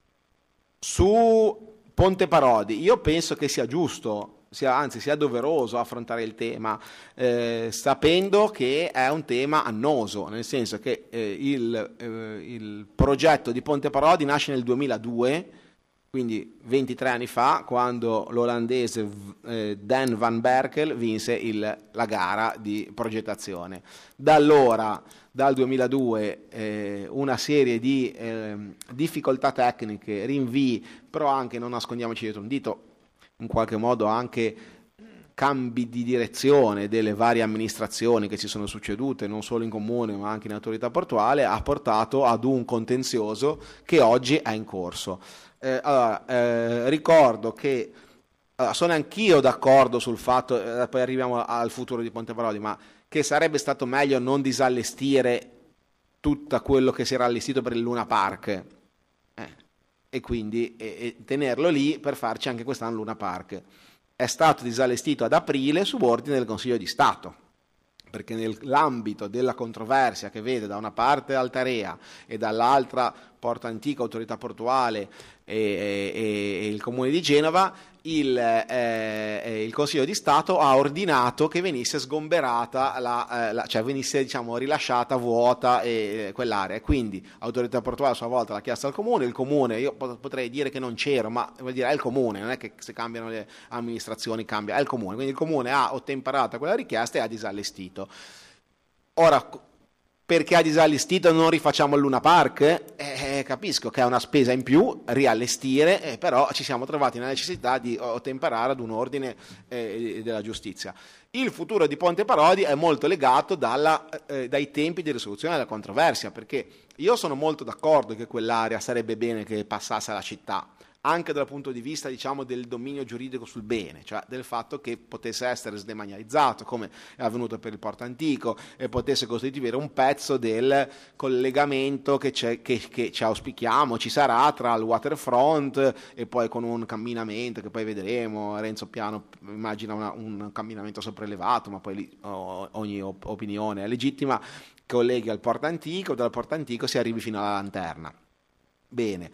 su Ponte Parodi io penso che sia giusto, sia, anzi sia doveroso affrontare il tema, eh, sapendo che è un tema annoso, nel senso che eh, il, eh, il progetto di Ponte Parodi nasce nel duemiladue, quindi ventitré anni fa, quando l'olandese eh, Dan van Berkel vinse il, la gara di progettazione. Da allora, dal duemiladue, eh, una serie di eh, difficoltà tecniche, rinvii, però anche, non nascondiamoci dietro un dito, in qualche modo anche cambi di direzione delle varie amministrazioni che si sono succedute, non solo in comune ma anche in autorità portuale, ha portato ad un contenzioso che oggi è in corso. Eh, allora, eh, ricordo che allora, sono anch'io d'accordo sul fatto, eh, poi arriviamo al futuro di Ponte Parodi, ma che sarebbe stato meglio non disallestire tutto quello che si era allestito per il Luna Park, eh, e quindi e, e tenerlo lì per farci anche quest'anno Luna Park. È stato disallestito ad aprile su ordine del Consiglio di Stato, perché nell'ambito della controversia che vede da una parte Altarea e dall'altra Porto Antico, Autorità Portuale e, e, e il Comune di Genova, il, eh, il Consiglio di Stato ha ordinato che venisse sgomberata, la, eh, la, cioè venisse, diciamo, rilasciata vuota eh, quell'area. Quindi Autorità Portuale a sua volta l'ha chiesto al Comune, il Comune, io potrei dire che non c'ero, ma vuol dire è il Comune, non è che se cambiano le amministrazioni cambia, è il Comune, quindi il Comune ha ottemperato a quella richiesta e ha disallestito. Ora, perché ha disallestito non rifacciamo il Luna Park? Eh, eh, capisco che è una spesa in più riallestire, eh, però ci siamo trovati nella necessità di ottemperare ad un ordine eh, della giustizia. Il futuro di Ponte Parodi è molto legato dalla, eh, dai tempi di risoluzione della controversia, perché io sono molto d'accordo che quell'area sarebbe bene che passasse alla città, anche dal punto di vista, diciamo, del dominio giuridico sul bene, cioè del fatto che potesse essere sdemanializzato, come è avvenuto per il Porto Antico, e potesse costituire un pezzo del collegamento che, c'è, che, che ci auspichiamo ci sarà tra il waterfront e poi con un camminamento che poi vedremo. Renzo Piano immagina una, un camminamento sopraelevato, ma poi lì oh, ogni op- opinione è legittima, colleghi al Porto Antico, dal Porto Antico si arrivi fino alla Lanterna. Bene.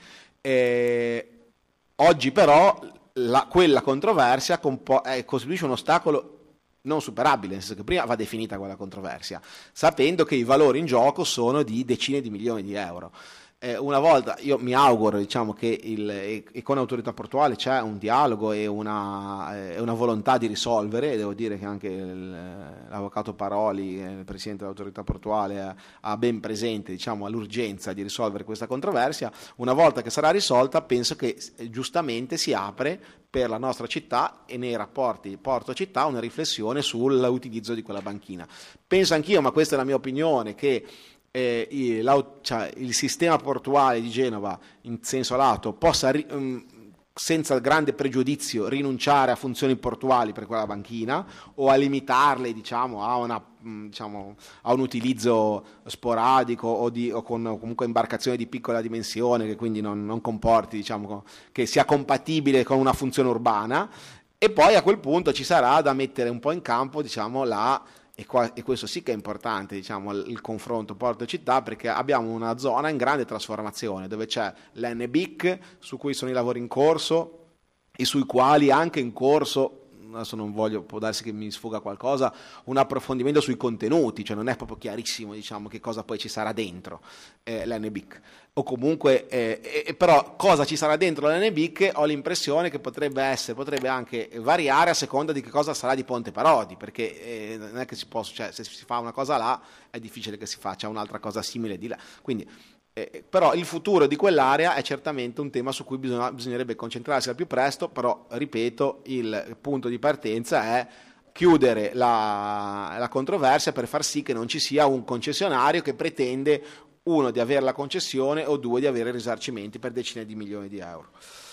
Eh, Oggi però la, quella controversia compo- eh, costituisce un ostacolo non superabile, nel senso che prima va definita quella controversia, sapendo che i valori in gioco sono di decine di milioni di euro. Eh, una volta, io mi auguro, diciamo, che il, e, e con l'autorità portuale c'è un dialogo e una, eh, una volontà di risolvere, e devo dire che anche il, l'avvocato Paroli, eh, il presidente dell'autorità portuale, ha, ha ben presente, diciamo, l'urgenza di risolvere questa controversia. Una volta che sarà risolta, penso che eh, giustamente si apre per la nostra città e nei rapporti porto-città una riflessione sull'utilizzo di quella banchina. Penso anch'io, ma questa è la mia opinione, che Eh, il, cioè, il sistema portuale di Genova in senso lato possa ri, um, senza grande pregiudizio rinunciare a funzioni portuali per quella banchina o a limitarle, diciamo, a, una, um, diciamo, a un utilizzo sporadico o, di, o con o comunque imbarcazioni di piccola dimensione che quindi non, non comporti, diciamo, che sia compatibile con una funzione urbana, e poi a quel punto ci sarà da mettere un po' in campo, diciamo, la E, qua, e questo sì che è importante, diciamo, il, il confronto porto-città, perché abbiamo una zona in grande trasformazione dove c'è l'N B I C, su cui sono i lavori in corso e sui quali anche in corso, adesso non voglio, può darsi che mi sfuga qualcosa, un approfondimento sui contenuti, cioè non è proprio chiarissimo, diciamo, che cosa poi ci sarà dentro eh, l'N B I C, o comunque eh, eh, però cosa ci sarà dentro l'N B I C ho l'impressione che potrebbe essere, potrebbe anche variare a seconda di che cosa sarà di Ponte Parodi, perché eh, non è che si possa, cioè, se si fa una cosa là è difficile che si faccia un'altra cosa simile di là, quindi Eh, però il futuro di quell'area è certamente un tema su cui bisogna, bisognerebbe concentrarsi al più presto, però ripeto, il punto di partenza è chiudere la, la controversia per far sì che non ci sia un concessionario che pretende, uno, di avere la concessione o due, di avere risarcimenti per decine di milioni di euro.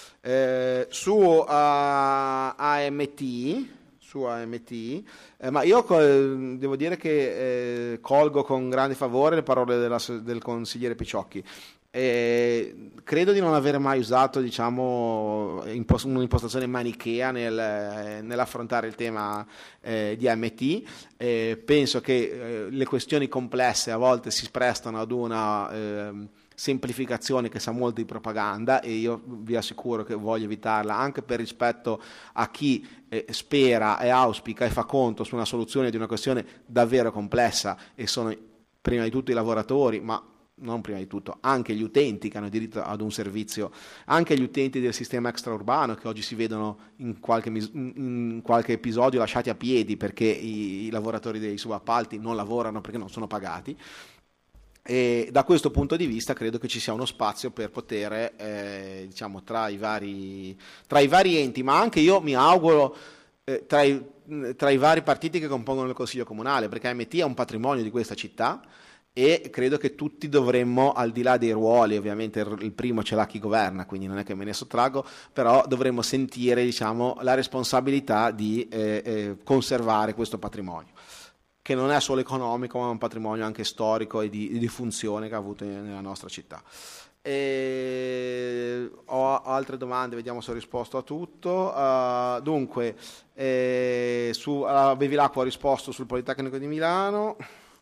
Eh, su uh, A M T su A M T, eh, ma io eh, devo dire che eh, colgo con grande favore le parole della, del consigliere Picciocchi. Eh, credo di non aver mai usato, diciamo, impost- un'impostazione manichea nel, eh, nell'affrontare il tema eh, di A M T. Eh, penso che eh, le questioni complesse a volte si prestano ad una eh, semplificazione che sa molto di propaganda, e io vi assicuro che voglio evitarla, anche per rispetto a chi eh, spera e auspica e fa conto su una soluzione di una questione davvero complessa, e sono prima di tutto i lavoratori, ma non prima di tutto anche gli utenti che hanno diritto ad un servizio, anche gli utenti del sistema extraurbano che oggi si vedono in qualche, mis- in qualche episodio lasciati a piedi perché i, i lavoratori dei subappalti non lavorano perché non sono pagati. E da questo punto di vista credo che ci sia uno spazio per poter, eh, diciamo, tra i vari tra i vari enti, ma anche io mi auguro eh, tra, i, tra i vari partiti che compongono il Consiglio Comunale, perché A M T è un patrimonio di questa città e credo che tutti dovremmo, al di là dei ruoli, ovviamente il primo ce l'ha chi governa, quindi non è che me ne sottraggo, però dovremmo sentire, diciamo, la responsabilità di eh, eh, conservare questo patrimonio, che non è solo economico, ma è un patrimonio anche storico e di, di funzione che ha avuto nella nostra città. E ho altre domande, vediamo se ho risposto a tutto. Uh, dunque, eh, su uh, Bevilacqua ho risposto sul Politecnico di Milano.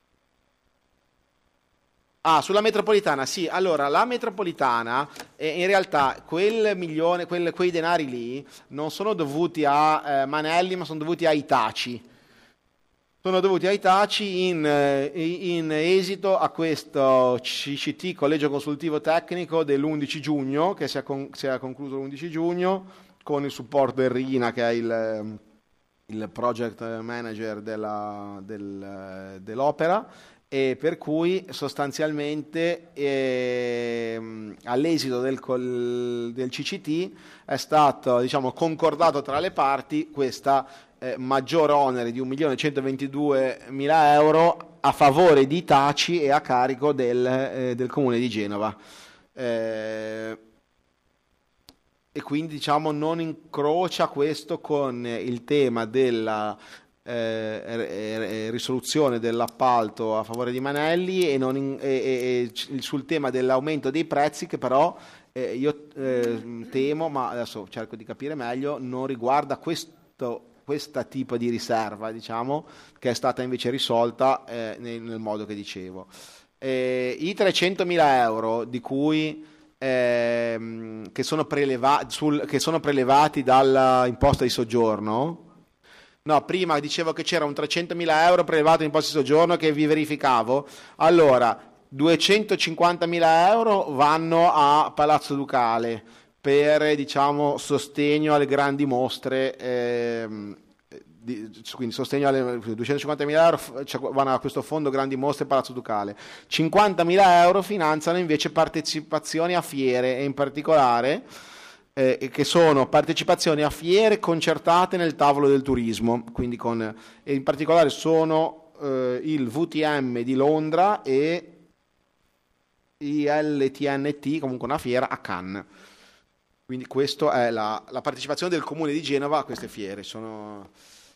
Ah, sulla metropolitana, sì. Allora, la metropolitana, eh, in realtà quel milione, quel, quei denari lì non sono dovuti a eh, Manelli, ma sono dovuti ai Taci. Sono dovuti ai Taci in, in esito a questo C C T, Collegio Consultivo Tecnico, dell'undici giugno, che si è, con, si è concluso l'undici giugno, con il supporto del Rina, che è il, il project manager della, del, dell'opera, e per cui sostanzialmente ehm, all'esito del, col, del C C T è stato, diciamo, concordato tra le parti questa eh, maggior onere di un milione centoventiduemila euro a favore di Taci e a carico del, eh, del Comune di Genova. Eh, e quindi, diciamo, non incrocia questo con il tema della Eh, risoluzione dell'appalto a favore di Manelli e, non in, e, e sul tema dell'aumento dei prezzi, che però eh, io eh, temo, ma adesso cerco di capire meglio, non riguarda questo questa tipo di riserva, diciamo, che è stata invece risolta eh, nel, nel modo che dicevo. Eh, i trecentomila euro di cui eh, che, sono preleva- sul, che sono prelevati dall'imposta di soggiorno. No, prima dicevo che c'era un trecentomila euro prelevato in imposta di soggiorno che vi verificavo. Allora, duecentocinquantamila euro vanno a Palazzo Ducale per, diciamo, sostegno alle grandi mostre, ehm, di, quindi sostegno alle duecentocinquantamila euro cioè, vanno a questo fondo grandi mostre Palazzo Ducale. cinquantamila euro finanziano invece partecipazioni a fiere, e in particolare Eh, che sono partecipazioni a fiere concertate nel tavolo del turismo, quindi con, e in particolare sono eh, il V T M di Londra e I L T N T, comunque una fiera a Cannes. Quindi questa è la, la partecipazione del Comune di Genova a queste fiere. Sono,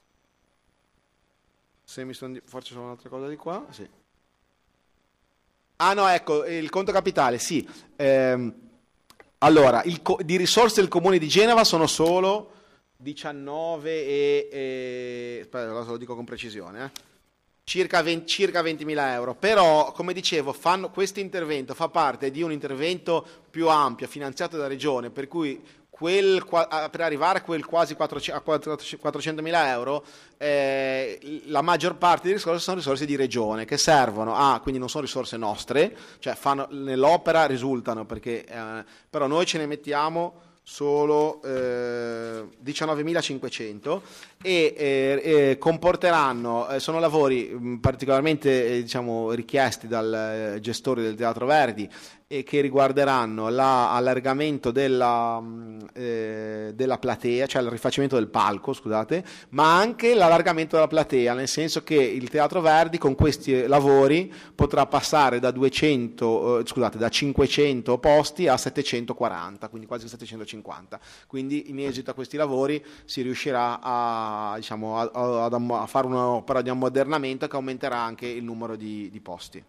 se mi sono, forse sono un'altra cosa di qua, sì. Ah no, ecco, il conto capitale, sì. Ehm, Allora, il co- di risorse del Comune di Genova sono solo diciannove e... e aspetta, lo dico con precisione, eh. circa, venti, circa ventimila euro, però, come dicevo, fanno, questo intervento fa parte di un intervento più ampio, finanziato da Regione, per cui quel, per arrivare a quel quasi quattrocentomila euro, eh, la maggior parte delle risorse sono risorse di Regione, che servono a, quindi non sono risorse nostre, cioè fanno, nell'opera risultano, perché, eh, però noi ce ne mettiamo solo eh, diciannovemilacinquecento e eh, eh, comporteranno, eh, sono lavori mh, particolarmente eh, diciamo, richiesti dal eh, gestore del Teatro Verdi, e che riguarderanno l'allargamento della, eh, della platea, cioè il rifacimento del palco, scusate, ma anche l'allargamento della platea, nel senso che il Teatro Verdi con questi lavori potrà passare da duecento, eh, scusate, da cinquecento posti a settecentoquaranta, quindi quasi settecentocinquanta. Quindi in esito a questi lavori si riuscirà a, diciamo, a, a, a fare un'opera di ammodernamento che aumenterà anche il numero di, di posti.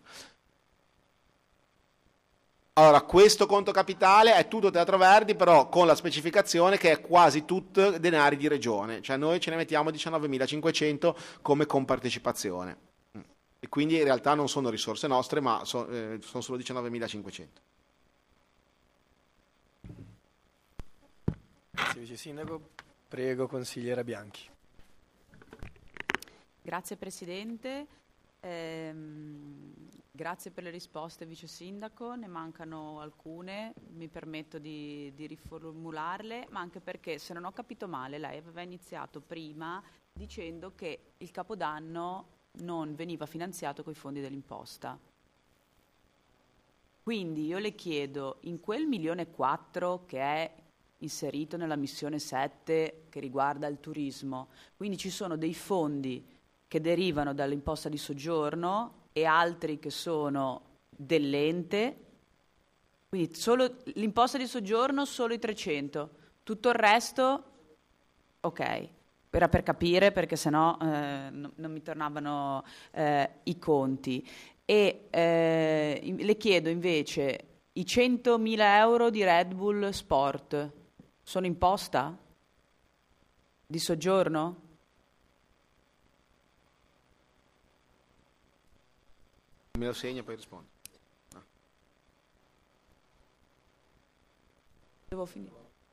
Allora, questo conto capitale è tutto Teatro Verdi, però con la specificazione che è quasi tutto denari di Regione, cioè noi ce ne mettiamo diciannovemilacinquecento come compartecipazione, e quindi in realtà non sono risorse nostre, ma so, eh, sono solo diciannovemilacinquecento.
Grazie Vice Sindaco, prego consigliera Bianchi.
Grazie Presidente. Ehm, grazie per le risposte Vice Sindaco, ne mancano alcune, mi permetto di, di riformularle, ma anche perché, se non ho capito male, lei aveva iniziato prima dicendo che il Capodanno non veniva finanziato coi fondi dell'imposta. Quindi io le chiedo, in quel milione e quattro che è inserito nella missione sette che riguarda il turismo, quindi ci sono dei fondi che derivano dall'imposta di soggiorno e altri che sono dell'ente, quindi solo l'imposta di soggiorno solo i trecento, tutto il resto ok, era per capire, perché sennò eh, no, non mi tornavano eh, i conti. E eh, le chiedo invece, i centomila euro di Red Bull Sport sono imposta di soggiorno?
Me lo segno e poi rispondo. No.
Devo finire.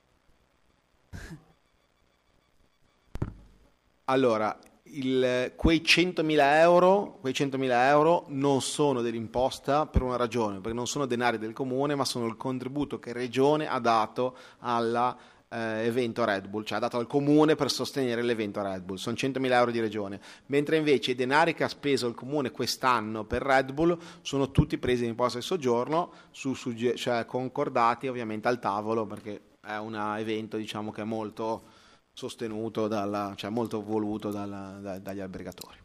Allora, il, quei centomila euro, quei centomila euro non sono dell'imposta per una ragione, perché non sono denari del Comune, ma sono il contributo che Regione ha dato alla eh, evento Red Bull, cioè ha dato al comune per sostenere l'evento Red Bull, sono centomila euro di regione, mentre invece i denari che ha speso il comune quest'anno per Red Bull sono tutti presi in imposta di soggiorno, su, su, cioè concordati ovviamente al tavolo, perché è un evento, diciamo, che è molto sostenuto, dalla, cioè molto voluto dalla, da, dagli albergatori.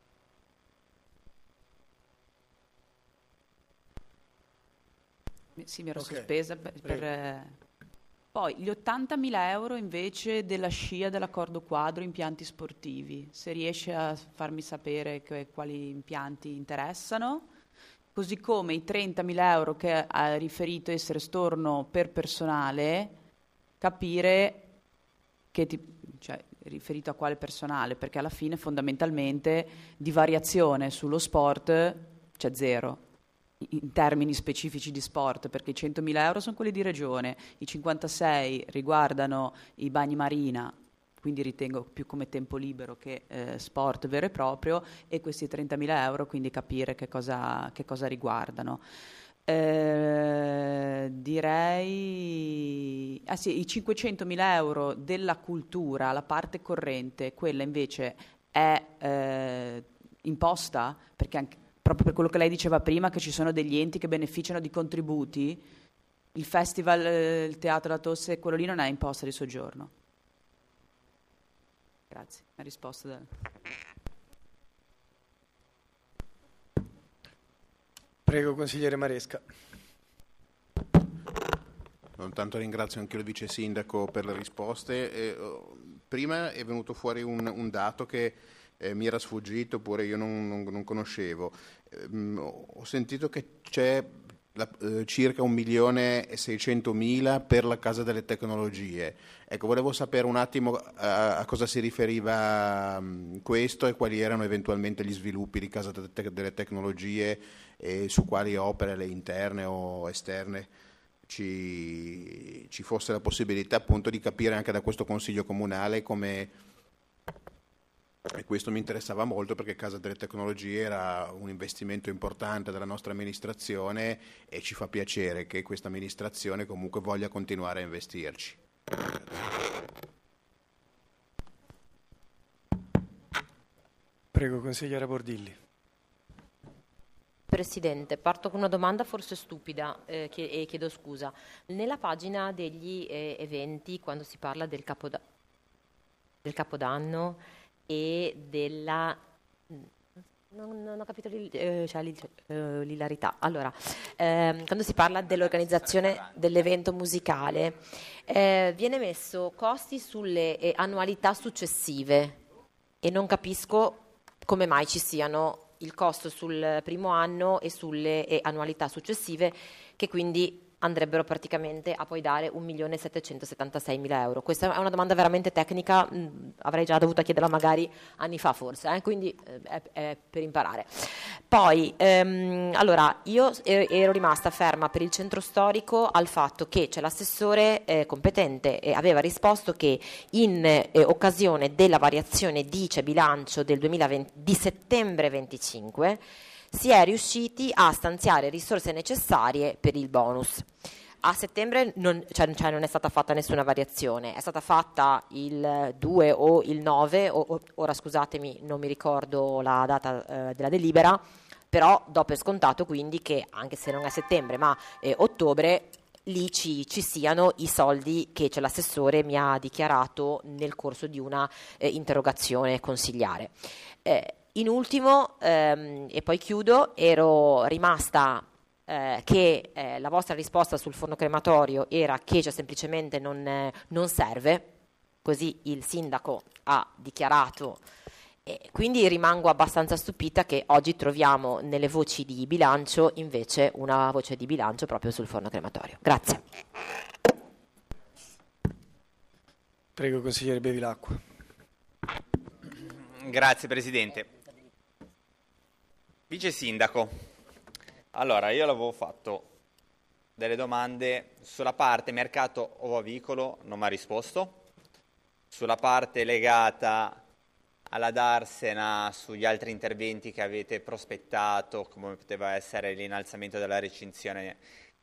Sì, mi ero
Ok,
sospesa per...
prego.
per- Poi gli ottantamila euro invece della scia dell'accordo quadro impianti sportivi, se riesce a farmi sapere che- quali impianti interessano, così come i trentamila euro che ha riferito essere storno per personale, capire che ti- cioè, riferito a quale personale, perché alla fine fondamentalmente di variazione sullo sport c'è zero in termini specifici di sport, perché i centomila euro sono quelli di regione, i cinquantasei riguardano i bagni marina, quindi ritengo più come tempo libero che eh, sport vero e proprio, e questi trentamila euro quindi capire che cosa, che cosa riguardano. Eh, direi ah sì, i cinquecentomila euro della cultura, la parte corrente, quella invece è eh, imposta, perché anche proprio per quello che lei diceva prima, che ci sono degli enti che beneficiano di contributi, il festival, eh, il teatro La Tosse, quello lì non è imposta di soggiorno. Grazie, la risposta da...
Prego, consigliere Maresca.
Intanto ringrazio anche il vice sindaco per le risposte. Eh, oh, prima è venuto fuori un, un dato che eh, mi era sfuggito, oppure io non, non, non conoscevo. Eh, ho sentito che c'è la, eh, circa un milione e seicentomila per la Casa delle Tecnologie. Ecco, volevo sapere un attimo a, a cosa si riferiva mh, questo e quali erano eventualmente gli sviluppi di Casa delle, Te- delle Tecnologie e su quali opere, le interne o esterne, ci, ci fosse la possibilità appunto di capire anche da questo Consiglio Comunale come, e questo mi interessava molto perché Casa delle Tecnologie era un investimento importante della nostra amministrazione e ci fa piacere che questa amministrazione comunque voglia continuare a investirci.
Prego, consigliere Bordilli.
Presidente, parto con una domanda forse stupida eh, chie- e chiedo scusa. Nella pagina degli eh, eventi, quando si parla del, capoda- del Capodanno e della... Non, non ho capito l'il- eh, cioè, l'il- eh, l'ilarità. Allora, ehm, quando si parla dell'organizzazione dell'evento musicale, eh, viene messo costi sulle eh, annualità successive e non capisco come mai ci siano il costo sul primo anno e sulle eh, annualità successive, che quindi andrebbero praticamente a poi dare un milione settecentosettantaseimila euro. Questa è una domanda veramente tecnica, mh, avrei già dovuto chiederla magari anni fa forse, eh, quindi eh, è, è per imparare. Poi, ehm, allora, io ero, ero rimasta ferma per il centro storico al fatto che c'è l'assessore eh, competente e aveva risposto che in eh, occasione della variazione D I C E bilancio del duemilaventi, di settembre venticinque, si è riusciti a stanziare risorse necessarie per il bonus. A settembre non, cioè, cioè non è stata fatta nessuna variazione, è stata fatta il due o il nove, o, o, ora scusatemi non mi ricordo la data eh, della delibera, però do per scontato quindi che anche se non è settembre ma eh, ottobre lì ci, ci siano i soldi che cioè, l'assessore mi ha dichiarato nel corso di una eh, interrogazione consigliare. Eh, In ultimo, ehm, e poi chiudo, ero rimasta eh, che eh, la vostra risposta sul forno crematorio era che cioè, semplicemente non, eh, non serve, così il sindaco ha dichiarato, e quindi rimango abbastanza stupita che oggi troviamo nelle voci di bilancio invece una voce di bilancio proprio sul forno crematorio. Grazie.
Prego, consigliere Bevilacqua.
Grazie Presidente. Vice Sindaco, allora io l'avevo fatto delle domande sulla parte mercato ovavicolo, non mi ha risposto, sulla parte legata alla Darsena, sugli altri interventi che avete prospettato, come poteva essere l'innalzamento della recinzione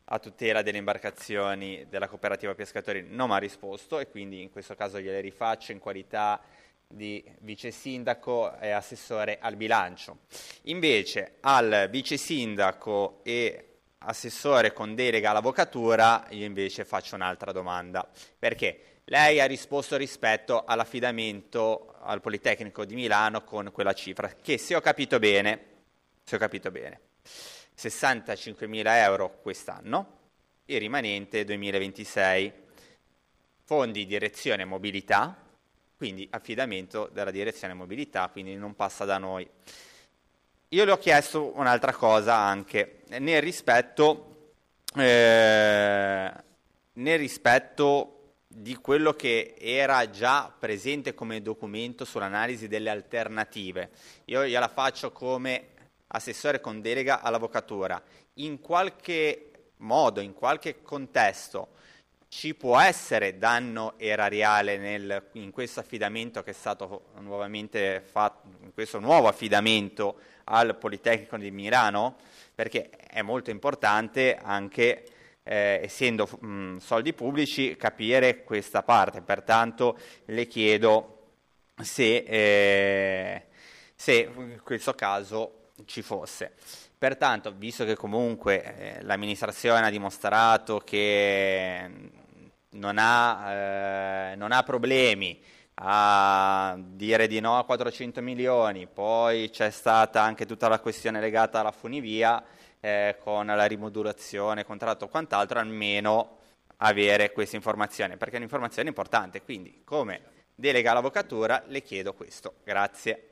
a tutela delle imbarcazioni della cooperativa pescatori non mi ha risposto e quindi in questo caso gliele rifaccio in qualità di vice sindaco e assessore al bilancio. Invece al vice sindaco e assessore con delega all'avvocatura io invece faccio un'altra domanda, perché lei ha risposto rispetto all'affidamento al Politecnico di Milano con quella cifra che, se ho capito bene, se ho capito bene, sessantacinquemila euro quest'anno, il rimanente duemilaventisei, fondi direzione mobilità, quindi affidamento della direzione mobilità, quindi non passa da noi. Io le ho chiesto un'altra cosa anche, nel rispetto, eh, nel rispetto di quello che era già presente come documento sull'analisi delle alternative. Io gliela faccio come assessore con delega all'avvocatura. In qualche modo, in qualche contesto, ci può essere danno erariale nel, in questo affidamento che è stato nuovamente fatto, in questo nuovo affidamento al Politecnico di Milano? Perché è molto importante anche, eh, essendo mh, soldi pubblici, capire questa parte. Pertanto le chiedo se, eh, se in questo caso ci fosse. Pertanto, visto che comunque eh, l'amministrazione ha dimostrato che non ha, eh, non ha problemi a dire di no a quattrocento milioni, poi c'è stata anche tutta la questione legata alla funivia eh, con la rimodulazione, contratto o quant'altro, almeno avere questa informazione, perché è un'informazione importante. Quindi, come delega all'avvocatura, le chiedo questo. Grazie.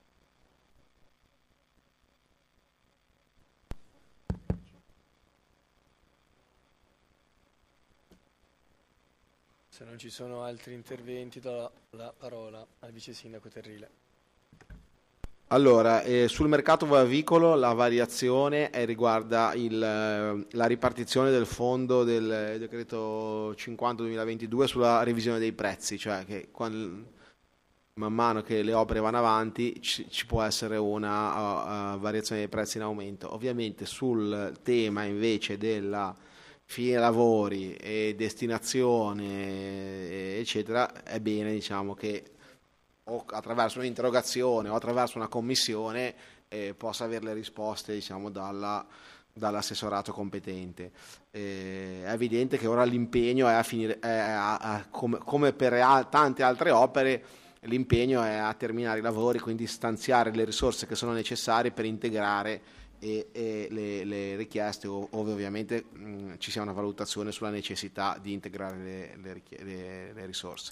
Se non ci sono altri interventi, do la parola al vice sindaco Terrile.
Allora, eh, sul mercato avicolo la variazione è, riguarda il, la ripartizione del fondo del decreto cinquanta duemilaventidue sulla revisione dei prezzi, cioè che quando, man mano che le opere vanno avanti ci, ci può essere una uh, uh, variazione dei prezzi in aumento. Ovviamente sul tema invece della fine lavori e destinazione eccetera, è bene, diciamo, che o attraverso un'interrogazione o attraverso una commissione eh, possa avere le risposte, diciamo, dalla, dall'assessorato competente. Eh, è evidente che ora l'impegno è a finire, è a, a, come, come per a, tante altre opere, l'impegno è a terminare i lavori, quindi stanziare le risorse che sono necessarie per integrare e, e le, le richieste, ove ovviamente mh, ci sia una valutazione sulla necessità di integrare le, le, le, le risorse.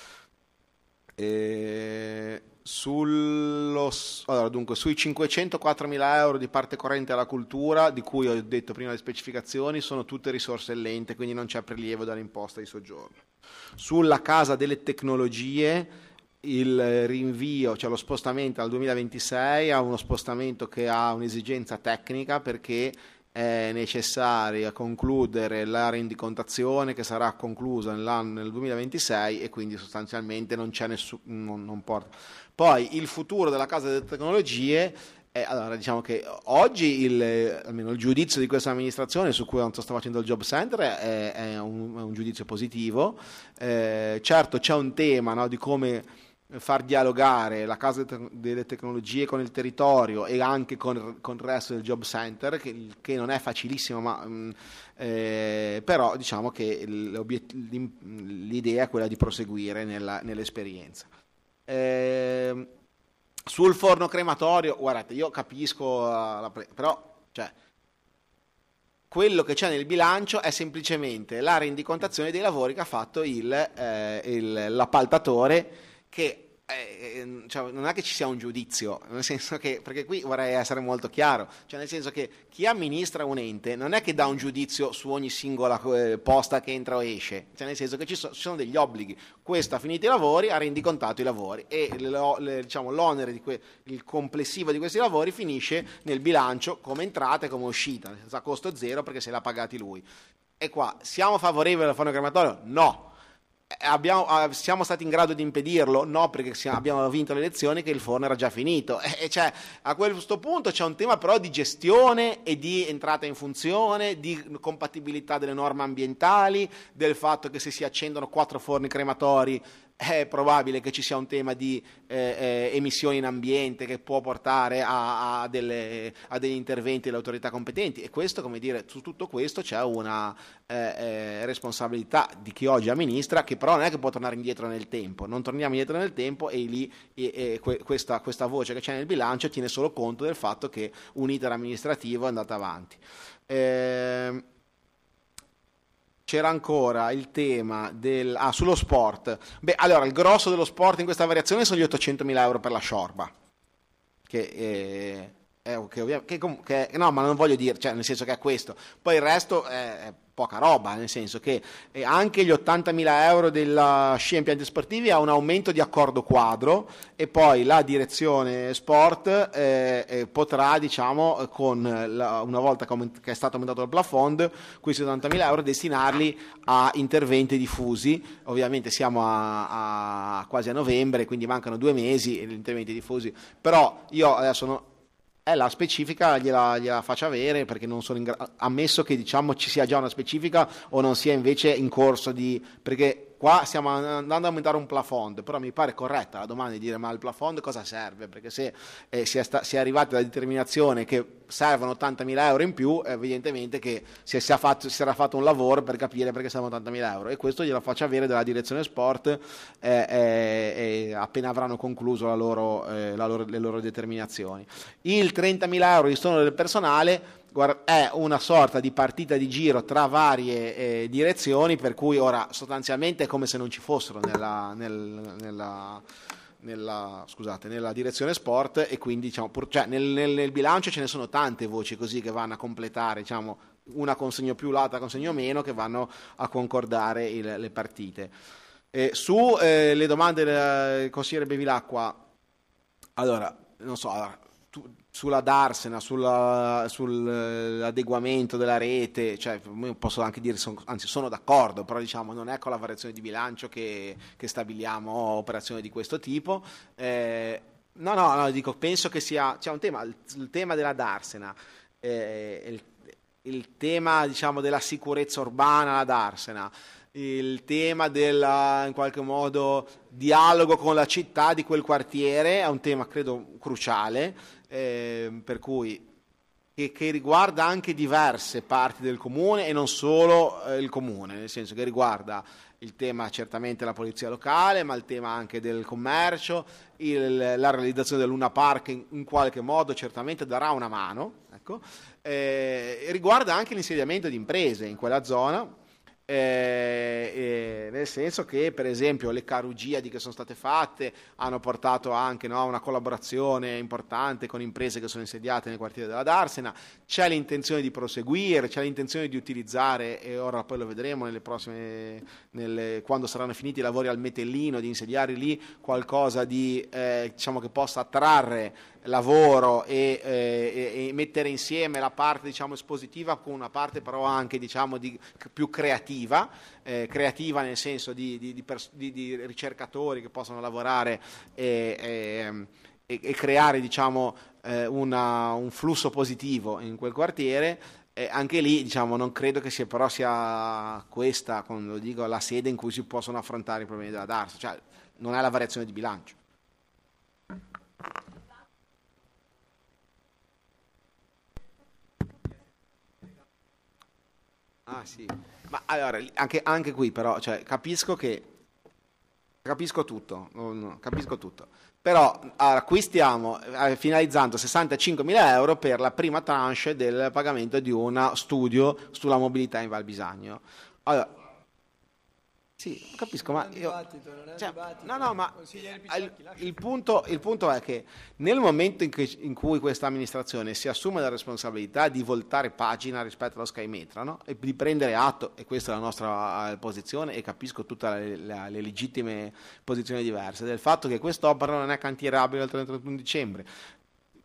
E sullo, allora, dunque, sui cinquecentoquattromila euro di parte corrente alla cultura, di cui ho detto prima le specificazioni, sono tutte risorse ellente, quindi non c'è prelievo dall'imposta di soggiorno. Sulla Casa delle Tecnologie, il rinvio, cioè lo spostamento al duemilaventisei, ha uno spostamento che ha un'esigenza tecnica, perché è necessario concludere la rendicontazione che sarà conclusa nell'anno nel duemilaventisei e quindi sostanzialmente non c'è nessun non, non porta. Poi il futuro della Casa delle Tecnologie è, allora, diciamo che oggi il, almeno il giudizio di questa amministrazione su cui sto facendo il job center è, è, un, è un giudizio positivo. Eh, certo c'è un tema, no, di come far dialogare la Casa delle Tecnologie con il territorio e anche con, con il resto del job center, che, che non è facilissimo, ma mh, eh, però diciamo che l'idea è quella di proseguire nella, nell'esperienza. Eh, sul forno crematorio, guardate, io capisco, la, però cioè, quello che c'è nel bilancio è semplicemente la rendicontazione dei lavori che ha fatto il, eh, il, l'appaltatore, che eh, cioè, non è che ci sia un giudizio, nel senso che, perché qui vorrei essere molto chiaro, cioè nel senso che chi amministra un ente non è che dà un giudizio su ogni singola eh, posta che entra o esce, cioè nel senso che ci, so, ci sono degli obblighi. Questo ha finito i lavori, ha rendicontato i lavori e lo, le, diciamo, l'onere di que, il complessivo di questi lavori finisce nel bilancio come entrata e come uscita, senza costo zero, perché se l'ha pagati lui. E qua siamo favorevoli al forno crematorio? No. Abbiamo, siamo stati in grado di impedirlo? No, perché siamo, abbiamo vinto le elezioni che il forno era già finito. E cioè, a questo punto c'è un tema però di gestione e di entrata in funzione, di compatibilità delle norme ambientali, del fatto che se si accendono quattro forni crematori è probabile che ci sia un tema di eh, eh, emissioni in ambiente che può portare a, a, delle, a degli interventi delle autorità competenti, e questo, come dire, su tutto questo c'è una eh, eh, responsabilità di chi oggi amministra, che però non è che può tornare indietro nel tempo. Non torniamo indietro nel tempo, e lì e, e que, questa, questa voce che c'è nel bilancio tiene solo conto del fatto che un iter amministrativo è andato avanti. Eh, C'era ancora il tema del, ah, sullo sport. Beh, allora, il grosso dello sport in questa variazione sono gli ottocentomila euro per la sciorba, che, eh, è, che, ovvia, che, che no, ma non voglio dire, cioè, nel senso che è questo. Poi il resto è, è poca roba, nel senso che eh, anche gli ottantamila euro della scia impianti sportivi ha un aumento di accordo quadro, e poi la direzione sport eh, eh, potrà, diciamo, con la, una volta che, che è stato aumentato il plafond, questi ottantamila euro destinarli a interventi diffusi. Ovviamente siamo a, a quasi a novembre, quindi mancano due mesi e gli interventi diffusi, però io adesso no, è la specifica gliela, gliela faccio avere, perché non sono in gra- ammesso che, diciamo, ci sia già una specifica o non sia invece in corso di, perché qua stiamo andando ad aumentare un plafond, però mi pare corretta la domanda di dire: ma il plafond cosa serve? Perché se eh, si, è sta- si è arrivati alla determinazione che servono ottantamila euro in più, evidentemente che si, è, si, è fatto, si era fatto un lavoro per capire perché servono ottantamila euro, e questo glielo faccio avere dalla direzione sport eh, eh, eh, appena avranno concluso la loro, eh, la loro, le loro determinazioni. Il trentamila euro di stono del personale è una sorta di partita di giro tra varie eh, direzioni, per cui ora sostanzialmente è come se non ci fossero nella, nel, nella, nella, scusate, nella direzione sport, e quindi, diciamo, pur, cioè, nel, nel, nel bilancio ce ne sono tante voci così che vanno a completare, diciamo, una consegno più, l'altra consegno meno, che vanno a concordare il, le partite. Eh, su eh, le domande del consigliere Bevilacqua, allora, non so, allora, tu, sulla Darsena, sulla, sull'adeguamento della rete, cioè, posso anche dire, son, anzi sono d'accordo, però, diciamo, non è con la variazione di bilancio che, che stabiliamo operazioni di questo tipo. Eh, no, no, no, dico, penso che sia, c'è un tema, il, il tema della Darsena, eh, il, il tema, diciamo, della sicurezza urbana alla Darsena, il tema del, in qualche modo, dialogo con la città di quel quartiere è un tema, credo, cruciale. Eh, per cui che, che riguarda anche diverse parti del comune e non solo eh, il comune, nel senso che riguarda il tema certamente la polizia locale, ma il tema anche del commercio, il, la realizzazione del Luna Park in, in qualche modo certamente darà una mano, ecco. Eh, riguarda anche l'insediamento di imprese in quella zona. Eh, eh, nel senso che, per esempio, le carugiadi che sono state fatte hanno portato anche, no, a una collaborazione importante con imprese che sono insediate nel quartiere della Darsena. C'è l'intenzione di proseguire, c'è l'intenzione di utilizzare, e ora poi lo vedremo nelle prossime, nelle, quando saranno finiti i lavori al Metellino, di insediare lì qualcosa di eh, diciamo che possa attrarre lavoro e, eh, e mettere insieme la parte, diciamo, espositiva con una parte però anche, diciamo, di, più creativa, eh, creativa nel senso di, di, di, pers- di, di ricercatori che possono lavorare e, e, e, e creare, diciamo, eh, una, un flusso positivo in quel quartiere. Eh, anche lì, diciamo, non credo che sia, però sia questa, quando dico, la sede in cui si possono affrontare i problemi della Darsena, cioè non è la variazione di bilancio. Ah sì, ma allora anche, anche qui però, cioè, capisco che capisco tutto, no, no, capisco tutto. Però allora, qui stiamo eh, finalizzando sessantacinquemila euro per la prima tranche del pagamento di uno studio sulla mobilità in Val Bisagno. Allora, sì, capisco, ma io, cioè, no, no, ma il, il, punto, il punto è che nel momento in cui, in cui questa amministrazione si assume la responsabilità di voltare pagina rispetto allo Sky Metra, no? E di prendere atto, e questa è la nostra uh, posizione, e capisco tutte le, le, le legittime posizioni diverse, del fatto che quest'opera non è cantierabile al trentuno dicembre.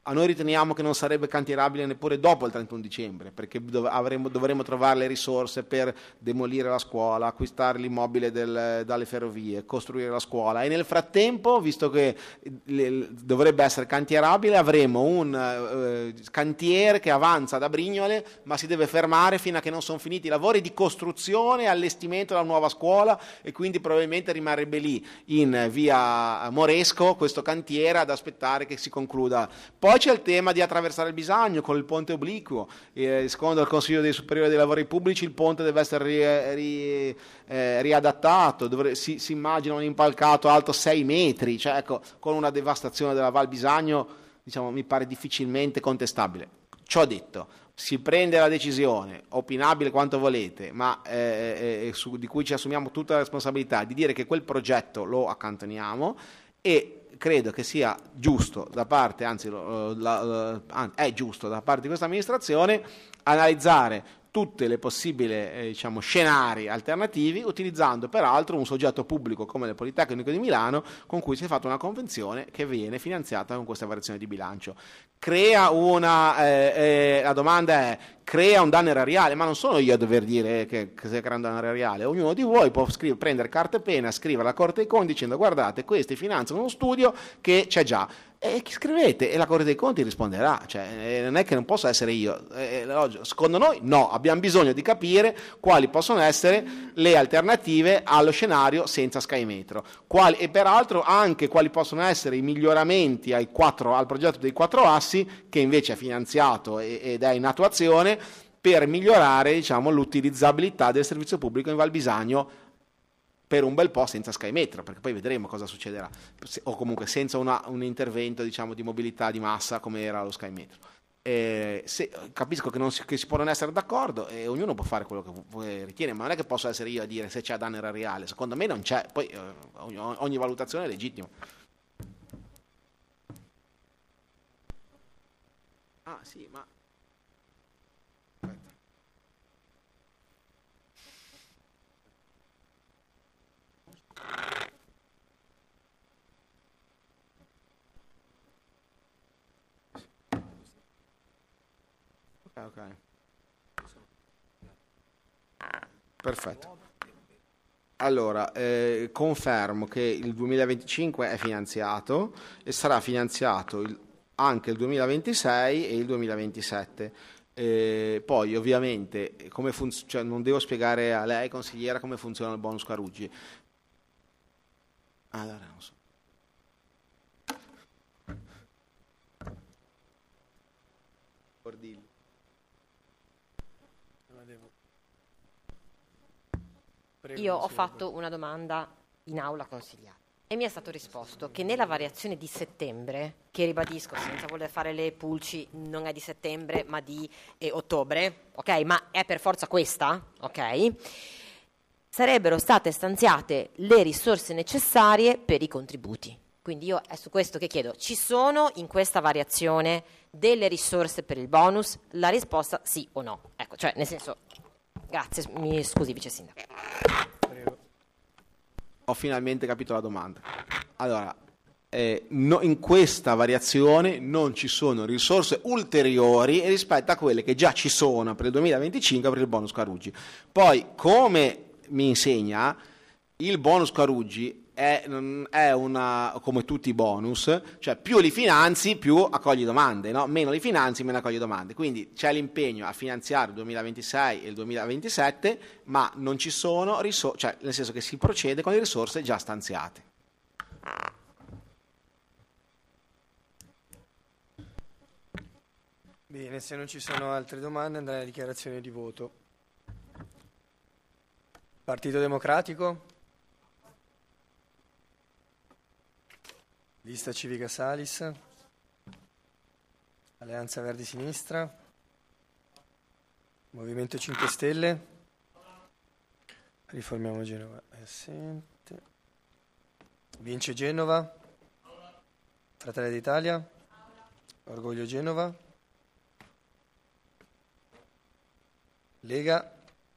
a noi riteniamo che non sarebbe cantierabile neppure dopo il trentuno dicembre, perché dov- avremo, dovremo trovare le risorse per demolire la scuola, acquistare l'immobile del, dalle ferrovie, costruire la scuola, e nel frattempo, visto che le, dovrebbe essere cantierabile, avremo un eh, cantiere che avanza da Brignole, ma si deve fermare fino a che non sono finiti i lavori di costruzione e allestimento della nuova scuola, e quindi probabilmente rimarrebbe lì in via Moresco questo cantiere ad aspettare che si concluda. Poi c'è il tema di attraversare il Bisagno con il ponte obliquo. Eh, secondo il Consiglio dei Superiori dei Lavori Pubblici il ponte deve essere ri, ri, eh, riadattato, dovre, si, si immagina un impalcato alto sei metri, cioè, ecco, con una devastazione della Val Bisagno, diciamo, mi pare difficilmente contestabile. Ciò detto, si prende la decisione, opinabile quanto volete, ma eh, eh, su, di cui ci assumiamo tutta la responsabilità, di dire che quel progetto lo accantoniamo, e credo che sia giusto da parte, anzi la, la, la, è giusto da parte di questa amministrazione analizzare tutte le possibili eh, diciamo, scenari alternativi, utilizzando peraltro un soggetto pubblico come il Politecnico di Milano, con cui si è fatta una convenzione che viene finanziata con questa variazione di bilancio. Crea una, eh, eh, la domanda è, crea un danno erariale, ma non sono io a dover dire che, che si crea un danno erariale, ognuno di voi può scrivere, prendere carta e penna, scrivere alla Corte dei Conti dicendo guardate, questi finanziano uno studio che c'è già, e chi scrivete e la Corte dei Conti risponderà, cioè, eh, non è che non posso essere io, eh, secondo noi no, abbiamo bisogno di capire quali possono essere le alternative allo scenario senza Sky Metro, quali, e peraltro anche quali possono essere i miglioramenti ai quattro, al progetto dei quattro assi, che invece è finanziato ed è in attuazione, per migliorare, diciamo, l'utilizzabilità del servizio pubblico in Val Bisagno per un bel po' senza Sky Metro, perché poi vedremo cosa succederà, o comunque senza una, un intervento, diciamo, di mobilità di massa come era lo Sky Metro. Eh, se, capisco che, non si, che si può non essere d'accordo e ognuno può fare quello che ritiene, ma non è che posso essere io a dire se c'è danno erariale, secondo me non c'è, poi eh, ogni, ogni valutazione è legittima. Ah sì, ma ok, ok. Perfetto. Allora, eh, confermo che il duemilaventicinque è finanziato e sarà finanziato il, anche il duemilaventisei e il duemilaventisette. Eh, poi ovviamente come funz- cioè, non devo spiegare a lei, consigliera, come funziona il bonus Caruggi. Allora, non so. Cordilli.
Io ho fatto una domanda in aula consigliata e mi è stato risposto che nella variazione di settembre, che ribadisco senza voler fare le pulci, non è di settembre ma di eh, ottobre, ok? Ma è per forza questa, ok? Sarebbero state stanziate le risorse necessarie per i contributi. Quindi io è su questo che chiedo, ci sono in questa variazione delle risorse per il bonus? La risposta sì o no. Ecco, cioè nel senso, grazie, mi scusi Vice Sindaco.
Ho finalmente capito la domanda. Allora, eh, no, in questa variazione non ci sono risorse ulteriori rispetto a quelle che già ci sono per il duemilaventicinque per il bonus Caruggi. Poi, come mi insegna, il bonus Caruggi è, è una, come tutti i bonus, cioè più li finanzi più accogli domande, no? Meno li finanzi meno accogli domande, quindi c'è l'impegno a finanziare il duemilaventisei e il duemilaventisette, ma non ci sono risorse, cioè nel senso che si procede con le risorse già stanziate.
Bene, se non ci sono altre domande andrei alla dichiarazione di voto. Partito Democratico? Lista Civica Salis? Alleanza Verdi Sinistra? Movimento cinque Stelle? Riformiamo Genova. È assente. Vince Genova? Fratelli d'Italia? Orgoglio Genova? Lega?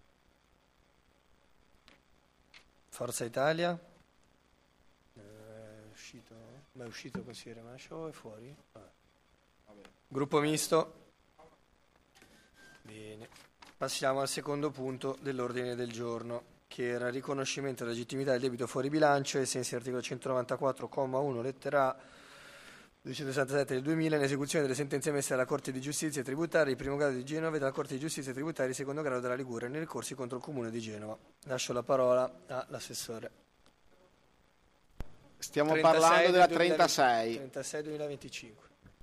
Forza Italia? È uscito, ma è uscito consigliere Mascio, è fuori? Ah. Gruppo misto? Bene. Passiamo al secondo punto dell'ordine del giorno, che era il riconoscimento della legittimità del debito fuori bilancio ai sensi dell'articolo centonovantaquattro, comma uno, lettera A, duecentosessantasette del duemila, in esecuzione delle sentenze emesse dalla Corte di Giustizia Tributaria di primo grado di Genova e dalla Corte di Giustizia Tributaria di secondo grado della Liguria nei ricorsi contro il Comune di Genova. Lascio la parola all'assessore.
Stiamo parlando della trentasei.
trentasei duemilaventicinque.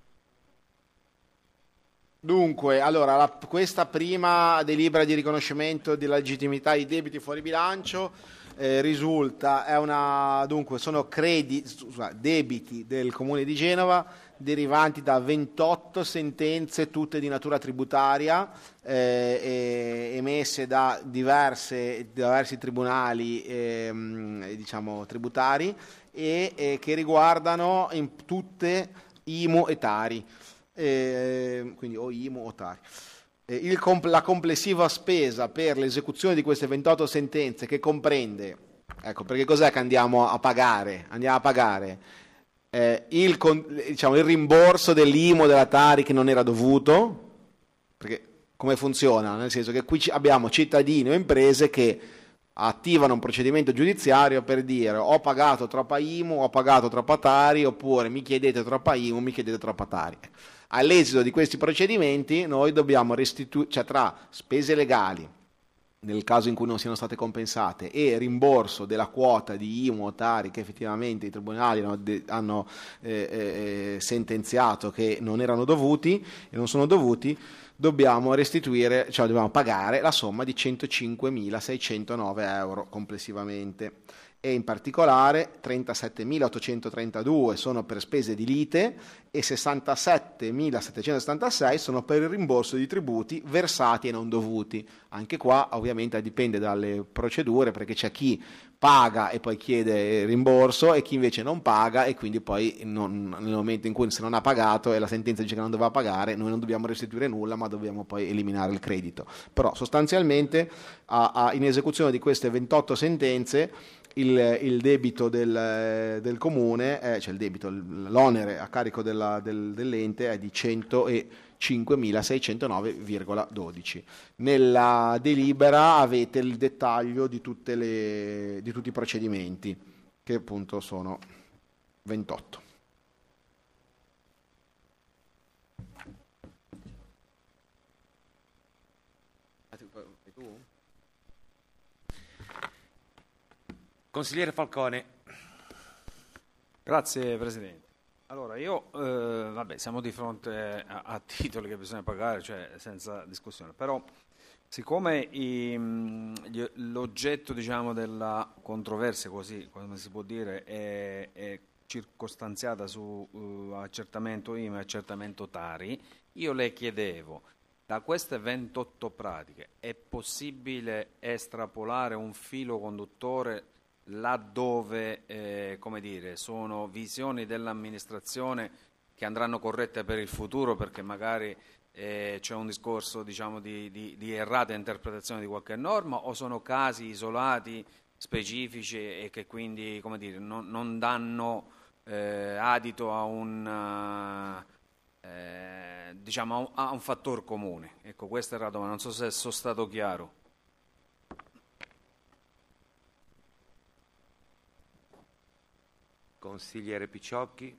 Dunque, allora, la, questa prima delibera di riconoscimento della legittimità dei debiti fuori bilancio eh, risulta, è una, dunque, sono credi, scusa, debiti del Comune di Genova derivanti da ventotto sentenze, tutte di natura tributaria, eh, emesse da diverse, diversi tribunali eh, diciamo, tributari e eh, che riguardano in tutte I M U e Tari. Eh, quindi o I M U o Tari. Eh, il comp- la complessiva spesa per l'esecuzione di queste ventotto sentenze, che comprende, ecco, perché cos'è che andiamo a pagare? Andiamo a pagare eh, il, con- diciamo, il rimborso dell'I M U e della Tari che non era dovuto, perché come funziona? Nel senso che qui ci- abbiamo cittadini o imprese che attivano un procedimento giudiziario per dire ho pagato troppa I M U, ho pagato troppa Tari, oppure mi chiedete troppa I M U, mi chiedete troppa Tari. All'esito di questi procedimenti noi dobbiamo restituire, cioè tra spese legali, nel caso in cui non siano state compensate, e rimborso della quota di I M U o Tari che effettivamente i tribunali hanno, de- hanno eh, eh, sentenziato che non erano dovuti e non sono dovuti, dobbiamo restituire, cioè dobbiamo pagare la somma di centocinquemilaseicentonove euro complessivamente. E in particolare trentasettemilaottocentotrentadue sono per spese di lite e sessantasettemilasettecentosettantasei sono per il rimborso di tributi versati e non dovuti. Anche qua ovviamente dipende dalle procedure, perché c'è chi paga e poi chiede rimborso e chi invece non paga e quindi poi non, nel momento in cui se non ha pagato e la sentenza dice che non doveva pagare, noi non dobbiamo restituire nulla ma dobbiamo poi eliminare il credito. Però sostanzialmente a, a, in esecuzione di queste ventotto sentenze Il, il debito del, del comune, è, cioè il debito, l'onere a carico della, del, dell'ente è di centocinquemilaseicentonove virgola dodici. Nella delibera avete il dettaglio di, tutte le, di tutti i procedimenti, che appunto sono ventotto.
Consigliere Falcone.
Grazie Presidente. Allora io, eh, vabbè, siamo di fronte a, a titoli che bisogna pagare, cioè senza discussione, però siccome i, gli, l'oggetto diciamo, della controversia, così come si può dire, è, è circostanziata su uh, accertamento I M E e accertamento Tari, io le chiedevo, da queste ventotto pratiche è possibile estrapolare un filo conduttore laddove eh, come dire, sono visioni dell'amministrazione che andranno corrette per il futuro, perché magari eh, c'è un discorso diciamo, di, di, di errata interpretazione di qualche norma, o sono casi isolati, specifici e che quindi come dire, non, non danno eh, adito a un, eh, diciamo, a un, a un fattore comune. Ecco, questa era la domanda, non so se sono stato chiaro.
Consigliere Picciocchi.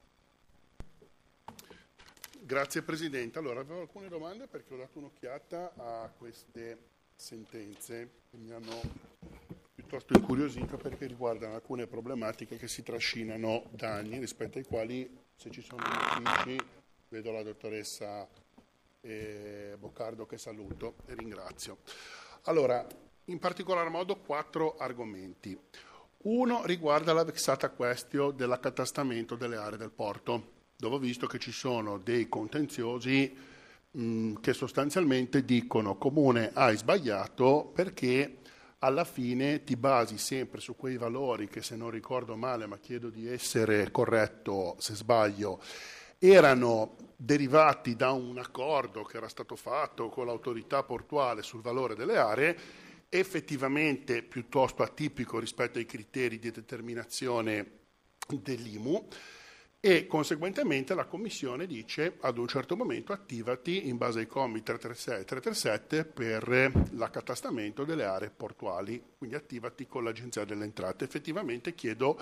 Grazie Presidente. Allora, avevo alcune domande perché ho dato un'occhiata a queste sentenze che mi hanno piuttosto incuriosito, perché riguardano alcune problematiche che si trascinano da anni, rispetto ai quali, se ci sono uffici, vedo la dottoressa eh, Boccardo che saluto e ringrazio. Allora, in particolar modo quattro argomenti. Uno riguarda la vexata question dell'accatastamento delle aree del porto, dove ho visto che ci sono dei contenziosi mh, che sostanzialmente dicono comune hai sbagliato perché alla fine ti basi sempre su quei valori che, se non ricordo male, ma chiedo di essere corretto se sbaglio, erano derivati da un accordo che era stato fatto con l'autorità portuale sul valore delle aree, effettivamente piuttosto atipico rispetto ai criteri di determinazione dell'I M U, e conseguentemente la Commissione dice ad un certo momento attivati in base ai commi trecentotrentasei e trecentotrentasette per l'accatastamento delle aree portuali, quindi attivati con l'Agenzia delle Entrate. Effettivamente chiedo,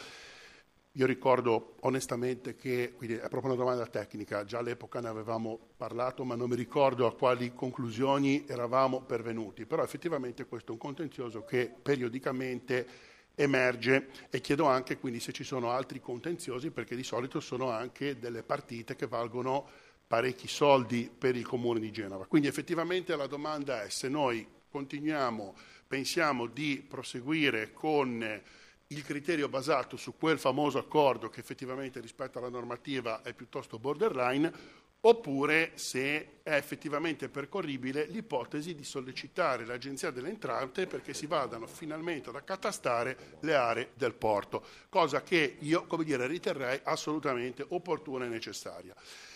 io ricordo onestamente che, quindi è proprio una domanda tecnica, già all'epoca ne avevamo parlato ma non mi ricordo a quali conclusioni eravamo pervenuti, però effettivamente questo è un contenzioso che periodicamente emerge e chiedo anche quindi se ci sono altri contenziosi, perché di solito sono anche delle partite che valgono parecchi soldi per il Comune di Genova. Quindi effettivamente la domanda è se noi continuiamo, pensiamo di proseguire con il criterio basato su quel famoso accordo che effettivamente rispetto alla normativa è piuttosto borderline, oppure se è effettivamente percorribile l'ipotesi di sollecitare l'Agenzia delle Entrate perché si vadano finalmente ad accatastare le aree del porto, cosa che io, come dire, riterrei assolutamente opportuna e necessaria.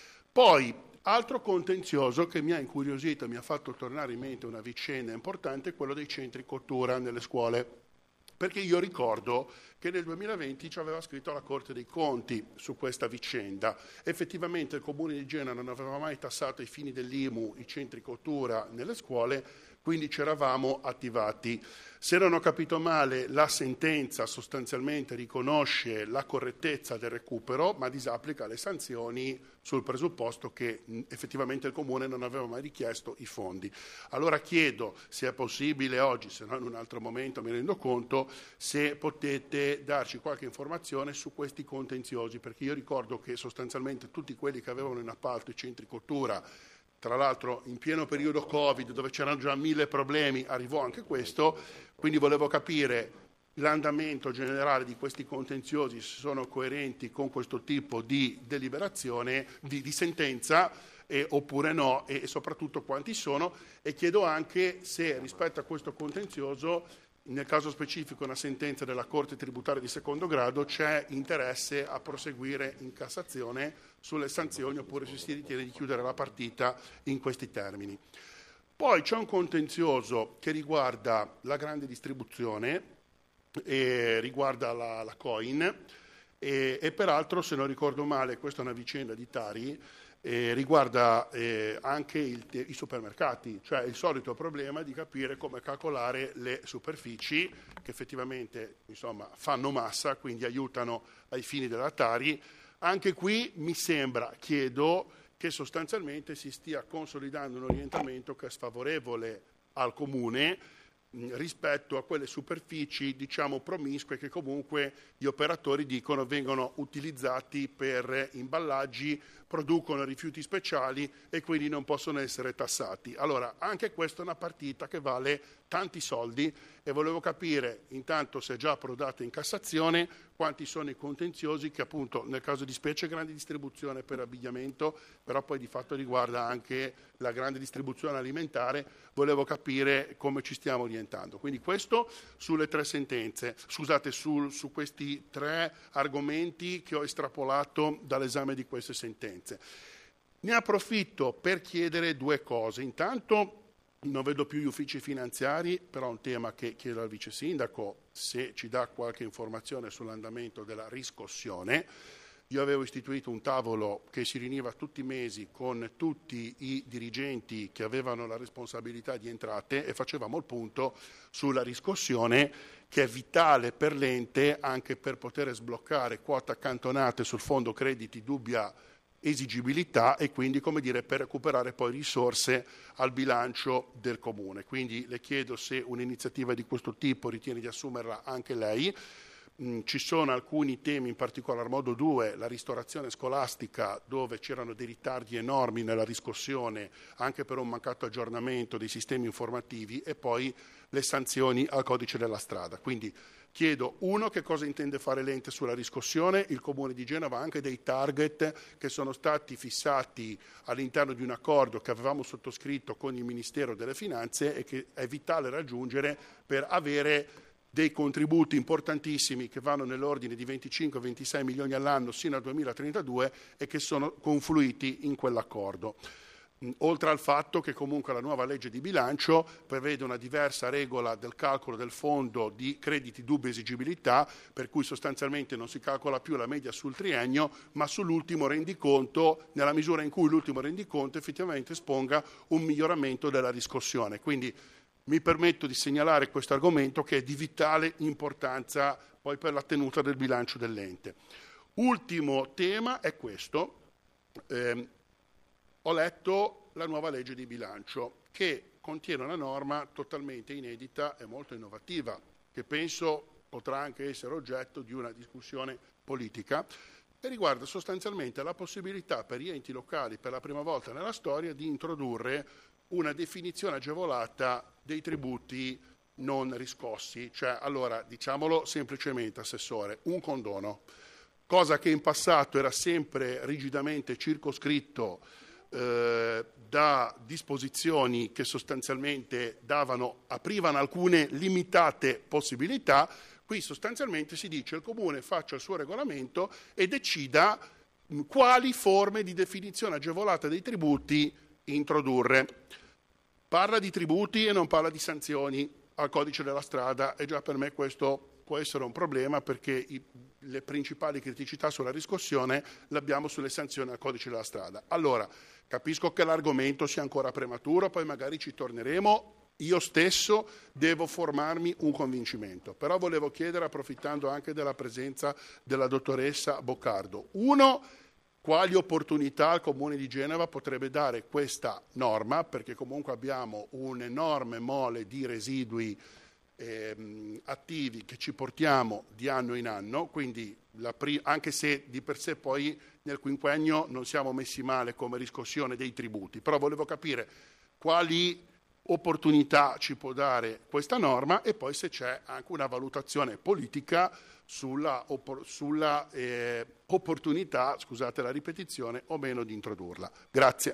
Poi, altro contenzioso che mi ha incuriosito e mi ha fatto tornare in mente una vicenda importante è quello dei centri cottura nelle scuole. Perché io ricordo che nel duemilaventi ci aveva scritto la Corte dei Conti su questa vicenda. Effettivamente il Comune di Genova non aveva mai tassato ai fini dell'I M U i centri cottura nelle scuole, quindi ci eravamo attivati. Se non ho capito male, la sentenza sostanzialmente riconosce la correttezza del recupero, ma disapplica le sanzioni sul presupposto che mh, effettivamente il Comune non aveva mai richiesto i fondi. Allora chiedo se è possibile oggi, se no in un altro momento mi rendo conto, se potete darci qualche informazione su questi contenziosi, perché io ricordo che sostanzialmente tutti quelli che avevano in appalto i centri cottura, tra l'altro in pieno periodo Covid, dove c'erano già mille problemi, arrivò anche questo, quindi volevo capire l'andamento generale di questi contenziosi, se sono coerenti con questo tipo di deliberazione, di, di sentenza, eh, oppure no, e, e soprattutto quanti sono, e chiedo anche se rispetto a questo contenzioso, nel caso specifico una sentenza della Corte tributaria di secondo grado, c'è interesse a proseguire in Cassazione sulle sanzioni oppure se si ritiene di chiudere la partita in questi termini. Poi c'è un contenzioso che riguarda la grande distribuzione, e riguarda la, la Coin e, e peraltro, se non ricordo male, questa è una vicenda di Tari, Eh, riguarda eh, anche il, i supermercati, cioè il solito problema di capire come calcolare le superfici che effettivamente insomma, fanno massa, quindi aiutano ai fini della Tari. Anche qui mi sembra, chiedo, che sostanzialmente si stia consolidando un orientamento che è sfavorevole al Comune mh, rispetto a quelle superfici, diciamo, promiscue che comunque gli operatori dicono vengono utilizzati per imballaggi, producono rifiuti speciali e quindi non possono essere tassati. Allora, anche questa è una partita che vale tanti soldi e volevo capire intanto se è già approdata in Cassazione, quanti sono i contenziosi che appunto nel caso di specie grande distribuzione per abbigliamento, però poi di fatto riguarda anche la grande distribuzione alimentare, volevo capire come ci stiamo orientando. Quindi questo sulle tre sentenze, scusate, su, su questi tre argomenti che ho estrapolato dall'esame di queste sentenze. Ne approfitto per chiedere due cose. Intanto non vedo più gli uffici finanziari, però è un tema che chiedo al vice sindaco se ci dà qualche informazione sull'andamento della riscossione. Io avevo istituito un tavolo che si riuniva tutti i mesi con tutti i dirigenti che avevano la responsabilità di entrate e facevamo il punto sulla riscossione, che è vitale per l'ente anche per poter sbloccare quote accantonate sul fondo crediti dubbia esigibilità e quindi, come dire, per recuperare poi risorse al bilancio del Comune. Quindi le chiedo se un'iniziativa di questo tipo ritiene di assumerla anche lei. Mm, ci sono alcuni temi, in particolar modo due, la ristorazione scolastica, dove c'erano dei ritardi enormi nella riscossione anche per un mancato aggiornamento dei sistemi informativi, e poi le sanzioni al codice della strada. Quindi chiedo, uno, che cosa intende fare l'ente sulla riscossione. Il Comune di Genova ha anche dei target che sono stati fissati all'interno di un accordo che avevamo sottoscritto con il Ministero delle Finanze e che è vitale raggiungere per avere dei contributi importantissimi che vanno nell'ordine di venticinque ventisei milioni all'anno sino al duemilatrentadue e che sono confluiti in quell'accordo. oltre al fatto che comunque la nuova legge di bilancio prevede una diversa regola del calcolo del fondo di crediti dubbia esigibilità, per cui sostanzialmente non si calcola più la media sul triennio, ma sull'ultimo rendiconto, nella misura in cui l'ultimo rendiconto effettivamente esponga un miglioramento della riscossione. Quindi mi permetto di segnalare questo argomento che è di vitale importanza poi per la tenuta del bilancio dell'ente. Ultimo tema è questo. Eh, ho letto la nuova legge di bilancio che contiene una norma totalmente inedita e molto innovativa, che penso potrà anche essere oggetto di una discussione politica, e riguarda sostanzialmente la possibilità per gli enti locali, per la prima volta nella storia, di introdurre una definizione agevolata dei tributi non riscossi, cioè, allora, diciamolo semplicemente, Assessore, un condono, cosa che in passato era sempre rigidamente circoscritto eh, da disposizioni che sostanzialmente davano, aprivano alcune limitate possibilità. Qui sostanzialmente si dice il Comune faccia il suo regolamento e decida quali forme di definizione agevolata dei tributi introdurre. Parla di tributi e non parla di sanzioni al codice della strada, e già per me questo può essere un problema, perché i, le principali criticità sulla riscossione le abbiamo sulle sanzioni al codice della strada. Allora, capisco che l'argomento sia ancora prematuro, poi magari ci torneremo, io stesso devo formarmi un convincimento, però volevo chiedere, approfittando anche della presenza della dottoressa Boccardo, uno, quali opportunità al Comune di Genova potrebbe dare questa norma, perché comunque abbiamo un'enorme mole di residui ehm, attivi che ci portiamo di anno in anno, quindi la pri- anche se di per sé poi nel quinquennio non siamo messi male come riscossione dei tributi, però volevo capire quali opportunità ci può dare questa norma, e poi se c'è anche una valutazione politica sulla, oppor- sulla eh, opportunità, scusate la ripetizione, o meno di introdurla. Grazie.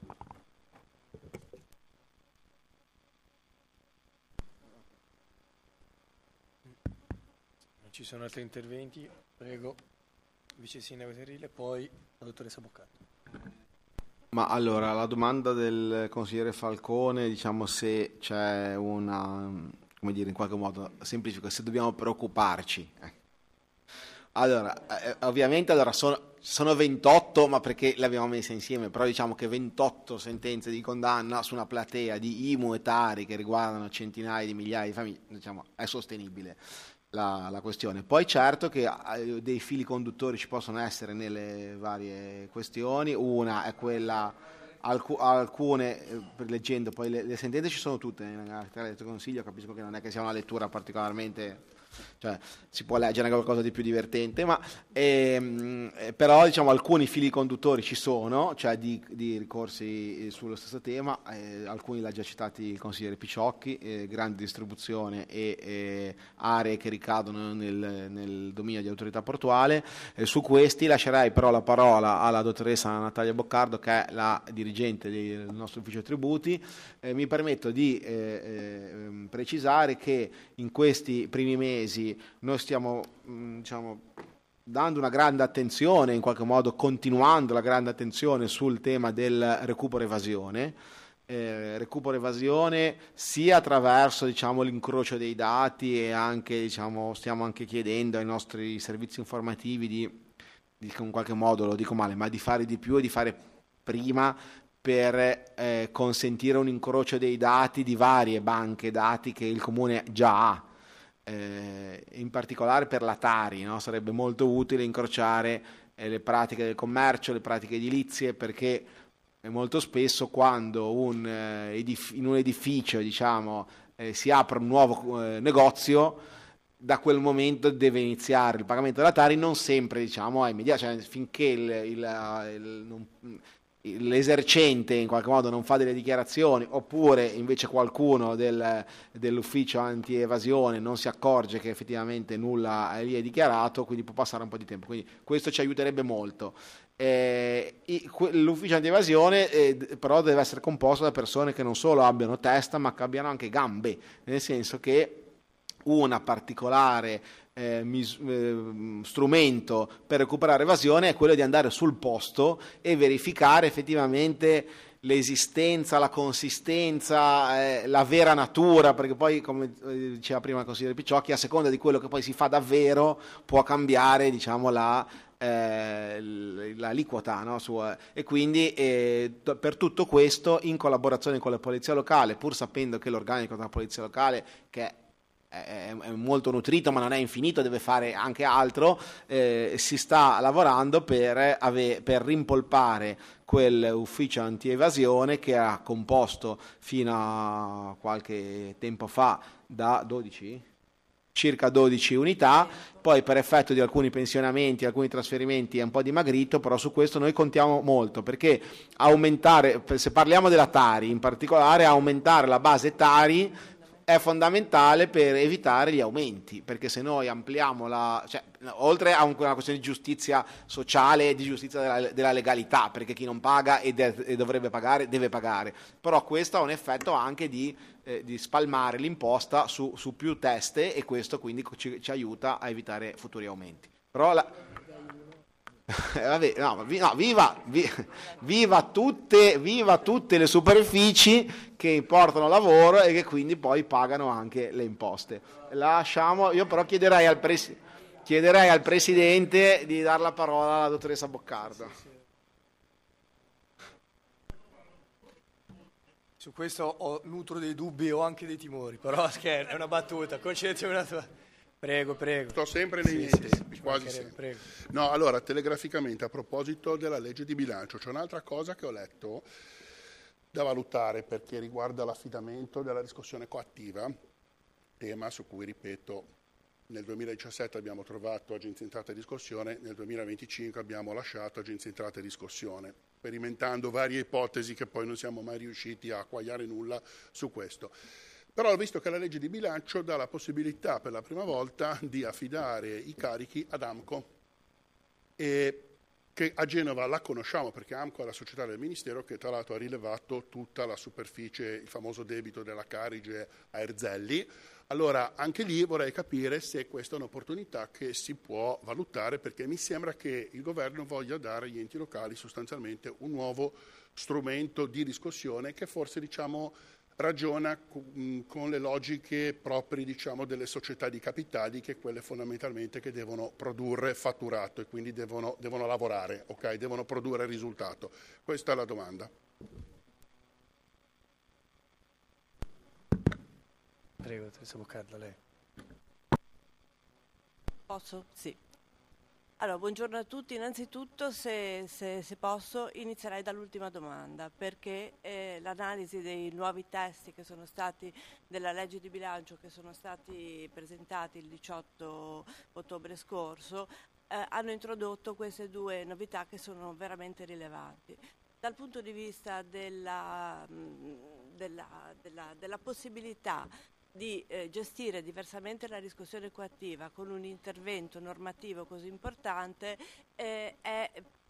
Non ci sono altri interventi? Prego, Vice Sindaco Terrile, poi la dottoressa Boccardo.
Ma allora, la domanda del consigliere Falcone, diciamo, se c'è una, come dire, in qualche modo semplifico, se dobbiamo preoccuparci. Eh. Allora, eh, ovviamente allora sono, sono ventotto, ma perché le abbiamo messe insieme, però diciamo che ventotto sentenze di condanna su una platea di I M U e Tari che riguardano centinaia di migliaia di famiglie, diciamo, è sostenibile la, la questione. Poi certo che eh, dei fili conduttori ci possono essere nelle varie questioni, una è quella, alc- alcune, eh, leggendo poi le, le sentenze ci sono tutte nella del Consiglio, capisco che non è che sia una lettura particolarmente, cioè si può leggere anche qualcosa di più divertente, ma ehm, però diciamo alcuni fili conduttori ci sono, cioè di, di ricorsi sullo stesso tema, eh, alcuni l'ha già citati il consigliere Picciocchi, eh, grande distribuzione e eh, aree che ricadono nel, nel dominio di autorità portuale. Eh, su questi lascerei però la parola alla dottoressa Natalia Boccardo, che è la dirigente del nostro ufficio tributi. Eh, mi permetto di eh, eh, precisare che in questi primi mesi noi stiamo mh, diciamo, dando una grande attenzione, in qualche modo continuando la grande attenzione sul tema del recupero evasione, eh, recupero evasione sia attraverso diciamo, l'incrocio dei dati, e anche diciamo, stiamo anche chiedendo ai nostri servizi informativi di, di in qualche modo, lo dico male, ma di fare di più e di fare prima, per eh, consentire un incrocio dei dati di varie banche dati che il Comune già ha. Eh, in particolare per la Tari, no? Sarebbe molto utile incrociare eh, le pratiche del commercio, le pratiche edilizie, perché eh, molto spesso quando un, eh, edif- in un edificio diciamo, eh, si apre un nuovo eh, negozio, da quel momento deve iniziare il pagamento della Tari, non sempre diciamo, è immediato, cioè, finché il, il, il, non, l'esercente in qualche modo non fa delle dichiarazioni, oppure invece qualcuno del, dell'ufficio anti-evasione non si accorge che effettivamente nulla è lì è dichiarato, quindi può passare un po' di tempo, quindi questo ci aiuterebbe molto. Eh, l'ufficio anti-evasione eh, però deve essere composto da persone che non solo abbiano testa, ma che abbiano anche gambe, nel senso che una particolare Eh, mis- eh, strumento per recuperare evasione è quello di andare sul posto e verificare effettivamente l'esistenza, la consistenza, eh, la vera natura, perché poi, come diceva prima il consigliere Picciocchi, a seconda di quello che poi si fa davvero può cambiare, diciamo, la, eh, l'aliquota, no? Su, eh, e quindi eh, per tutto questo, in collaborazione con la polizia locale, pur sapendo che l'organico della polizia locale, che è molto nutrito ma non è infinito, deve fare anche altro, eh, si sta lavorando per, ave- per rimpolpare quell'ufficio anti-evasione che ha composto fino a qualche tempo fa da dodici? Circa dodici unità, poi per effetto di alcuni pensionamenti, alcuni trasferimenti è un po' dimagrito, però su questo noi contiamo molto, perché aumentare, se parliamo della Tari in particolare, aumentare la base Tari è fondamentale per evitare gli aumenti, perché se noi ampliamo la, cioè, oltre a una questione di giustizia sociale e di giustizia della, della legalità, perché chi non paga e, de, e dovrebbe pagare deve pagare, però questo ha un effetto anche di, eh, di spalmare l'imposta su, su più teste, e questo quindi ci, ci aiuta a evitare futuri aumenti. Però la, Eh, vabbè, no, vi- no, viva, vi- viva, tutte, viva tutte le superfici che portano lavoro e che quindi poi pagano anche le imposte. Lasciamo, io però chiederei al, pres- chiederei al Presidente di dar la parola alla dottoressa Boccardo.
Su questo ho, nutro dei dubbi o anche dei timori, però scherzo, è una battuta, concedetemi una tua... Prego, prego.
Sto sempre nei miei
sì,
tempi,
sì,
quasi
prego,
sempre.
prego.
No, allora, telegraficamente, a proposito della legge di bilancio, c'è un'altra cosa che ho letto da valutare perché riguarda l'affidamento della riscossione coattiva, tema su cui, ripeto, nel duemiladiciassette abbiamo trovato Agenzia Entrate e Riscossione, nel duemilaventicinque abbiamo lasciato Agenzia Entrate e Riscossione, sperimentando varie ipotesi che poi non siamo mai riusciti a quagliare nulla su questo. Però ho visto che la legge di bilancio dà la possibilità per la prima volta di affidare i carichi ad AMCO, e che a Genova la conosciamo perché AMCO è la società del Ministero che tra l'altro ha rilevato tutta la superficie, il famoso debito della Carige a Erzelli. Allora anche lì vorrei capire se questa è un'opportunità che si può valutare, perché mi sembra che il governo voglia dare agli enti locali sostanzialmente un nuovo strumento di riscossione che forse, diciamo, ragiona con le logiche proprie, diciamo, delle società di capitali, che quelle fondamentalmente che devono produrre fatturato e quindi devono, devono lavorare, ok? Devono produrre risultato. Questa è la domanda.
Prego, dottoressa Boccardo, lei.
Posso? Sì. Allora, buongiorno a tutti. Innanzitutto, se, se, se posso, inizierei dall'ultima domanda, perché eh, l'analisi dei nuovi testi che sono stati della legge di bilancio, che sono stati presentati il diciotto ottobre scorso, eh, hanno introdotto queste due novità che sono veramente rilevanti. Dal punto di vista della, della, della, della possibilità di eh, gestire diversamente la riscossione coattiva con un intervento normativo così importante, eh, è,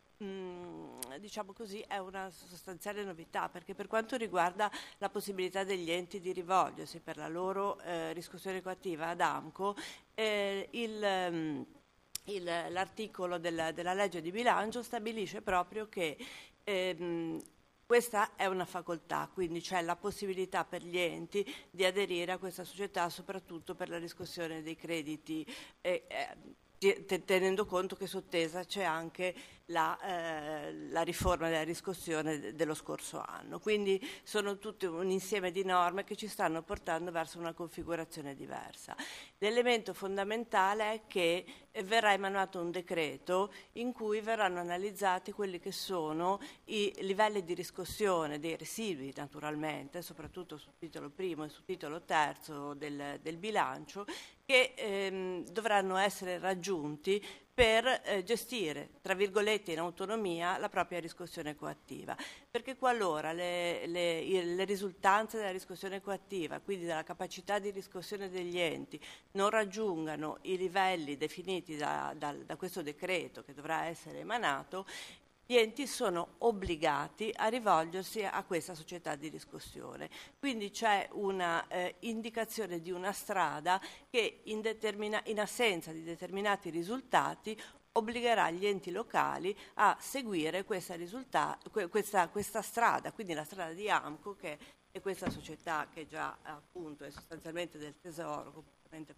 mh, diciamo così, è una sostanziale novità, perché per quanto riguarda la possibilità degli enti di rivolgersi per la loro eh, riscossione coattiva ad AMCO, eh, il... Mh, Il, l'articolo della, della legge di bilancio stabilisce proprio che ehm, questa è una facoltà, quindi c'è la possibilità per gli enti di aderire a questa società, soprattutto per la riscossione dei crediti, eh, eh, tenendo conto che sottesa c'è anche la, eh, la riforma della riscossione de- dello scorso anno. Quindi sono tutto un insieme di norme che ci stanno portando verso una configurazione diversa. L'elemento fondamentale è che eh, verrà emanato un decreto in cui verranno analizzati quelli che sono i livelli di riscossione dei residui, naturalmente, soprattutto sul titolo primo e sul titolo terzo del, del bilancio, che ehm, dovranno essere raggiunti per eh, gestire, tra virgolette, in autonomia la propria riscossione coattiva. Perché qualora le, le, le risultanze della riscossione coattiva, quindi della capacità di riscossione degli enti, non raggiungano i livelli definiti da, da, da questo decreto che dovrà essere emanato, gli enti sono obbligati a rivolgersi a questa società di riscossione. Quindi c'è una eh, indicazione di una strada che in, determina- in assenza di determinati risultati obbligherà gli enti locali a seguire questa, risulta- questa, questa strada, quindi la strada di AMCO, che è questa società che già appunto è sostanzialmente del Tesoro, completamente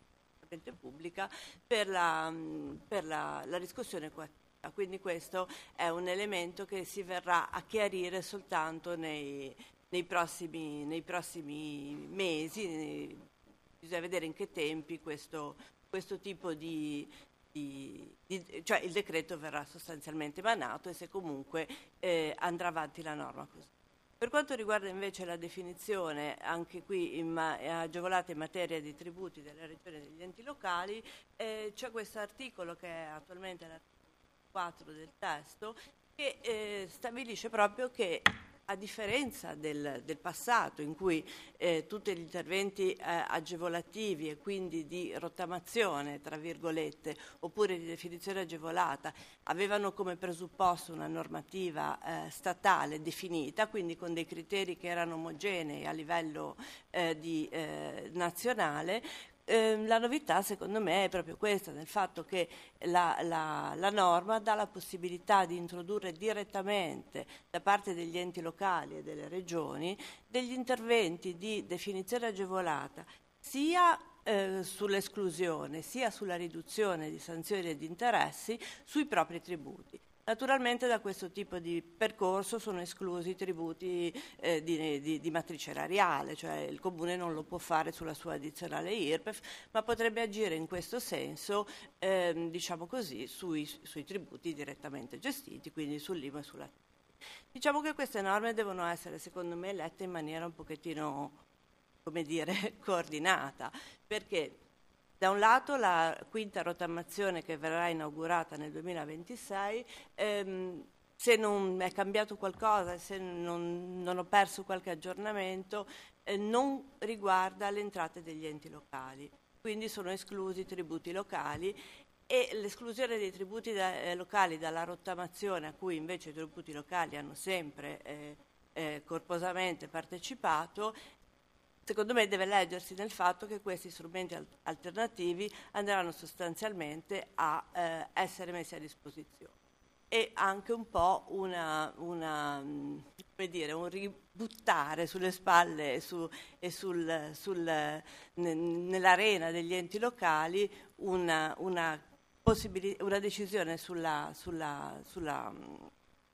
pubblica, per la, per la, la riscossione coattiva. Quindi questo è un elemento che si verrà a chiarire soltanto nei, nei, prossimi, nei prossimi mesi. Nei, bisogna vedere in che tempi questo, questo tipo di, di, di... cioè il decreto verrà sostanzialmente emanato e se comunque eh, andrà avanti la norma così. Per quanto riguarda invece la definizione, anche qui in ma- agevolata in materia di tributi delle regioni e degli enti locali, eh, c'è questo articolo che è attualmente l'articolo quattro del testo, che eh, stabilisce proprio che, a differenza del, del passato in cui eh, tutti gli interventi eh, agevolativi e quindi di rottamazione, tra virgolette, oppure di definizione agevolata, avevano come presupposto una normativa eh, statale definita, quindi con dei criteri che erano omogenei a livello eh, di, eh, nazionale, Eh, la novità secondo me è proprio questa, nel fatto che la, la, la norma dà la possibilità di introdurre direttamente da parte degli enti locali e delle regioni degli interventi di definizione agevolata sia eh, sull'esclusione sia sulla riduzione di sanzioni e di interessi sui propri tributi. Naturalmente da questo tipo di percorso sono esclusi i tributi eh, di, di, di matrice erariale, cioè il Comune non lo può fare sulla sua addizionale I R P E F, ma potrebbe agire in questo senso, ehm, diciamo così, sui, sui tributi direttamente gestiti, quindi sull'I M U e sulla T I R. Diciamo che queste norme devono essere, secondo me, lette in maniera un pochettino, come dire, coordinata, perché da un lato la quinta rottamazione che verrà inaugurata nel duemilaventisei, ehm, se non è cambiato qualcosa, se non, non ho perso qualche aggiornamento, eh, non riguarda le entrate degli enti locali, quindi sono esclusi i tributi locali e l'esclusione dei tributi da, eh, locali dalla rottamazione, a cui invece i tributi locali hanno sempre eh, eh, corposamente partecipato, secondo me deve leggersi nel fatto che questi strumenti al- alternativi andranno sostanzialmente a eh, essere messi a disposizione e anche un po' una, una mh, come dire, un ributtare sulle spalle e, su, e sul, sul, ne, nell'arena degli enti locali una, una, possibili- una decisione sulla, sulla, sulla mh,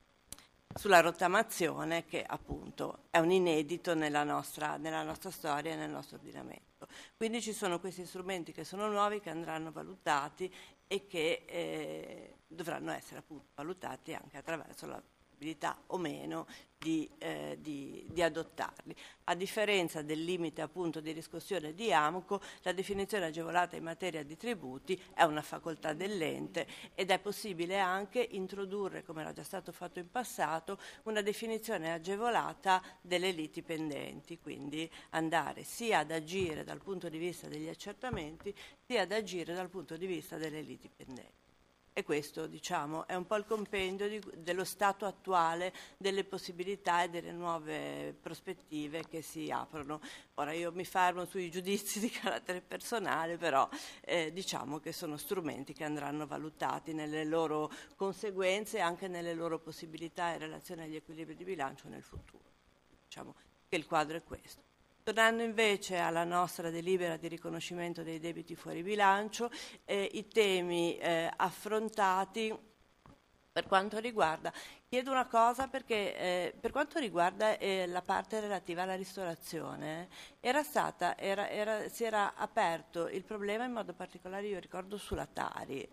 sulla rottamazione che appunto è un inedito nella nostra, nella nostra storia e nel nostro ordinamento. Quindi ci sono questi strumenti che sono nuovi, che andranno valutati e che eh, dovranno essere appunto valutati anche attraverso la possibilità o meno di, eh, di, di adottarli. A differenza del limite appunto di riscossione di AMCO, la definizione agevolata in materia di tributi è una facoltà dell'ente ed è possibile anche introdurre, come era già stato fatto in passato, una definizione agevolata delle liti pendenti, quindi andare sia ad agire dal punto di vista degli accertamenti sia ad agire dal punto di vista delle liti pendenti. E questo, diciamo, è un po' il compendio di, dello stato attuale delle possibilità e delle nuove prospettive che si aprono. Ora io mi fermo sui giudizi di carattere personale, però eh, diciamo che sono strumenti che andranno valutati nelle loro conseguenze e anche nelle loro possibilità in relazione agli equilibri di bilancio nel futuro. Diciamo che il quadro è questo. Tornando invece alla nostra delibera di riconoscimento dei debiti fuori bilancio, eh, i temi eh, affrontati per quanto riguarda, chiedo una cosa perché eh, per quanto riguarda eh, la parte relativa alla ristorazione, era stata, era, era, si era aperto il problema in modo particolare, io ricordo, sulla Tari.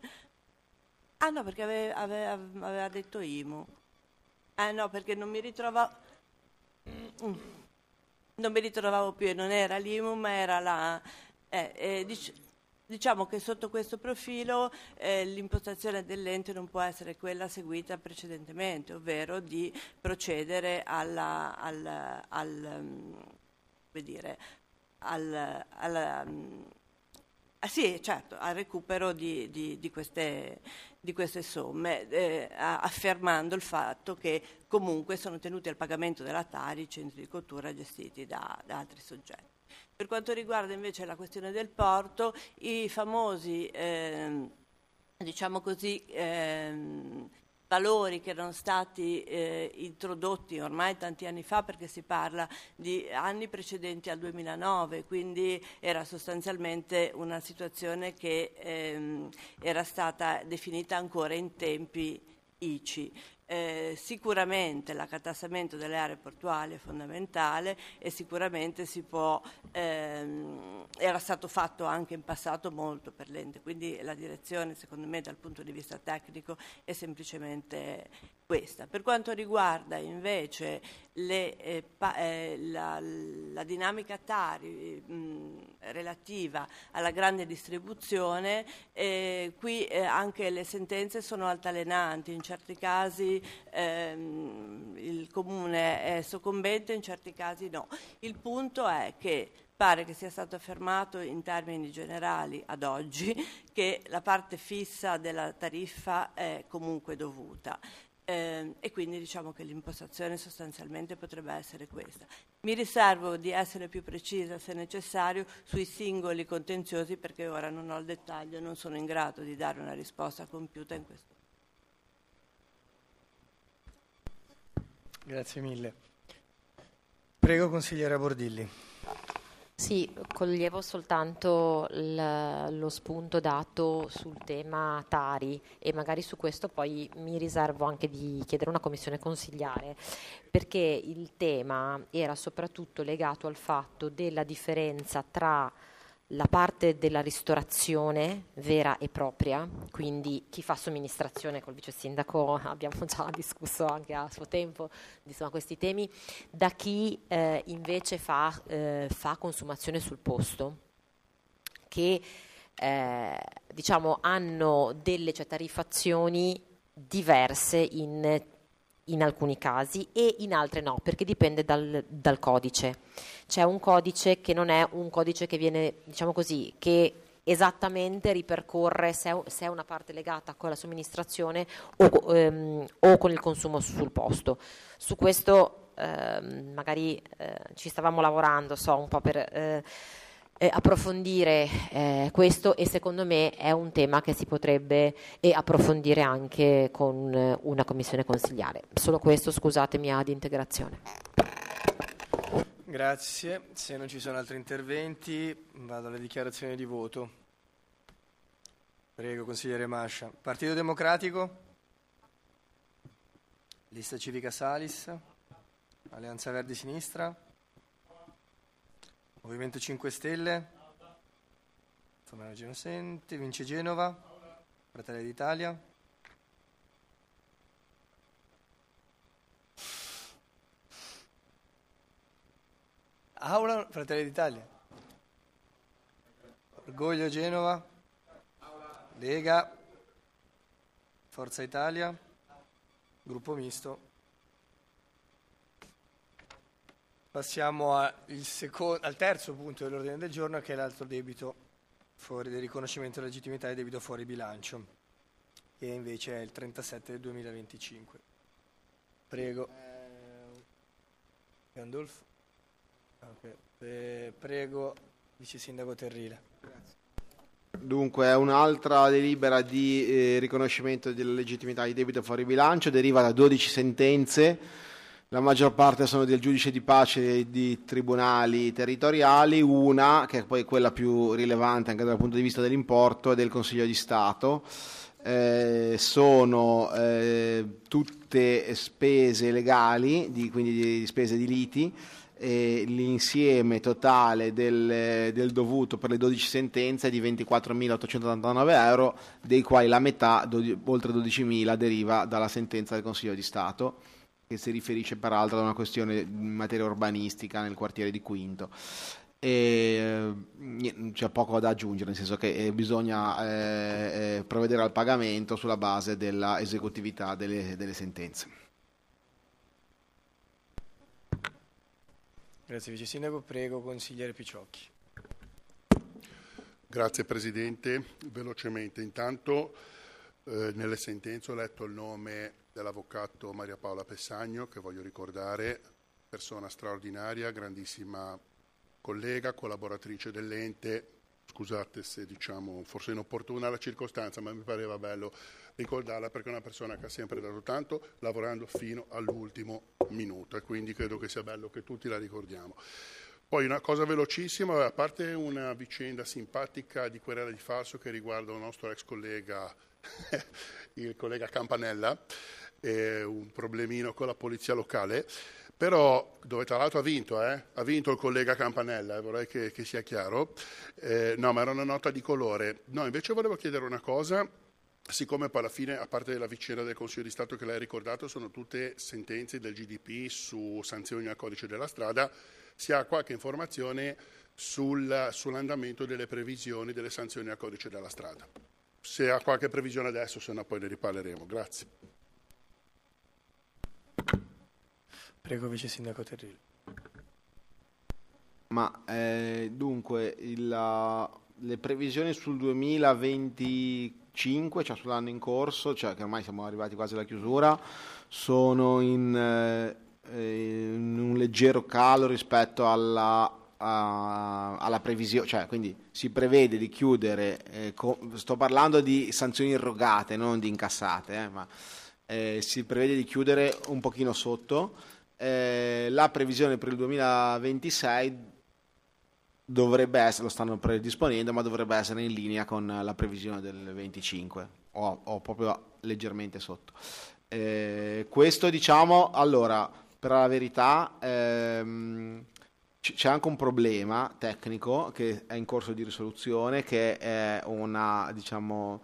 Ah no, perché aveva, aveva, aveva detto I M U. Eh no, perché non mi ritrovavo... Mm. Non mi ritrovavo più e non era l'I M U ma era la... Eh, eh, dic- diciamo che sotto questo profilo eh, l'impostazione dell'ente non può essere quella seguita precedentemente, ovvero di procedere alla, al, al, um, come dire, al, al, um, ah, sì, certo, al recupero di, di, di, queste, di queste somme, eh, affermando il fatto che comunque sono tenuti al pagamento della Tari i centri di cottura gestiti da, da altri soggetti. Per quanto riguarda invece la questione del porto, i famosi eh, diciamo così, ehm, valori che erano stati eh, introdotti ormai tanti anni fa, perché si parla di anni precedenti al duemilanove, quindi era sostanzialmente una situazione che ehm, era stata definita ancora in tempi I C I. Eh, sicuramente l'accatastamento delle aree portuali è fondamentale e sicuramente si può, ehm, era stato fatto anche in passato molto per l'ente, quindi la direzione secondo me dal punto di vista tecnico è semplicemente questa. Per quanto riguarda invece le, eh, pa, eh, la, la dinamica Tari mh, relativa alla grande distribuzione, eh, qui eh, anche le sentenze sono altalenanti, in certi casi ehm, il comune è soccombente, in certi casi no. Il punto è che pare che sia stato affermato in termini generali ad oggi che la parte fissa della tariffa è comunque dovuta. Eh, e quindi diciamo che l'impostazione sostanzialmente potrebbe essere questa. Mi riservo di essere più precisa se necessario sui singoli contenziosi, perché ora non ho il dettaglio, non sono in grado di dare una risposta compiuta in questo.
Grazie mille. Prego, consigliere Bordilli.
Sì, coglievo soltanto l- lo spunto dato sul tema Tari e magari su questo poi mi riservo anche di chiedere una commissione consigliare, perché il tema era soprattutto legato al fatto della differenza tra la parte della ristorazione vera e propria, quindi chi fa somministrazione col vice sindaco, abbiamo già discusso anche a suo tempo insomma, questi temi, da chi eh, invece fa, eh, fa consumazione sul posto, che eh, diciamo hanno delle cioè, tariffazioni diverse in in alcuni casi e in altri no, perché dipende dal, dal codice. C'è un codice che non è un codice che viene, diciamo così, che esattamente ripercorre se è, se è una parte legata con la somministrazione o, ehm, o con il consumo sul posto. Su questo ehm, magari eh, ci stavamo lavorando, so, un po' per... Eh, Eh, approfondire eh, questo e secondo me è un tema che si potrebbe eh, approfondire anche con eh, una commissione consigliare. Solo questo, scusatemi, ad integrazione.
Grazie. Se non ci sono altri interventi vado alle dichiarazioni di voto. Prego, consigliere Mascia. Partito Democratico? Lista Civica Salis? Alleanza Verdi Sinistra? Movimento cinque Stelle, Famiglia Genosente, Vince Genova, Fratelli d'Italia, Aula, Fratelli d'Italia, Orgoglio Genova, Lega, Forza Italia, Gruppo Misto. Passiamo a il secondo, al terzo punto dell'ordine del giorno, che è l'altro debito fuori del riconoscimento della legittimità del debito fuori bilancio, che invece è il trentasette del duemilaventicinque. Prego. Gandolfo. Okay. Eh, prego, vice sindaco Terrile.
Dunque, è un'altra delibera di eh, riconoscimento della legittimità di debito fuori bilancio, deriva da dodici sentenze. La maggior parte sono del giudice di pace e di tribunali territoriali, una, che è poi quella più rilevante anche dal punto di vista dell'importo, è del Consiglio di Stato. Eh, sono eh, tutte spese legali, di, quindi di, di spese di liti, e l'insieme totale del, del dovuto per le dodici sentenze è di ventiquattromilaottocentottantanove euro, dei quali la metà, do, oltre dodicimila, deriva dalla sentenza del Consiglio di Stato, che si riferisce peraltro a una questione in materia urbanistica nel quartiere di Quinto. E, eh, c'è poco da aggiungere, nel senso che eh, bisogna eh, eh, provvedere al pagamento sulla base della esecutività delle, delle sentenze.
Grazie Vice Sindaco, prego consigliere Picciocchi.
Grazie Presidente, velocemente. Intanto eh, nelle sentenze ho letto il nome dell'avvocato Maria Paola Pessagno, che voglio ricordare, persona straordinaria, grandissima collega, collaboratrice dell'ente, scusate se diciamo forse inopportuna la circostanza, ma mi pareva bello ricordarla perché è una persona che ha sempre dato tanto, lavorando fino all'ultimo minuto, e quindi credo che sia bello che tutti la ricordiamo. Poi una cosa velocissima, a parte una vicenda simpatica di querela di falso che riguarda un nostro ex collega, il collega Campanella, eh, un problemino con la polizia locale, però dove tra l'altro ha vinto, eh? ha vinto il collega Campanella, eh, vorrei che, che sia chiaro, eh, no ma era una nota di colore. No, invece volevo chiedere una cosa, siccome poi alla fine, a parte la vicenda del Consiglio di Stato che lei ha ricordato, sono tutte sentenze del G D P su sanzioni al codice della strada, si ha qualche informazione sul, sull'andamento delle previsioni delle sanzioni al codice della strada. Se ha qualche previsione adesso, se no poi ne riparleremo. Grazie.
Prego, Vice Sindaco Terrilli.
Ma eh, dunque, il, la, le previsioni sul duemilaventicinque, cioè sull'anno in corso, cioè che ormai siamo arrivati quasi alla chiusura, sono in... Eh, in un leggero calo rispetto alla, a, alla previsione, cioè quindi si prevede di chiudere, eh, co- sto parlando di sanzioni irrogate, non di incassate, eh, ma eh, si prevede di chiudere un pochino sotto. Eh, la previsione per il duemilaventisei dovrebbe essere, lo stanno predisponendo, ma dovrebbe essere in linea con la previsione del venticinque o, o proprio leggermente sotto. Eh, questo diciamo, allora, per la verità ehm, c- c'è anche un problema tecnico che è in corso di risoluzione, che è una diciamo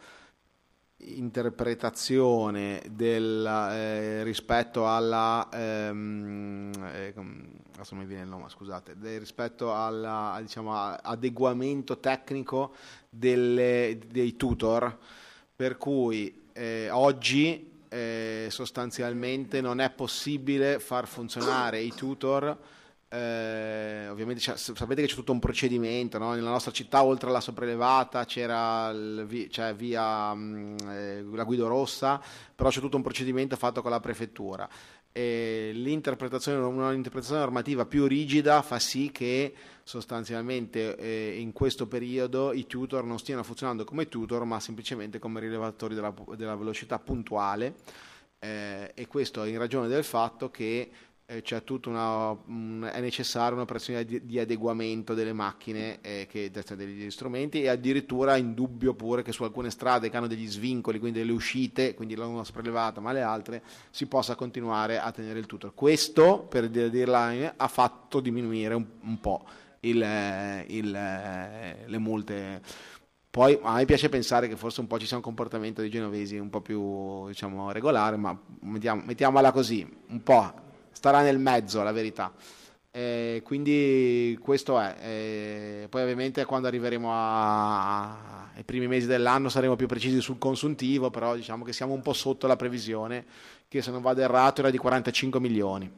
interpretazione del, eh, rispetto alla ehm, eh, adesso mi viene il nome, scusate, del, rispetto alla diciamo adeguamento tecnico delle, dei tutor, per cui eh, oggi Eh, sostanzialmente non è possibile far funzionare i tutor, eh, ovviamente sapete che c'è tutto un procedimento, no? Nella nostra città oltre alla sopraelevata c'era il, cioè via mh, eh, la Guido Rossa, però c'è tutto un procedimento fatto con la prefettura, e l'interpretazione, un'interpretazione normativa più rigida fa sì che sostanzialmente eh, in questo periodo i tutor non stiano funzionando come tutor, ma semplicemente come rilevatori della, della velocità puntuale, eh, e questo in ragione del fatto che eh, c'è tutta una, un, è necessaria un'operazione di, di adeguamento delle macchine, eh, che, degli strumenti, e addirittura in dubbio pure che su alcune strade che hanno degli svincoli, quindi delle uscite, quindi la una sopraelevata ma le altre, si possa continuare a tenere il tutor. Questo, per dirla, ha fatto diminuire un, un po' Il, il, le multe. Poi a me piace pensare che forse un po' ci sia un comportamento dei genovesi un po' più diciamo regolare, ma mettiamo, mettiamola così, un po' starà nel mezzo la verità. E quindi questo è. E poi ovviamente quando arriveremo a, ai primi mesi dell'anno saremo più precisi sul consuntivo, però diciamo che siamo un po' sotto la previsione, che se non vado errato era di quarantacinque milioni.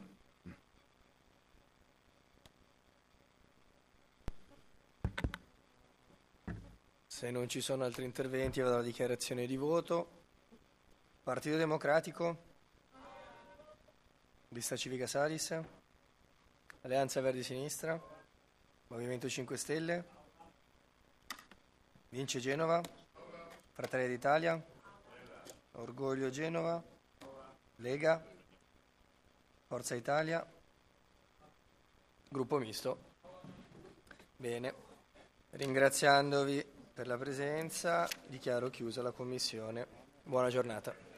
Se non ci sono altri interventi vado alla dichiarazione di voto. Partito Democratico, Lista Civica Salis, Alleanza Verdi Sinistra, Movimento cinque Stelle, Vince Genova, Fratelli d'Italia, Orgoglio Genova, Lega, Forza Italia, Gruppo Misto. Bene, ringraziandovi per la presenza, dichiaro chiusa la commissione. Buona giornata.